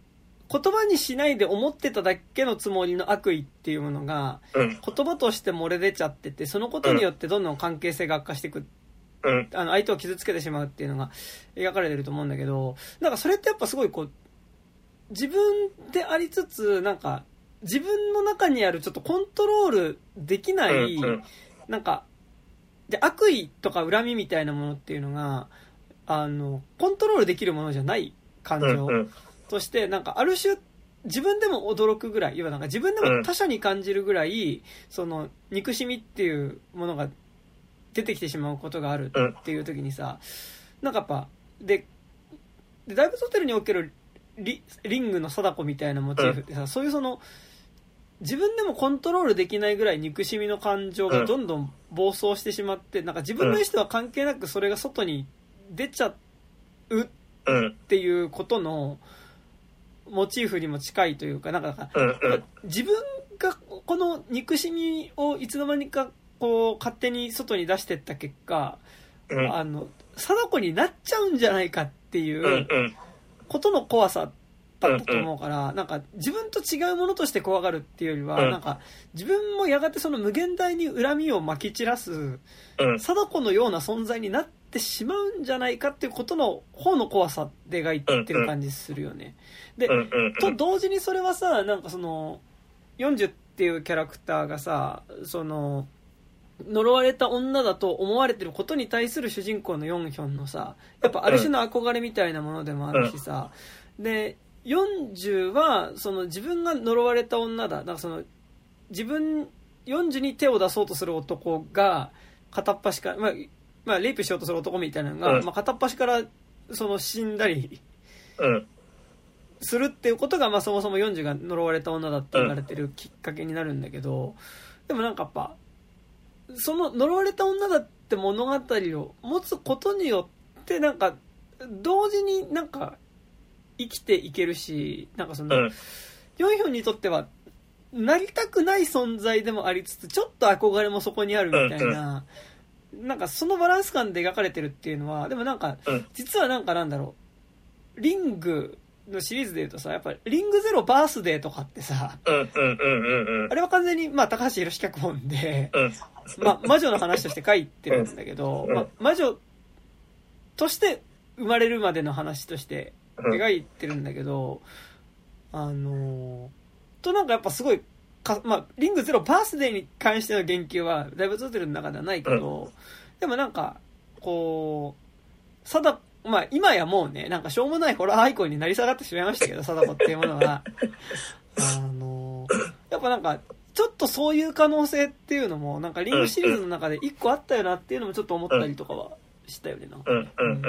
Speaker 1: 言葉にしないで思ってただけのつもりの悪意っていうものが、
Speaker 2: うん、
Speaker 1: 言葉として漏れ出ちゃってて、そのことによってどんどん関係性が悪化していく。
Speaker 2: うん、
Speaker 1: あの相手を傷つけてしまうっていうのが描かれてると思うんだけど、なんかそれってやっぱすごいこう自分でありつつ、なんか自分の中にあるちょっとコントロールできない、
Speaker 2: うん、
Speaker 1: なんかで悪意とか恨みみたいなものっていうのがあのコントロールできるものじゃない感情として、なんかある種自分でも驚くぐらい、要はなんか自分でも他者に感じるぐらい、その憎しみっていうものが出てきてしまうことがあるっていう時にさ、なんかやっぱでで大仏ホテルにおける リ, リングの貞子みたいなモチーフってさ、そういうその自分でもコントロールできないぐらい憎しみの感情がどんどん暴走してしまって、なんか自分の意思とは関係なくそれが外に出ちゃうっていうことのモチーフにも近いというか、なんかなんか自分がこの憎しみをいつの間にかこう勝手に外に出していった結果、うん、あの貞子になっちゃうんじゃないかっていうことの怖さだったと思うから、なんか自分と違うものとして怖がるっていうよりは、なんか自分もやがてその無限大に恨みをまき散らす貞子のような存在になってしまうんじゃないかっていうことの方の怖さで描いてる感じするよね。で、と同時にそれはさ、なんかそのよんじゅうっていうキャラクターがさ、その呪われた女だと思われてることに対する主人公のヨンヒョンのさ、やっぱある種の憧れみたいなものでもあるしさ、でよんじゅうはその自分が呪われた女だ、だからその自分よんじゅうに手を出そうとする男が片っ端から、まあ、まあレイプしようとする男みたいなのが、まあ、片っ端からその死んだりするっていうことが、まあそもそもよんじゅうが呪われた女だって言われてるきっかけになるんだけど、でもなんかやっぱその呪われた女だって物語を持つことによってなんか同時になんか生きていけるし、なんかその、うん、ヨンヒョンにとってはなりたくない存在でもありつつちょっと憧れもそこにあるみたいな、うん、なんかそのバランス感で描かれてるっていうのは、でもなんか、うん、実はなんかなんだろう、リングのシリーズで言うとさ、やっぱりリングゼロバースデーとかってさ、
Speaker 2: うんうんうんうんうん、
Speaker 1: あれは完全にまあ高橋宏脚本で、うん、まあ魔女の話として書いてるんだけど、うん、まあ、魔女として生まれるまでの話として描いてるんだけど、うん、あのとなんかやっぱすごいか、まあリングゼロバースデーに関しての言及は大仏ホテルの中ではないけど、うん、でもなんかこう貞まあ今やもうね、なんかしょうもないホラーアイコンになり下がってしまいましたけど、貞子っていうものはあのやっぱなんかちょっとそういう可能性っていうのもなんかリングシリーズの中で一個あったよなっていうのもちょっと思ったりとかはしたよね。なんか
Speaker 2: うんうんうんうん。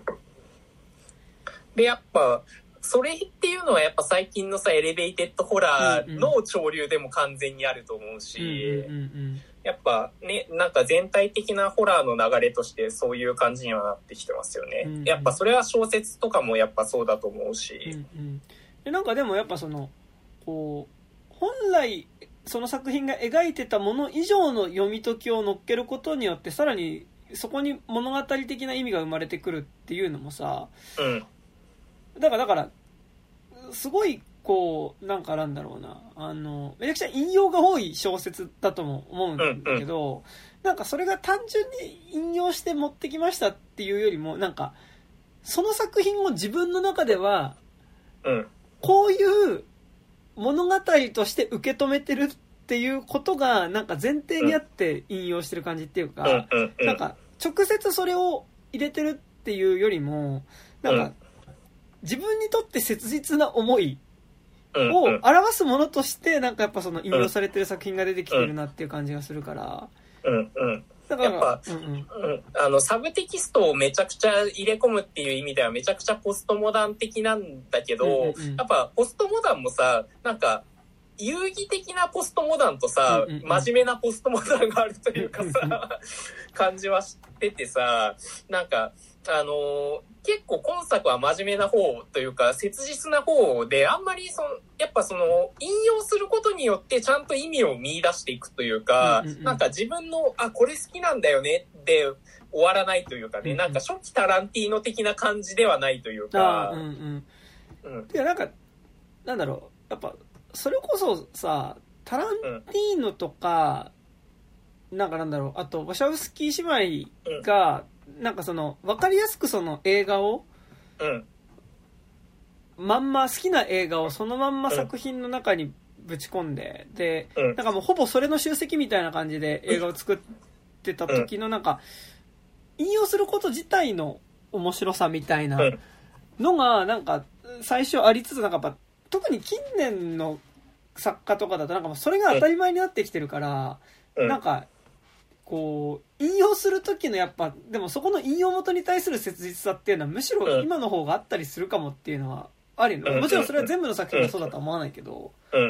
Speaker 2: でやっぱそれっていうのはやっぱ最近のさエレベイテッドホラーの潮流でも完全にあると思うし、やっぱね、なんか全体的なホラーの流れとしてそういう感じにはなってきてますよね、うんうん、やっぱそれは小説とかもやっぱそうだと思うし、うん
Speaker 1: うん、でなんかでもやっぱそのこう本来その作品が描いてたもの以上の読み解きを乗っけることによってさらにそこに物語的な意味が生まれてくるっていうのもさ、
Speaker 2: うん、
Speaker 1: だからだからすごいこうなんかなんだろうな、あのめちゃくちゃ引用が多い小説だとも思うんだけど、うんうん、なんかそれが単純に引用して持ってきましたっていうよりもなんかその作品を自分の中では、
Speaker 2: うん、
Speaker 1: こういう物語として受け止めてるっていうことがなんか前提にあって引用してる感じっていうか、
Speaker 2: うんうんうん、
Speaker 1: なんか直接それを入れてるっていうよりもなんか自分にとって切実な思いを表すものとしてなんかやっぱその引用されてる作品が出てきてるなっていう感じがするから、
Speaker 2: うんうん、だからやっぱ、うんうん、あのサブテキストをめちゃくちゃ入れ込むっていう意味ではめちゃくちゃポストモダン的なんだけど、うんうんうん、やっぱポストモダンもさなんか遊戯的なポストモダンとさ、うんうんうん、真面目なポストモダンがあるというかさ感じはしててさ、なんかあのー、結構今作は真面目な方というか切実な方であんまりそのやっぱその引用することによってちゃんと意味を見出していくというか、うんうんうん、なんか自分のあこれ好きなんだよねで終わらないというかね、うんうん、なんか初期タランティーノ的な感じではないというか、
Speaker 1: うんうんうん、いやなんかなんだろう、やっぱそれこそさ、タランティーノとか、うん、なんかなんだろう、あとワシャウスキー姉妹が、うん、なんかその分かりやすくその映画を、うん、まんま好きな映画をそのまんま作品の中にぶち込んで、で、うん、なんかもうほぼそれの集積みたいな感じで映画を作ってた時のなんか引用すること自体の面白さみたいなのがなんか最初ありつつ、なんかやっぱ特に近年の作家とかだとなんかもうそれが当たり前になってきてるから、なんかこう引用する時のやっぱでもそこの引用元に対する切実さっていうのはむしろ今の方があったりするかもっていうのはあるよね。もちろんそれは全部の作品がそうだとは思わないけど、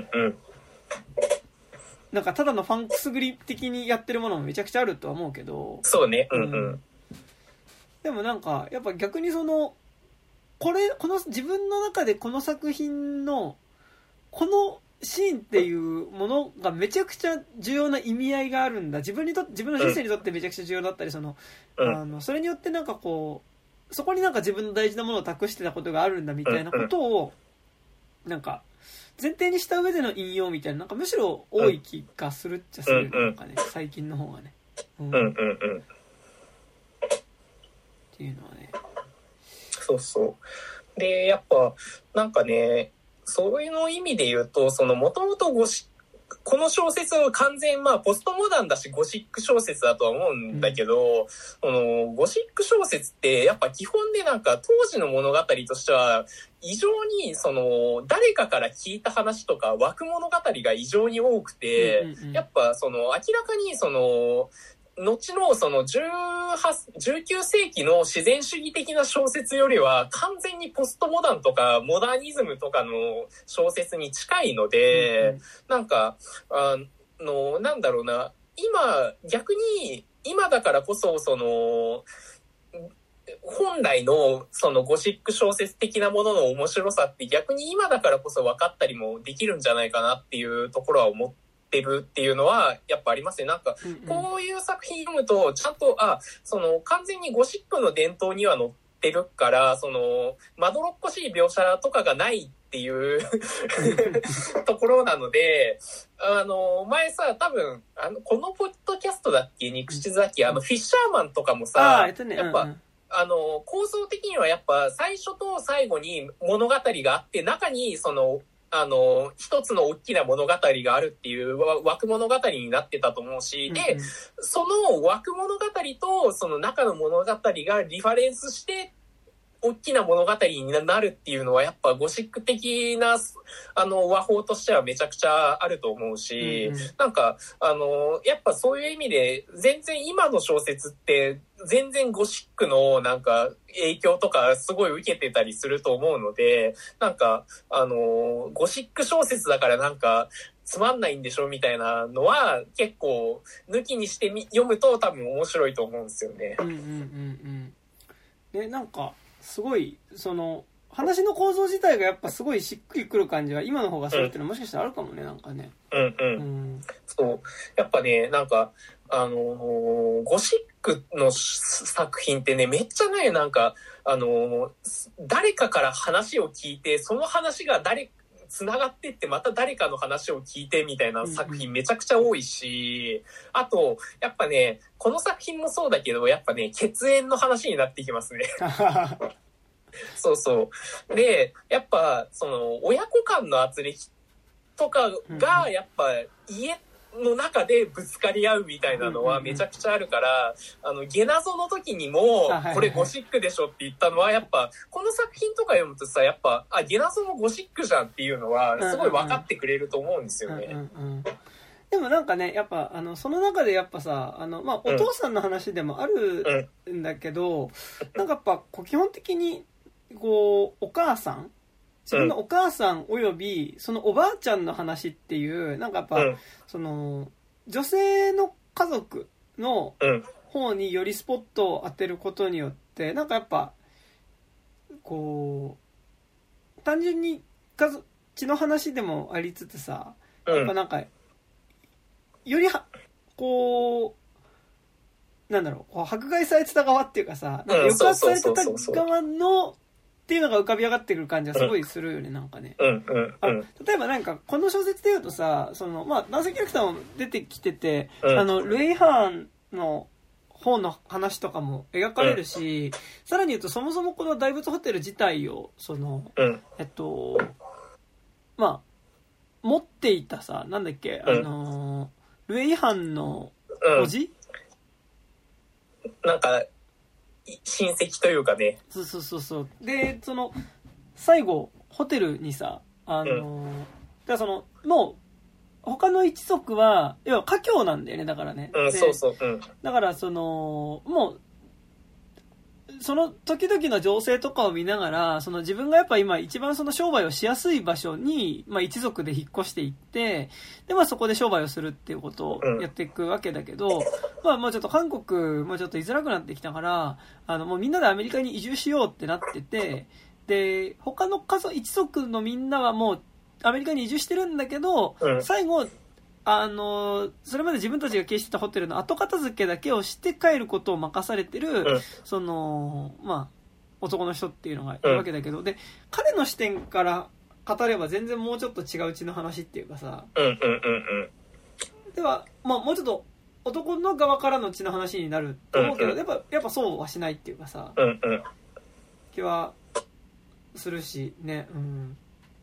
Speaker 1: なんかただのファンクスグリ的にやってるものもめちゃくちゃあるとは思うけど、
Speaker 2: そうね、うんうん、
Speaker 1: でもなんかやっぱ逆にそのこれこの自分の中でこの作品のこのシーンっていうものがめちゃくちゃ重要な意味合いがあるんだ、自分にとって自分の人生にとってめちゃくちゃ重要だったり、その、うん、あのそれによってなんかこうそこになんか自分の大事なものを託してたことがあるんだみたいなことをなんか前提にした上での引用みたいな、なんかむしろ多い気がするっちゃするなんかね、最近の方がね、うんうんうんうん、っていうのはね、
Speaker 2: そうそうでやっぱなんかね、そういうの意味で言うと、そのもともとゴシこの小説は完全まあポストモダンだしゴシック小説だとは思うんだけど、うん、そのゴシック小説ってやっぱ基本でなんか当時の物語としては異常にその誰かから聞いた話とか枠物語が異常に多くて、うんうんうん、やっぱその明らかにその後のそのじゅうはち、じゅうきゅう世紀の自然主義的な小説よりは完全にポストモダンとかモダニズムとかの小説に近いので、うんうん、なんかあのなんだろうな、今逆に今だからこそその本来のそのゴシック小説的なものの面白さって逆に今だからこそ分かったりもできるんじゃないかなっていうところは思ってるっていうのはやっぱありますね。なんかこういう作品読むとちゃんとあその完全にゴシックの伝統には載ってるから、そのまどろっこしい描写とかがないっていうところなので、あの前さ多分あのこのポッドキャストだっけ肉質崎あのフィッシャーマンとかもさ、ね、やっぱ、うんうん、あの構造的にはやっぱ最初と最後に物語があって中にそのあの一つの大きな物語があるっていう枠物語になってたと思うし、で、うんうん、その枠物語とその中の物語がリファレンスして大きな物語になるっていうのはやっぱゴシック的なあの和法としてはめちゃくちゃあると思うし、うんうん、なんかあのやっぱそういう意味で全然今の小説って全然ゴシックのなんか影響とかすごい受けてたりすると思うので、なんかあのゴシック小説だからなんかつまんないんでしょみたいなのは結構抜きにしてみ読むと多分面白いと思うんですよね。
Speaker 1: うんうんうんうん。でなんかすごいその話の構造自体がやっぱすごいしっくりくる感じが今の方がするっていうのはもしかしたらあるかもね、なんかね。
Speaker 2: うんうん。うん、そうやっぱねなんかあのー、ゴシックの作品ってねめっちゃねなんかあのー、誰かから話を聞いてその話が誰つながってってまた誰かの話を聞いてみたいな作品めちゃくちゃ多いし、うんうん、あとやっぱねこの作品もそうだけどやっぱね血縁の話になってきますねそうそうでやっぱその親子間の圧力とかがやっぱ家の中でぶつかり合うみたいなのはめちゃくちゃあるから、あのゲナゾの時にもこれゴシックでしょって言ったのはやっぱこの作品とか読むとさやっぱあゲナゾもゴシックじゃんっていうのはすごい分かってくれると思うんですよね。
Speaker 1: でもなんかねやっぱあのその中でやっぱさあの、まあ、お父さんの話でもあるんだけど、うん、なんかやっぱこう基本的にこうお母さん自分のお母さんおよびそのおばあちゃんの話っていうなんかやっぱ、うん、その女性の家族の方によりスポットを当てることによってなんかやっぱこう単純に家族血の話でもありつつさやっぱなんかよりはこうなんだろうこう迫害されてた側っていうかさなんか抑圧されてた側のっていうのが浮かび上がってくる感じはすごいするよね、なんかね。
Speaker 2: うんうんうん。
Speaker 1: 例えばなんかこの小説で言うとさ、そのまあ男性キャラクターも出てきてて、
Speaker 2: うん、
Speaker 1: あのルイ・ハーンの方の話とかも描かれるし、うん、さらに言うとそもそもこの大仏ホテル自体をその、うん、えっとまあ持っていたさ、なんだっけ、うん、あのルイ・ハーンのおじ、
Speaker 2: うん、なんか親戚というかね。
Speaker 1: そうそうそうそう。で、その最後ホテルにさ、あの、うん、だからそのもう他の一族は要は華僑なんだよね、だからね。
Speaker 2: うん、そうそう。うん、
Speaker 1: だからそのもうその時々の情勢とかを見ながら、その自分がやっぱ今一番その商売をしやすい場所に、まあ、一族で引っ越していって、で、まあ、そこで商売をするっていうことをやっていくわけだけど、うん、まあ、もうちょっと韓国もちょっと居づらくなってきたから、あの、もうみんなでアメリカに移住しようってなってて、で、他の家族、一族のみんなはもうアメリカに移住してるんだけど、うん、最後、あのそれまで自分たちが経営してたホテルの後片付けだけをして帰ることを任されてる、うん、そのまあ男の人っていうのがいるわけだけど、うん、で彼の視点から語れば全然もうちょっと違ううちの話っていうかさ、
Speaker 2: うんうんうんうん、
Speaker 1: では、まあ、もうちょっと男の側からのうちの話になると思うけど、うんうん、やっぱやっぱそうはしないっていうかさ、
Speaker 2: うんうん、
Speaker 1: 気はするしね、うん。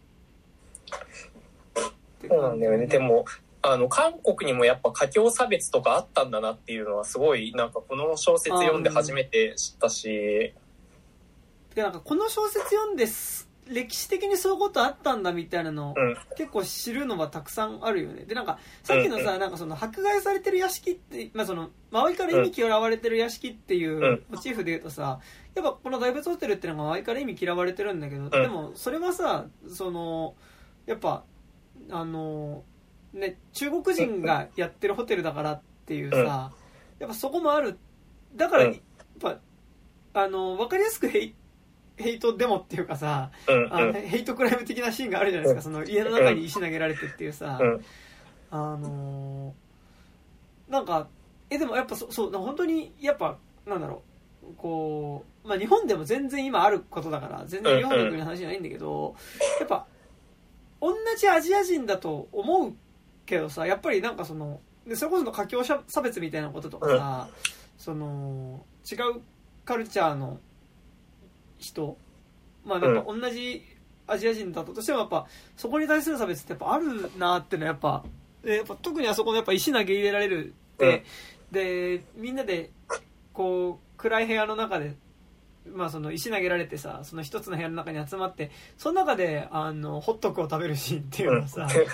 Speaker 2: そうなんだよね。でもあの韓国にもやっぱ華僑差別とかあったんだなっていうのはすごいなんかこの小説読んで初めて知ったし、
Speaker 1: うん、なんかこの小説読んで歴史的にそういうことあったんだみたいなのを、うん、結構知るのはたくさんあるよね。でなんかさっきのさ、うんうん、なんかその迫害されてる屋敷って、まあ、その周りから意味嫌われてる屋敷っていうモチーフで言うとさ、やっぱこの大仏ホテルっていうのが周りから意味嫌われてるんだけど、うん、でもそれはさ、そのやっぱあのね、中国人がやってるホテルだからっていうさ、うん、やっぱそこもある。だから、うん、やっぱあの分かりやすくヘイ、ヘイトデモっていうかさ、うん、あのヘイトクライム的なシーンがあるじゃないですか。その家の中に石投げられてっていうさ、うん、あのなんかえでもやっぱそそう本当にやっぱなんだろう、こうまあ日本でも全然今あることだから全然日本の国の話じゃないんだけど、やっぱ同じアジア人だと思うけどさ、やっぱりなんかそのでそれこその華僑差別みたいなこととかさ、うん、その違うカルチャーの人、まあなんか同じアジア人だったとしてもやっぱそこに対する差別ってやっぱあるなってのはやっぱ、やっぱ特にあそこのやっぱ石投げ入れられるって、うん、でみんなでこう暗い部屋の中でまあその石投げられてさ、その一つの部屋の中に集まってその中であのホットクを食べるシーンっていうのはさ、うん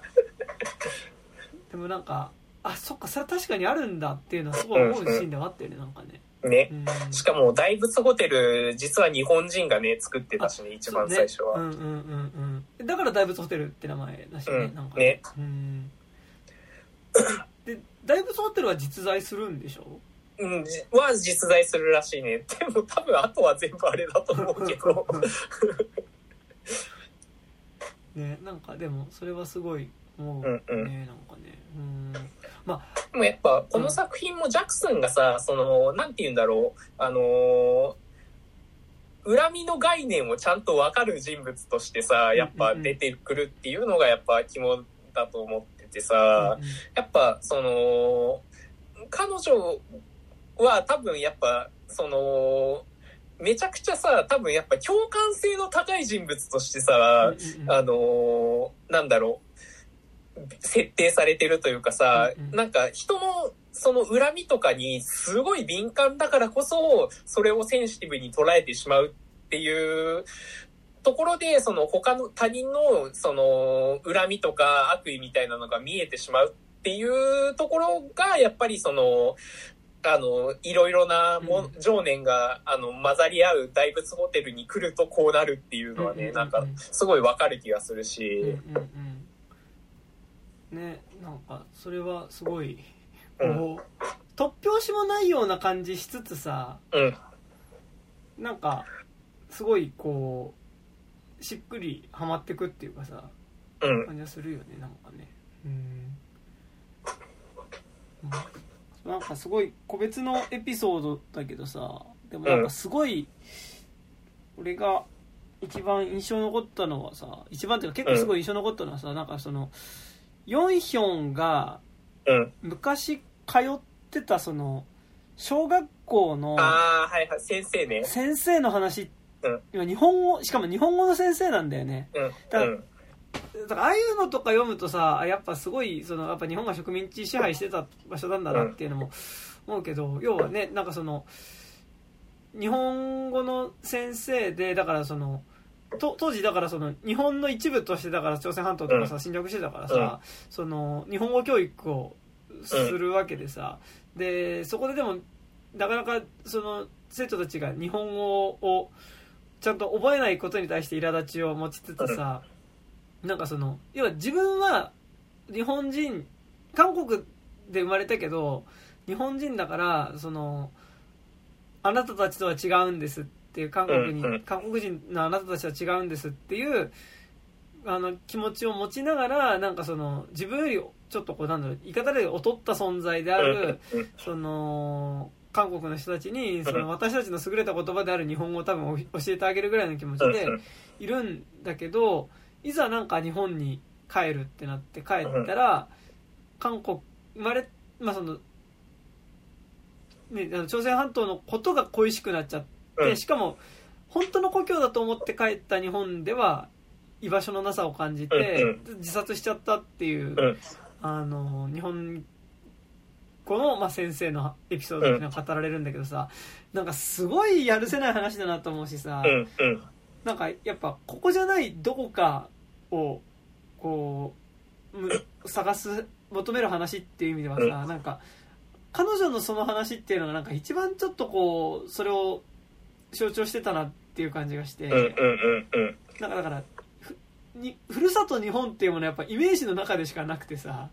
Speaker 1: でもなんかあそっかそれ確かにあるんだっていうのはすごい思うシーンではあったよね、なんかね。
Speaker 2: ね、うん、しかも大仏ホテル実は日本人がね作ってたしね、一番最初は、
Speaker 1: ね、うんうんうんうん、だから大仏ホテルって名前だしね、うん、なんか
Speaker 2: ね、
Speaker 1: うん、で大仏ホテルは実在するんでしょ？
Speaker 2: うん、は実在するらしいね。でも多分あとは全部あれだと思うけど
Speaker 1: ね、なんかでもそれはすごい思うね、うんうん、なんかね、うん、まあ
Speaker 2: でもやっぱこの作品もジャクソンがさ、そのなんて言うんだろう、あのー、恨みの概念をちゃんと分かる人物としてさ、やっぱ出てくるっていうのがやっぱ肝だと思っててさ、うんうん、やっぱその彼女は多分やっぱそのめちゃくちゃさ、多分やっぱ共感性の高い人物としてさ、うんうん、あのー、なんだろう、設定されてるというかさ、うんうん、なんか人のその恨みとかにすごい敏感だからこそそれをセンシティブに捉えてしまうっていうところで、その他の他人のその恨みとか悪意みたいなのが見えてしまうっていうところがやっぱりそのあのいろいろなも、うん、情念があの混ざり合う大仏ホテルに来るとこうなるっていうのはね、うんうんうん、なんかすごいわかる気がするし、うんうん
Speaker 1: うん、ね、なんかそれはすごいこう、うん、突拍子もないような感じしつつさ、
Speaker 2: うん、
Speaker 1: なんかすごいこうしっくりはまってくっていうかさ、うん、感じがするよね、なんかね、うん、うん、なんかすごい個別のエピソードだけどさ、でもなんかすごい俺が一番印象残ったのはさ、一番っていうか結構すごい印象残ったのはさ、うん、なんかそのヨンヒョンが昔通ってたその小学校の
Speaker 2: あーはいはい先生ね
Speaker 1: 先生の話、
Speaker 2: うん、
Speaker 1: 日本語しかも日本語の先生なんだよね、
Speaker 2: うん、
Speaker 1: だから、うんだからああいうのとか読むとさやっぱすごいそのやっぱ日本が植民地支配してた場所なんだなっていうのも思うけど、要はねなんかその日本語の先生でだからそのと当時だからその日本の一部としてだから朝鮮半島とかさ侵略してたからさその日本語教育をするわけでさでそこででもなかなかその生徒たちが日本語をちゃんと覚えないことに対して苛立ちを持ちつつさなんかその要は自分は日本人韓国で生まれたけど日本人だからそのあなたたちとは違うんですっていう韓国に韓国人のあなたたちは違うんですっていうあの気持ちを持ちながらなんかその自分よりちょっとこうなんだろう言い方で劣った存在であるその韓国の人たちにその私たちの優れた言葉である日本語を多分教えてあげるぐらいの気持ちでいるんだけどいざなんか日本に帰るってなって帰ったら韓国生まれまあそのね朝鮮半島のことが恋しくなっちゃってしかも本当の故郷だと思って帰った日本では居場所のなさを感じて自殺しちゃったっていうあの日本語のまあ先生のエピソードっていうのが語られるんだけどさなんかすごいやるせない話だなと思うしさなんかやっぱここじゃないどこかをこう探す求める話っていう意味ではさなんか彼女のその話っていうのがなんか一番ちょっとこうそれを象徴してたなっていう感じがしてなんかだからふにふるさと日本っていうものはやっぱイメージの中でしかなくてさ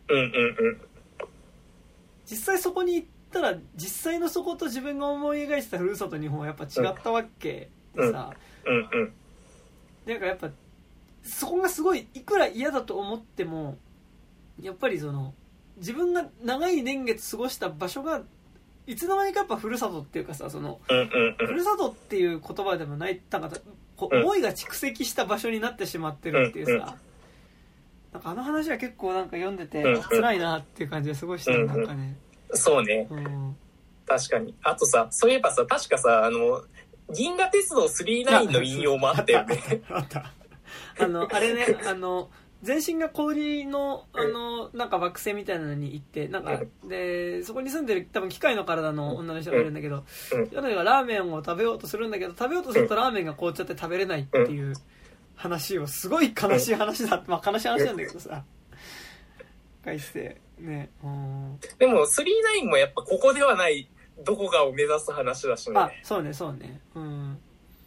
Speaker 1: 実際そこに行ったら実際のそこと自分が思い描いてたふるさと日本はやっぱ違ったわけでさなんかやっぱそこがすごいいくら嫌だと思ってもやっぱりその自分が長い年月過ごした場所がいつの間にかやっぱふるさとっていうかさそのふるさとっていう言葉でもないなんかこう思いが蓄積した場所になってしまってるっていうさなんかあの話は結構なんか読んでて辛いなっていう感じがすごいしたなんかね
Speaker 2: そうね、うん、確かにあとさそういえばさ確かさあの銀河鉄道スリーナインの引用もあったよね
Speaker 1: あったあのあれねあの全身が氷のあのなんか惑星みたいなのに行ってなんかでそこに住んでる多分機械の体の女の人がいるんだけど彼女がラーメンを食べようとするんだけど食べようとするとラーメンが凍っちゃって食べれないっていう話をすごい悲しい話だまあ悲しい話なんだけどさ返してねうん
Speaker 2: でもスリーナインもやっぱここではないどこかを目指す話だしね
Speaker 1: あそうねそうねうん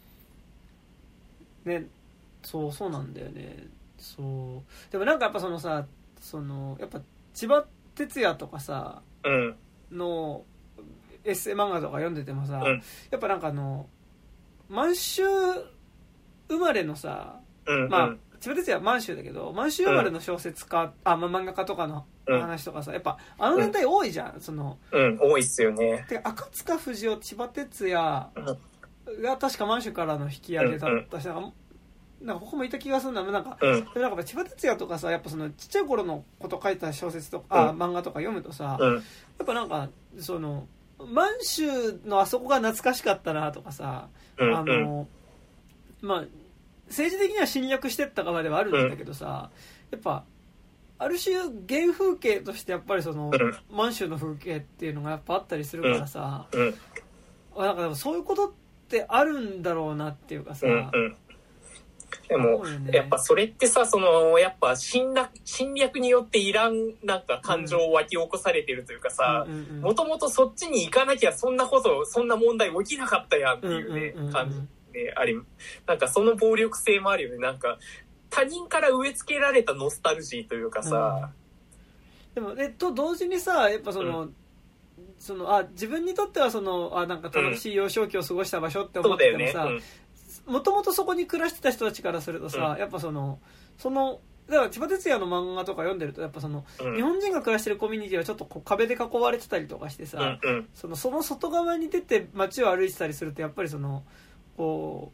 Speaker 1: ねそうそうなんだよねそうでもなんかやっぱそのさそのやっぱ千葉哲也とかさ、
Speaker 2: うん、
Speaker 1: のエッセイ漫画とか読んでてもさ、
Speaker 2: うん、
Speaker 1: やっぱなんかあの満州生まれのさ、
Speaker 2: うんうん、
Speaker 1: まあ千葉哲也は満州だけど満州生まれの小説家、うん、あ、まあ、漫画家とかの話とかさやっぱあの年代多いじゃん、うん、その、
Speaker 2: うん、多いっすよね
Speaker 1: で赤塚不二夫千葉哲也が確か満州からの引き上げだったし、うんうんなんかここもいた気がするんだなんか、うん、でなんか千葉哲也とかさやっぱそのちっちゃい頃のこと書いた小説とか、うん、あ漫画とか読むとさ、
Speaker 2: うん、
Speaker 1: やっぱなんかその満州のあそこが懐かしかったなとかさ、
Speaker 2: うん、
Speaker 1: あのまあ政治的には侵略してった側ではあるんだけどさ、うん、やっぱある種原風景としてやっぱりその、うん、満州の風景っていうのがやっぱあったりするからさ、
Speaker 2: うん、
Speaker 1: なんかでもそういうことってあるんだろうなっていうかさ、
Speaker 2: うんうんでも、ね、やっぱそれってさそのやっぱ侵略、侵略によっていらんなんか感情を湧き起こされてるというかさもともとそっちに行かなきゃそんなことそんな問題起きなかったやんっていうね、うんうんうん、感じねありなんかその暴力性もあるよねなんか他人から植え付けられたノスタルジーというかさ、
Speaker 1: うん、でもねと同時にさやっぱその、うんそのあ自分にとってはそのあなんか楽しい幼少期を過ごした場所って思っててもさ、もともとそこに暮らしてた人たちからするとさ、うん、やっぱそのそのだから千葉哲也の漫画とか読んでるとやっぱその、うん、日本人が暮らしてるコミュニティはちょっとこう壁で囲われてたりとかしてさ、
Speaker 2: うんうん、
Speaker 1: そのその外側に出て街を歩いてたりするとやっぱりそのこ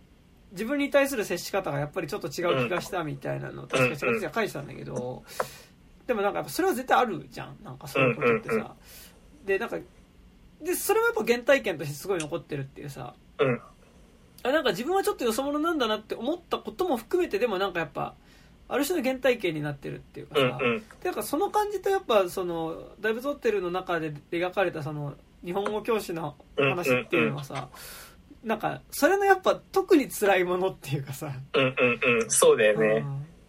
Speaker 1: 自分に対する接し方がやっぱりちょっと違う気がしたみたいなのを確かに書いてたんだけど、でもなんかやっぱそれは絶対あるじゃん、なんかそういうことってさ。でなんかでそれはやっぱ原体験としてすごい残ってるっていうさ、あなんか自分はちょっとよそ者なんだなって思ったことも含めて、でもなんかやっぱある種の原体験になってるっていうかさ、でなんかその感じとやっぱそのダイブズホテルの中で描かれたその日本語教師の話っていうのはさ、なんかそれのやっぱ特に辛いものっていうかさ、
Speaker 2: うんうんうん、そうだよね、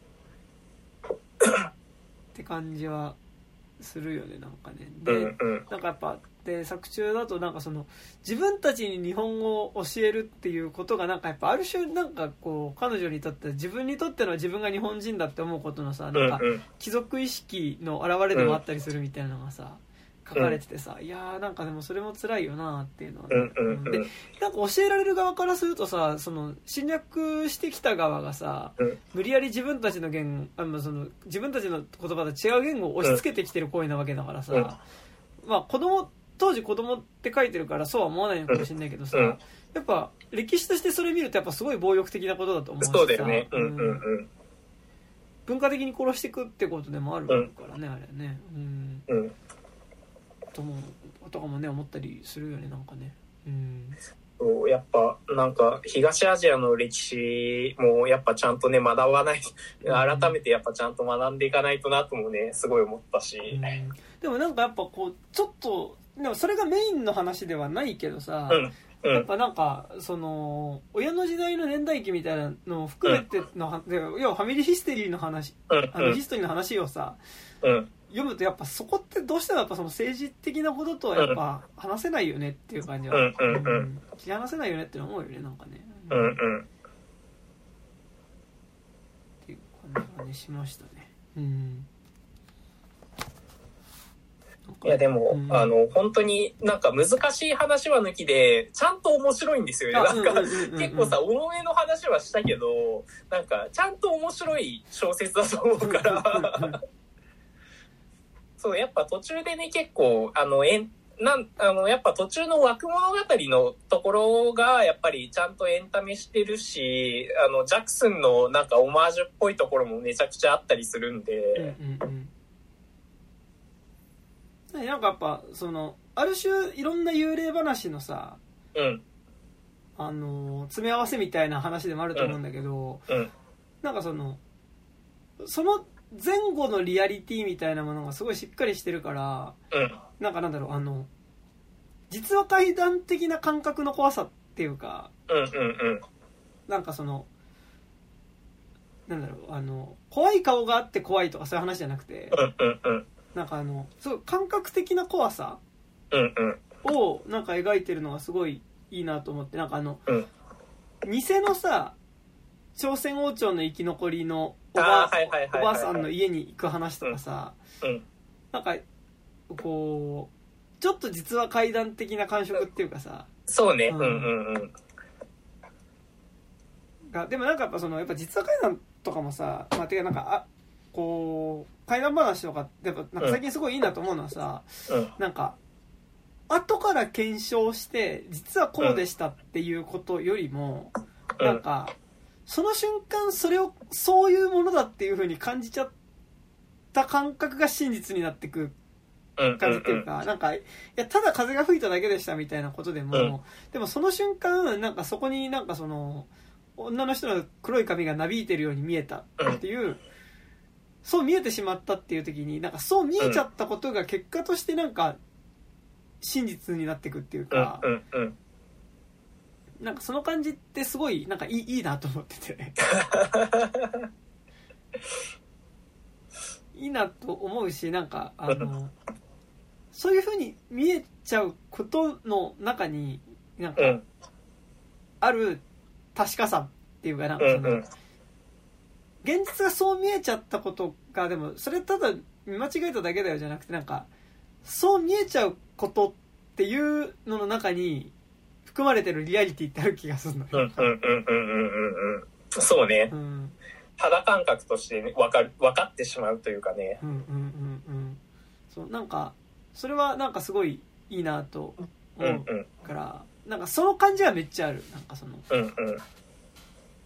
Speaker 1: って感じはするよね、なんかね。で、うんうん、なんかやっぱで作中だとなんかその自分たちに日本語を教えるっていうことがなんかやっぱある種なんかこう彼女にとって自分にとっての自分が日本人だって思うことのさ、なんか貴族意識の表れでもあったりするみたいなのがさ書かれててさ、いやーなんかでもそれも辛いよなっていうのは、ね、うんうんうん、でなんか教えられる側からするとさ、その侵略してきた側がさ、うん、無理やり自分たちの言あのその自分たちの言葉と違う言語を押し付けてきてる行為なわけだからさ、うん、まあ子供当時子供って書いてるからそうは思わないのかもしれないけどさ、うん、やっぱ歴史としてそれ見るとやっぱすごい暴力的なことだと思うしさ、
Speaker 2: そうだよね、うんうんうん、
Speaker 1: 文化的に殺していくってことでもあるからね、うん、あれね、うんうんともとかもね思ったりするよね、なんかね、うん、
Speaker 2: そうやっぱなんか東アジアの歴史もやっぱちゃんとね学ばない、改めてやっぱちゃんと学んでいかないとなともねすごい思ったし、うん、
Speaker 1: でもなんかやっぱこうちょっとでもそれがメインの話ではないけどさ、
Speaker 2: うんうん、
Speaker 1: やっぱなんかその親の時代の年代記みたいなのを含めての、うん、要はファミリーヒステリーの話、うん、あのヒストリーの話をさ、
Speaker 2: うん、
Speaker 1: 読むとやっぱそこってどうしてもやっぱその政治的なこととはやっぱ話せないよねっていう感じは、
Speaker 2: うんうんうん、
Speaker 1: 切り離せないよねって思うよね、なんかね、
Speaker 2: うんうん、
Speaker 1: っていう感じがねしましたね、うん、
Speaker 2: いやでも、うん、あの本当になんか難しい話は抜きでちゃんと面白いんですよね。なんか結構さ重めの話はしたけどなんかちゃんと面白い小説だと思うからそうやっぱ途中でね結構あのえんなんあのやっぱ途中の枠物語のところがやっぱりちゃんとエンタメしてるし、あのジャクソンのなんかオマージュっぽいところもめちゃくちゃあったりするんで、
Speaker 1: うんうんうん、なんかやっぱそのある種いろんな幽霊話のさ、
Speaker 2: うん、
Speaker 1: あの詰め合わせみたいな話でもあると思うんだけど、
Speaker 2: うんうん、
Speaker 1: なんかそのその前後のリアリティみたいなものがすごいしっかりしてるから、
Speaker 2: うん、
Speaker 1: なんかなんだろう、あの実話怪談的な感覚の怖さっていうか、
Speaker 2: うんうんうん、
Speaker 1: なんかそのなんだろう、あの怖い顔があって怖いとかそういう話じゃなくて、
Speaker 2: うんうんうん、
Speaker 1: なんかあのすごい感覚的な怖さ
Speaker 2: を
Speaker 1: をなんか描いてるのがすごいいいなと思って、なんかあの、
Speaker 2: うん、
Speaker 1: 偽のさ朝鮮王朝の生き残りのおばあさんの家に行く話とかさ、
Speaker 2: うんうん、
Speaker 1: なんかこうちょっと実は怪談的な感触っていうかさ、
Speaker 2: そうね、うんうんうん
Speaker 1: がでもなんかやっぱそのやっぱ実話怪談とかもさ、まあ、てかなんかあこう怪談話とかやっぱなんか最近すごいいいなと思うのはさ、
Speaker 2: うん、
Speaker 1: なんか後から検証して実はこうでしたっていうことよりも、うん、なんかその瞬間それをそういうものだっていう風に感じちゃった感覚が真実になってく感じっていうか、うんうんうん、なんかいやただ風が吹いただけでしたみたいなことでも、うん、でもその瞬間なんかそこになんかその女の人の黒い髪がなびいてるように見えたっていう、うん、そう見えてしまったっていう時になんかそう見えちゃったことが結果としてなんか真実になってくっていうか、
Speaker 2: うんうんうん、
Speaker 1: なんかその感じってすごいなんかいい、いいなと思ってていいなと思うし、なんかあのそういう風に見えちゃうことの中になんかある確かさっていうか、なんかその現実がそう見えちゃったことがでもそれただ見間違えただけだよじゃなくて、なんかそう見えちゃうことっていうのの中に含まれてるリアリティってある気がするのよ。
Speaker 2: うんうんうんうんうんうん。そうね。
Speaker 1: うん、
Speaker 2: 肌感覚として、ね、分かる分かってしまうというかね。
Speaker 1: うんうんうんうん。そうなんかそれはなんかすごいいいなと思うから、うんうん、なんかその感じはめっちゃある。なんかその。
Speaker 2: うんうん。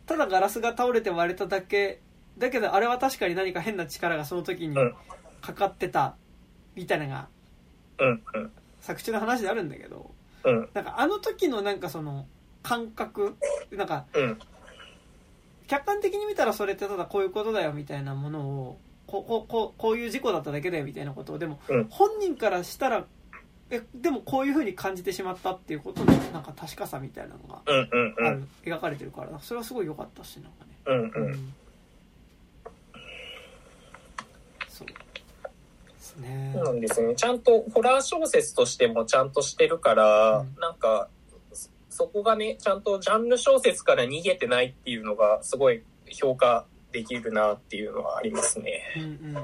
Speaker 1: ただガラスが倒れて割れただけだけど、あれは確かに何か変な力がその時にかかってたみたいなのが、
Speaker 2: うんうん、
Speaker 1: 作中の話であるんだけど、
Speaker 2: うん、
Speaker 1: なんかあの時のなんかその感覚、なんか、
Speaker 2: うん、
Speaker 1: 客観的に見たらそれってただこういうことだよみたいなものを、こう、こう、こう、こういう事故だっただけだよみたいなことを、でも、
Speaker 2: うん、
Speaker 1: 本人からしたら、え、でもこういう風に感じてしまったっていうことのなんか確かさみたいなのがある、
Speaker 2: うんうんうん、
Speaker 1: 描かれてるから、それはすごい良かったし、なんかね。
Speaker 2: うんうん。うん、
Speaker 1: そうですね。
Speaker 2: そうなんですね。ちゃんとホラー小説としてもちゃんとしてるから、うん、なんかそこがね、ちゃんとジャンル小説から逃げてないっていうのがすごい評価できるなっていうのはありますね。
Speaker 1: うんうんうんうん。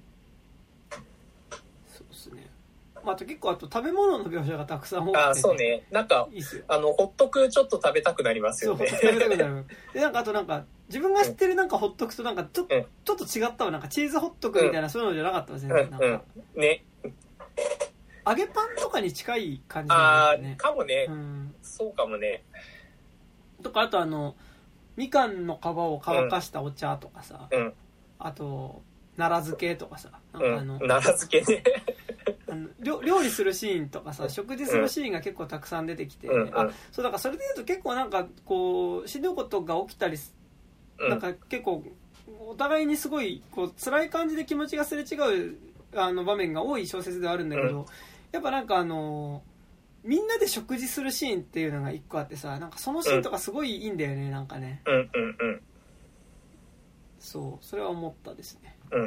Speaker 1: そうですね。まあ、あと結構あと食べ物の描写がたくさん多くて、ね、
Speaker 2: あ、そうね。なんか
Speaker 1: いいっすよ。
Speaker 2: あのホットクちょっと食べたくなりますよね。
Speaker 1: そう、食べたくなる。でなんかあとなんか自分が知ってるなんかホットクとなんかちょ,、うん、ちょっと違ったわ、なんかチーズホットクみたいな、うん、そういうのじゃなかったですね。うん、なんか、
Speaker 2: うん、ね。
Speaker 1: 揚げパンとかに近い感じ
Speaker 2: なん
Speaker 1: ですね。
Speaker 2: ああ、かもね、
Speaker 1: うん。
Speaker 2: そうかもね。
Speaker 1: とかあとあのみかんの皮を乾かしたお茶とかさ、
Speaker 2: うん、
Speaker 1: あと奈良漬けとかさ、なんかあの、
Speaker 2: うん、奈良漬けね。
Speaker 1: あの料理するシーンとかさ、食事するシーンが結構たくさん出てきて、
Speaker 2: うん、
Speaker 1: あ、そうだからそれで言うと結構なんかこう死ぬことが起きたり、うん、なんか結構お互いにすごいこう辛い感じで気持ちがすれ違うあの場面が多い小説ではあるんだけど、うん、やっぱなんかあのみんなで食事するシーンっていうのが一個あってさ、なんかそのシーンとかすごいいいんだよね、なんかね。
Speaker 2: うんうんうん。
Speaker 1: そう、それは思ったですね。
Speaker 2: うんうん。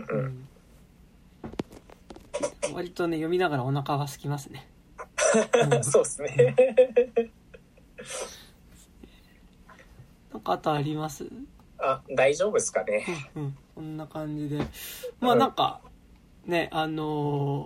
Speaker 1: うん、割とね読みながらお腹が空きますね。
Speaker 2: うん、そうですね。
Speaker 1: なんかあとあります？
Speaker 2: あ、大丈夫ですかね。
Speaker 1: うんうん、こんな感じで、まあなんか、うん、ね、あの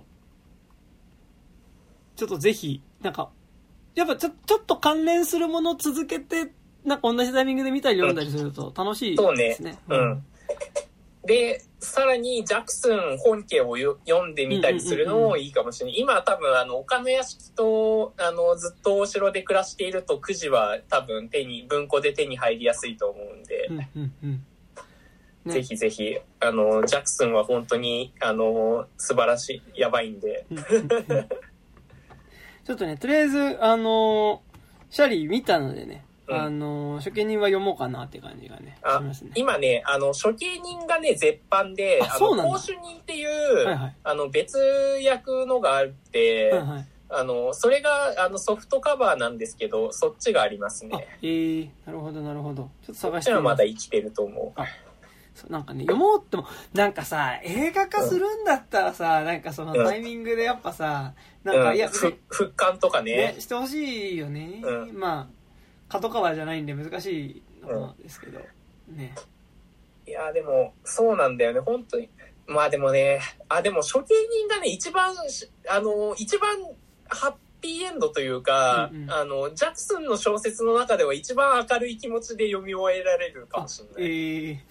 Speaker 1: ー、ちょっとぜひなんかやっぱちょちょっと関連するものを続けてなんか同じタイミングで見たり読んだりすると楽しいですね。
Speaker 2: そうね。うん。で、さらにジャクソン本家を読んでみたりするのもいいかもしれない。今多分あの岡の屋敷とあのずっとお城で暮らしているとくじは多分手に文庫で手に入りやすいと思うんで、
Speaker 1: うんうんうんね、
Speaker 2: ぜひぜひあのジャクソンは本当にあの素晴らしいやばいんで。
Speaker 1: うんうんうんちょっとね、とりあえず、あのー、シャリ見たのでね、うん、あのー、処刑人は読もうかなって感じがね、
Speaker 2: あ
Speaker 1: しますね。
Speaker 2: 今ね、あの、処刑人がね、絶版で、
Speaker 1: あ、そうなんだ。
Speaker 2: 公主人っていう、はいはい、あの、別役のがあって、はいはい、あの、それが、あの、ソフトカバーなんですけど、そっちがありますね。
Speaker 1: あ、えー、なるほど、なるほど。ちょっと探してみます。
Speaker 2: そっちはまだ生きてると思う。
Speaker 1: あなんかね、読もうっても、なんかさ、映画化するんだったらさ、うん、なんかそのタイミングでやっぱさ、うん、なんか、いや、
Speaker 2: 復刊とかね。
Speaker 1: ね、してほしいよね。うん、まあ、角川じゃないんで難しいのですけど、うん、ね。
Speaker 2: いや、でも、そうなんだよね、本当に。まあでもね、あ、でも、処刑人がね、一番、あの、一番、ハッピーエンドというか、うんうん、あの、ジャクソンの小説の中では一番明るい気持ちで読み終えられるかもしれない。
Speaker 1: えー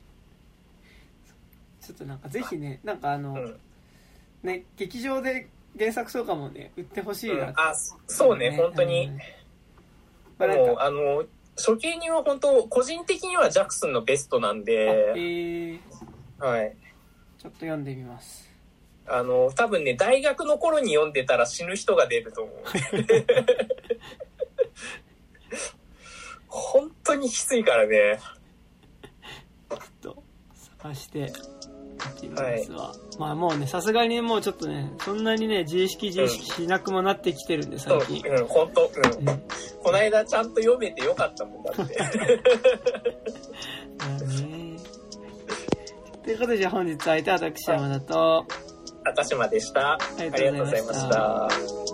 Speaker 1: ちょっとなんかぜひね、なんかあの、うん、ね、劇場で原作とかもね、売ってほしいな、
Speaker 2: うん、あ、そうね、本当に。でも、あの、処刑人は本当、個人的にはジャクソンのベストなんで、
Speaker 1: えー、
Speaker 2: はい。
Speaker 1: ちょっと読んでみます。
Speaker 2: あの、多分ね、大学の頃に読んでたら死ぬ人が出ると思う。本当にきついからね。
Speaker 1: ちょっと、探して。はい、まあもうねさすがにもうちょっとねそんなにね自意識自意識しなくもなってきてるんで、うん、最近
Speaker 2: うん本当、うんうん、この間ちゃんと読めてよかったもんだってね
Speaker 1: ということでじゃあ本日相手は私山田と
Speaker 2: 高島でした。ありがとうございました。